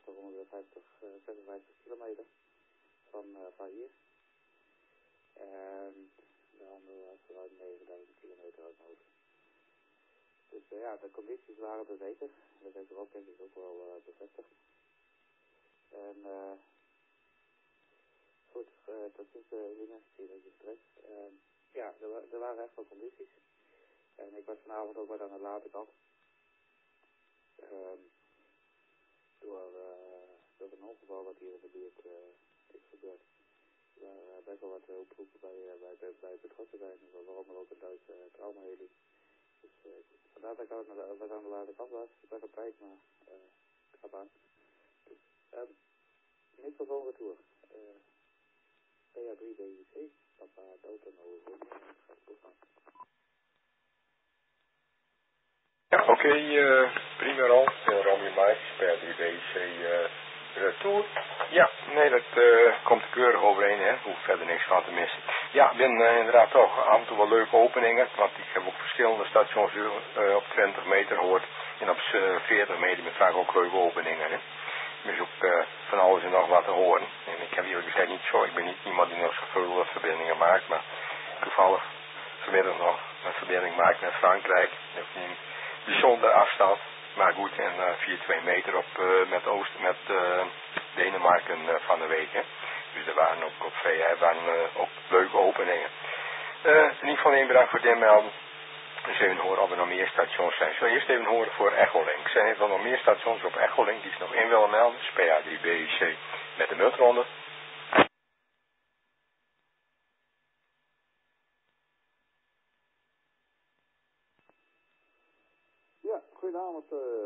86 kilometer van hier. En de andere was ruim 9000 kilometer uit mijn hoofd. Dus ja, de condities waren er zeker. Dat heeft Rob denk ik ook wel bevestigd. En goed, tot ziens Eline, zie dat je stress. Ja, er waren echt wel condities. En ik was vanavond ook wat aan de late kant. Door een ongeval wat hier in de buurt is gebeurd. Waar best wel wat oproepen bij betrokken zijn. Waaronder ook een Duitse traumaheli. Dus vandaar dat ik ook wat aan de late kant was. Ik was op tijd, maar ik ga aan. Dus, niet voor volgende tour. PA3BC, Papa Delta 0, Ja, oké, prima Rolf. Romeo Mike, PA3BC retour. Ja, nee, dat komt keurig overeen, hè. Hoef verder niks van te missen. Ja, ik ben inderdaad toch af en toe wel leuke openingen, want ik heb ook verschillende stations op 20 meter gehoord. En op 40 meter met vaak ook leuke openingen, hè. Dus ook van alles en nog wat te horen. En ik heb eerlijk gezegd niet zo, ik ben niet iemand die nog zoveel verbindingen maakt, maar toevallig vanmiddag nog een verbinding maakt met Frankrijk. Dat is een bijzondere afstand, maar goed, en 4-2 meter op met Denemarken van de week. Hè. Dus er waren ook ook leuke openingen. In ieder geval één bedankt voor het inmelden. Dus even horen of er nog meer stations zijn. Zullen we eerst even horen voor Echolink. Zijn er nog meer stations op Echolink die ze nog in willen melden? PA3BC met de muntronde. Ja, goedenavond.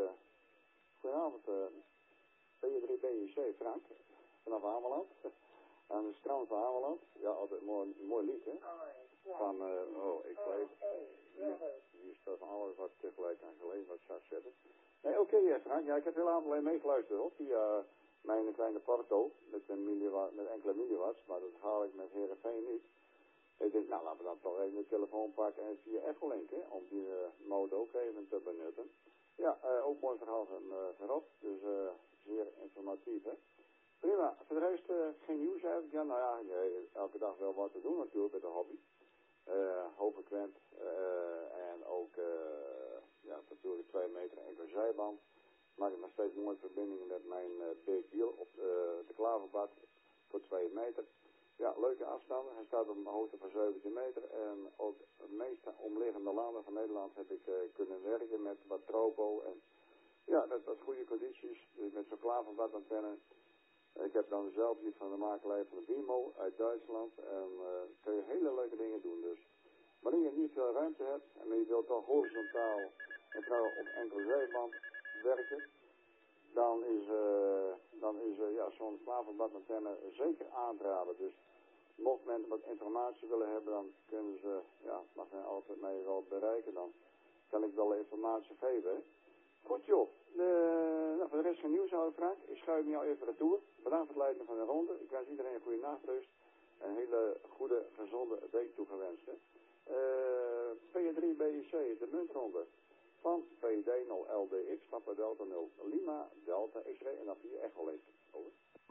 PA3BC Frank. Vanaf Ameland. Aan de strand van Ameland. Ja, altijd een mooi lied, hè? Van, ik leef. Hier staat van alles wat tegelijk aan gelezen, wat zou zetten. Nee, oké, Frank. Ja, ik heb heel alleen meegeluisterd hoor, via mijn kleine Porto met enkele milliwatts, maar dat haal ik met Heerenveen niet. Ik denk, nou laten we dan toch even de telefoon pakken en via Echolink, hè, om die mode ook even te benutten. Ja, ook mooi verhaal van Rob, dus zeer informatief, hè. Prima. Voor de rest geen nieuws eigenlijk. Ja, nou ja, elke dag wel wat te doen natuurlijk met de hobby. Hoogfrequent en ook natuurlijk 2 meter enkele zijband. Maak ik nog steeds mooie verbindingen met mijn big wheel op de Klaverbad voor 2 meter. Ja, leuke afstanden. Hij staat op een hoogte van 17 meter en ook de meeste omliggende landen van Nederland heb ik kunnen werken met wat tropo en ja, dat was goede condities. Dus met zo'n Klaverbad-antenne. Ik heb dan zelf die van de makelij van de Bimo uit Duitsland en kun je hele leuke dingen doen. Dus wanneer je niet veel ruimte hebt en je wilt toch horizontaal en trouwens op enkele zijband werken, dan is ja, zo'n Klaverbad-antenne zeker aan te raden. Dus mocht men wat informatie willen hebben, dan kunnen ze, ja, mag men altijd mij wel bereiken, dan kan ik wel informatie geven. Hè. Goed joh, nou, voor de rest van nieuws houden Frank, ik schuif jou even retour. Bedankt voor het leiden van de ronde. Ik wens iedereen een goede nachtrust en een hele goede, gezonde week toegewenst. P3BC, de muntronde van PD0LDX, Papa Delta 0 Lima, Delta X-ray en dan 4 Echo Link. Over.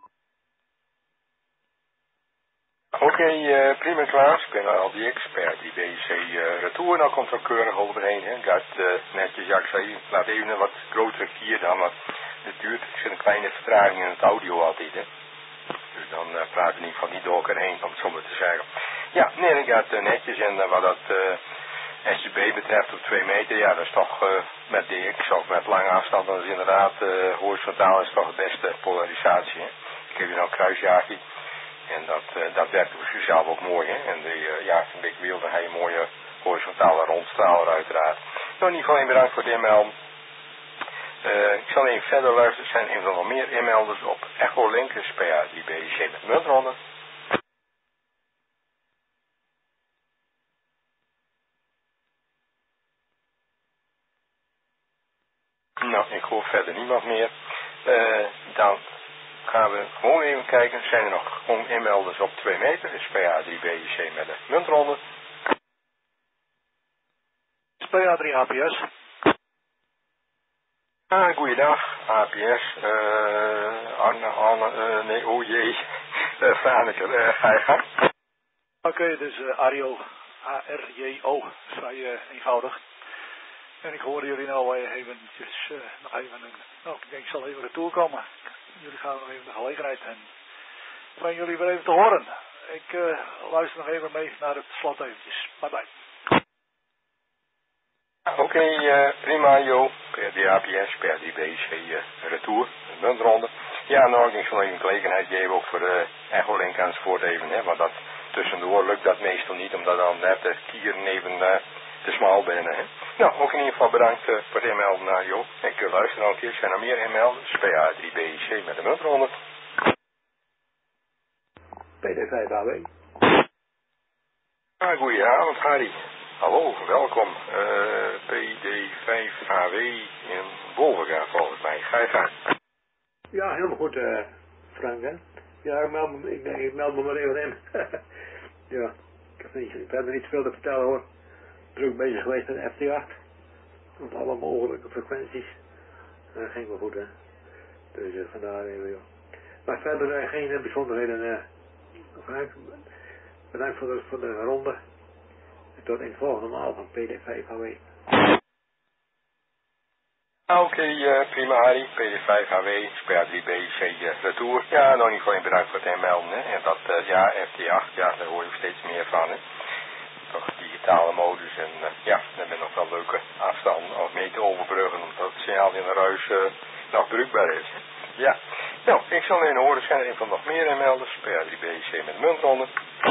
Oké, prima Klaas, ik ben al die expert, die BC retour, nou komt er keurig overheen, hè. Dat netjes, ja ik zei, laat even een wat grotere kier dan, want het duurt, er zit een kleine vertraging in het audio altijd, hè. Dus dan praten we niet van die door elkaar heen, om het zo maar te zeggen. Ja, nee, ik gaat netjes en wat dat SUB betreft op 2 meter, ja dat is toch met DX of met lange afstand, dat is inderdaad horizontaal is toch de beste polarisatie, hè. Ik heb hier nou een kruisjaagje. En dat werkt voor zichzelf ook mooi, hè. En ja, een beetje wilde hij een mooie horizontale rondstraler uiteraard. Nou, in ieder geval bedankt voor het inmelden. Ik zal even verder luisteren. Er zijn even nog meer inmelders op Echo Link, dus PA3BC met muntronde. Nou, ik hoor verder niemand meer. Dan gaan we gewoon even kijken. Zijn er nog gewoon inmelders op 2 meter? Dus PA3BC met de muntronde. PA3 APS. Goeiedag, APS. Anne, nee, oh jee. Franeker, ga je gang. Oké, dus Ario, ARJO, vrij eenvoudig. En ik hoorde jullie nou eventjes, nog even, nou ik denk ik zal even retour komen. Jullie gaan nog even de gelegenheid en van jullie weer even te horen. Ik luister nog even mee naar het slot eventjes. Bye bye. Oké, prima Jo. PRD-APS, PRD-BC, retour, de muntronde. Ja, nou, ik zal even gelegenheid geven ook voor de Echo Link enzovoort even, hè, want dat tussendoor lukt dat meestal niet, omdat dan net de kieren even te smal binnen, hè. Nou, ook in ieder geval bedankt voor het inmelden naar Jo. Ik luister nog een keer, zijn er meer inmelders, PA3BC met de muntronde. PD5AW. Goedenavond, Harry. Hallo, welkom. PD5AW in Wolvenga volgens mij. Ga je gang. Ja, helemaal goed, Frank, hè. Ja, ik meld me maar even in. Ja, ik heb verder niet veel te vertellen hoor. Druk bezig geweest met FT8. Op alle mogelijke frequenties. Dat ging wel goed, hè. Dus vandaar even, joh. Maar verder geen bijzonderheden, Frank. Bedankt voor de ronde. Tot in het volgende maal van PD5HW. Oké, prima Harry. PD5HW, PA3BC retour. Ja, nog niet gewoon bedankt voor het inmelden. Hè. En dat, ja, FT8, ja, daar hoor je steeds meer van. Hè. Toch digitale modus en ja, daar ben nog wel leuke afstanden om mee te overbruggen, omdat het signaal in de ruis nog bruikbaar is. Hè. Ja, nou, ik zal alleen horen, zijn er even nog meer inmelders. PA3BC met muntronde.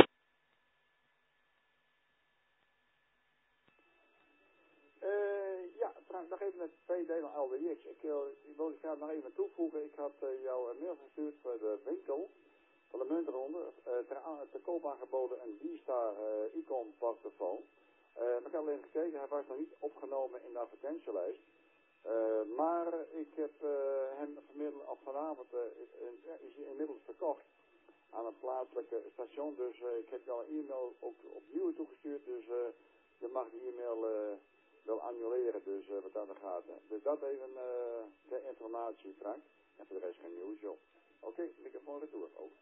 Nog even met PD0LDX. Ik wil graag nog even toevoegen. Ik had jou een mail gestuurd voor de winkel van de muntronde. Te koop aangeboden een D-Star Icon portofoon. Ik had alleen gekeken, hij was nog niet opgenomen in de advertentielijst. Maar ik heb hem vanavond is hij inmiddels verkocht aan een plaatselijke station. Dus ik heb jou een e-mail ook opnieuw toegestuurd. Dus je mag die e-mail wil annuleren, dus wat dat gaat. Hè. Dus dat even de informatie, Frank. En voor de rest geen nieuws, joh. Oké, microfoon retour. Over.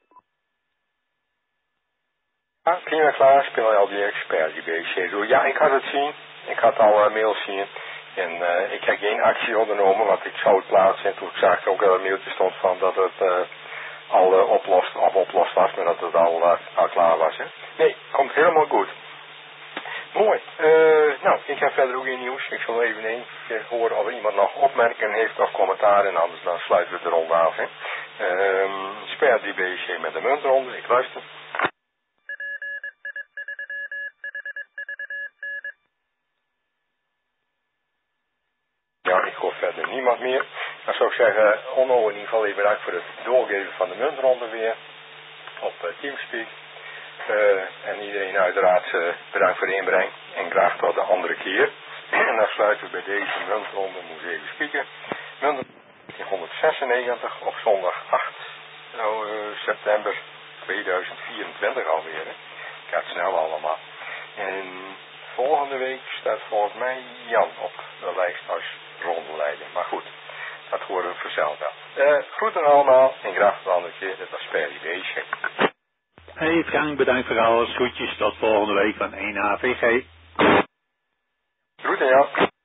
Ja, prima Klaas, ik ben al die expert, die BC. Ja, ik had het zien. Ik had al mails zien. En ik heb geen actie ondernomen, want ik zou het plaatsen. En toen zag ik ook dat een mailtje stond van dat het al oplost was, maar dat het al klaar was. Hè. Nee, komt helemaal goed. Mooi. Nou, ik heb verder ook geen nieuws. Ik zal even horen of iemand nog opmerkingen heeft of commentaar. En anders dan sluiten we de ronde af. Sper die BC met de muntronde. Ik luister. Ja, ik hoor verder niemand meer. Dan zou ik zeggen, Onno in ieder geval even bedankt voor het doorgeven van de muntronde weer. Op Teamspeak. En iedereen uiteraard bedankt voor de inbreng. En graag tot de andere keer. En dan sluiten we bij deze muntronde, moet even spieken. Muntronde 1996 op zondag 8 september 2024 alweer. Hè. Gaat snel allemaal. En volgende week staat volgens mij Jan op de lijst als rondeleider. Maar goed, dat horen we vanzelf wel. Groeten allemaal en graag tot de andere keer. Dat was Perry Beesje. Hey Frank, bedankt voor alles. Groetjes tot volgende week van 1 AVG. Groeten Jan.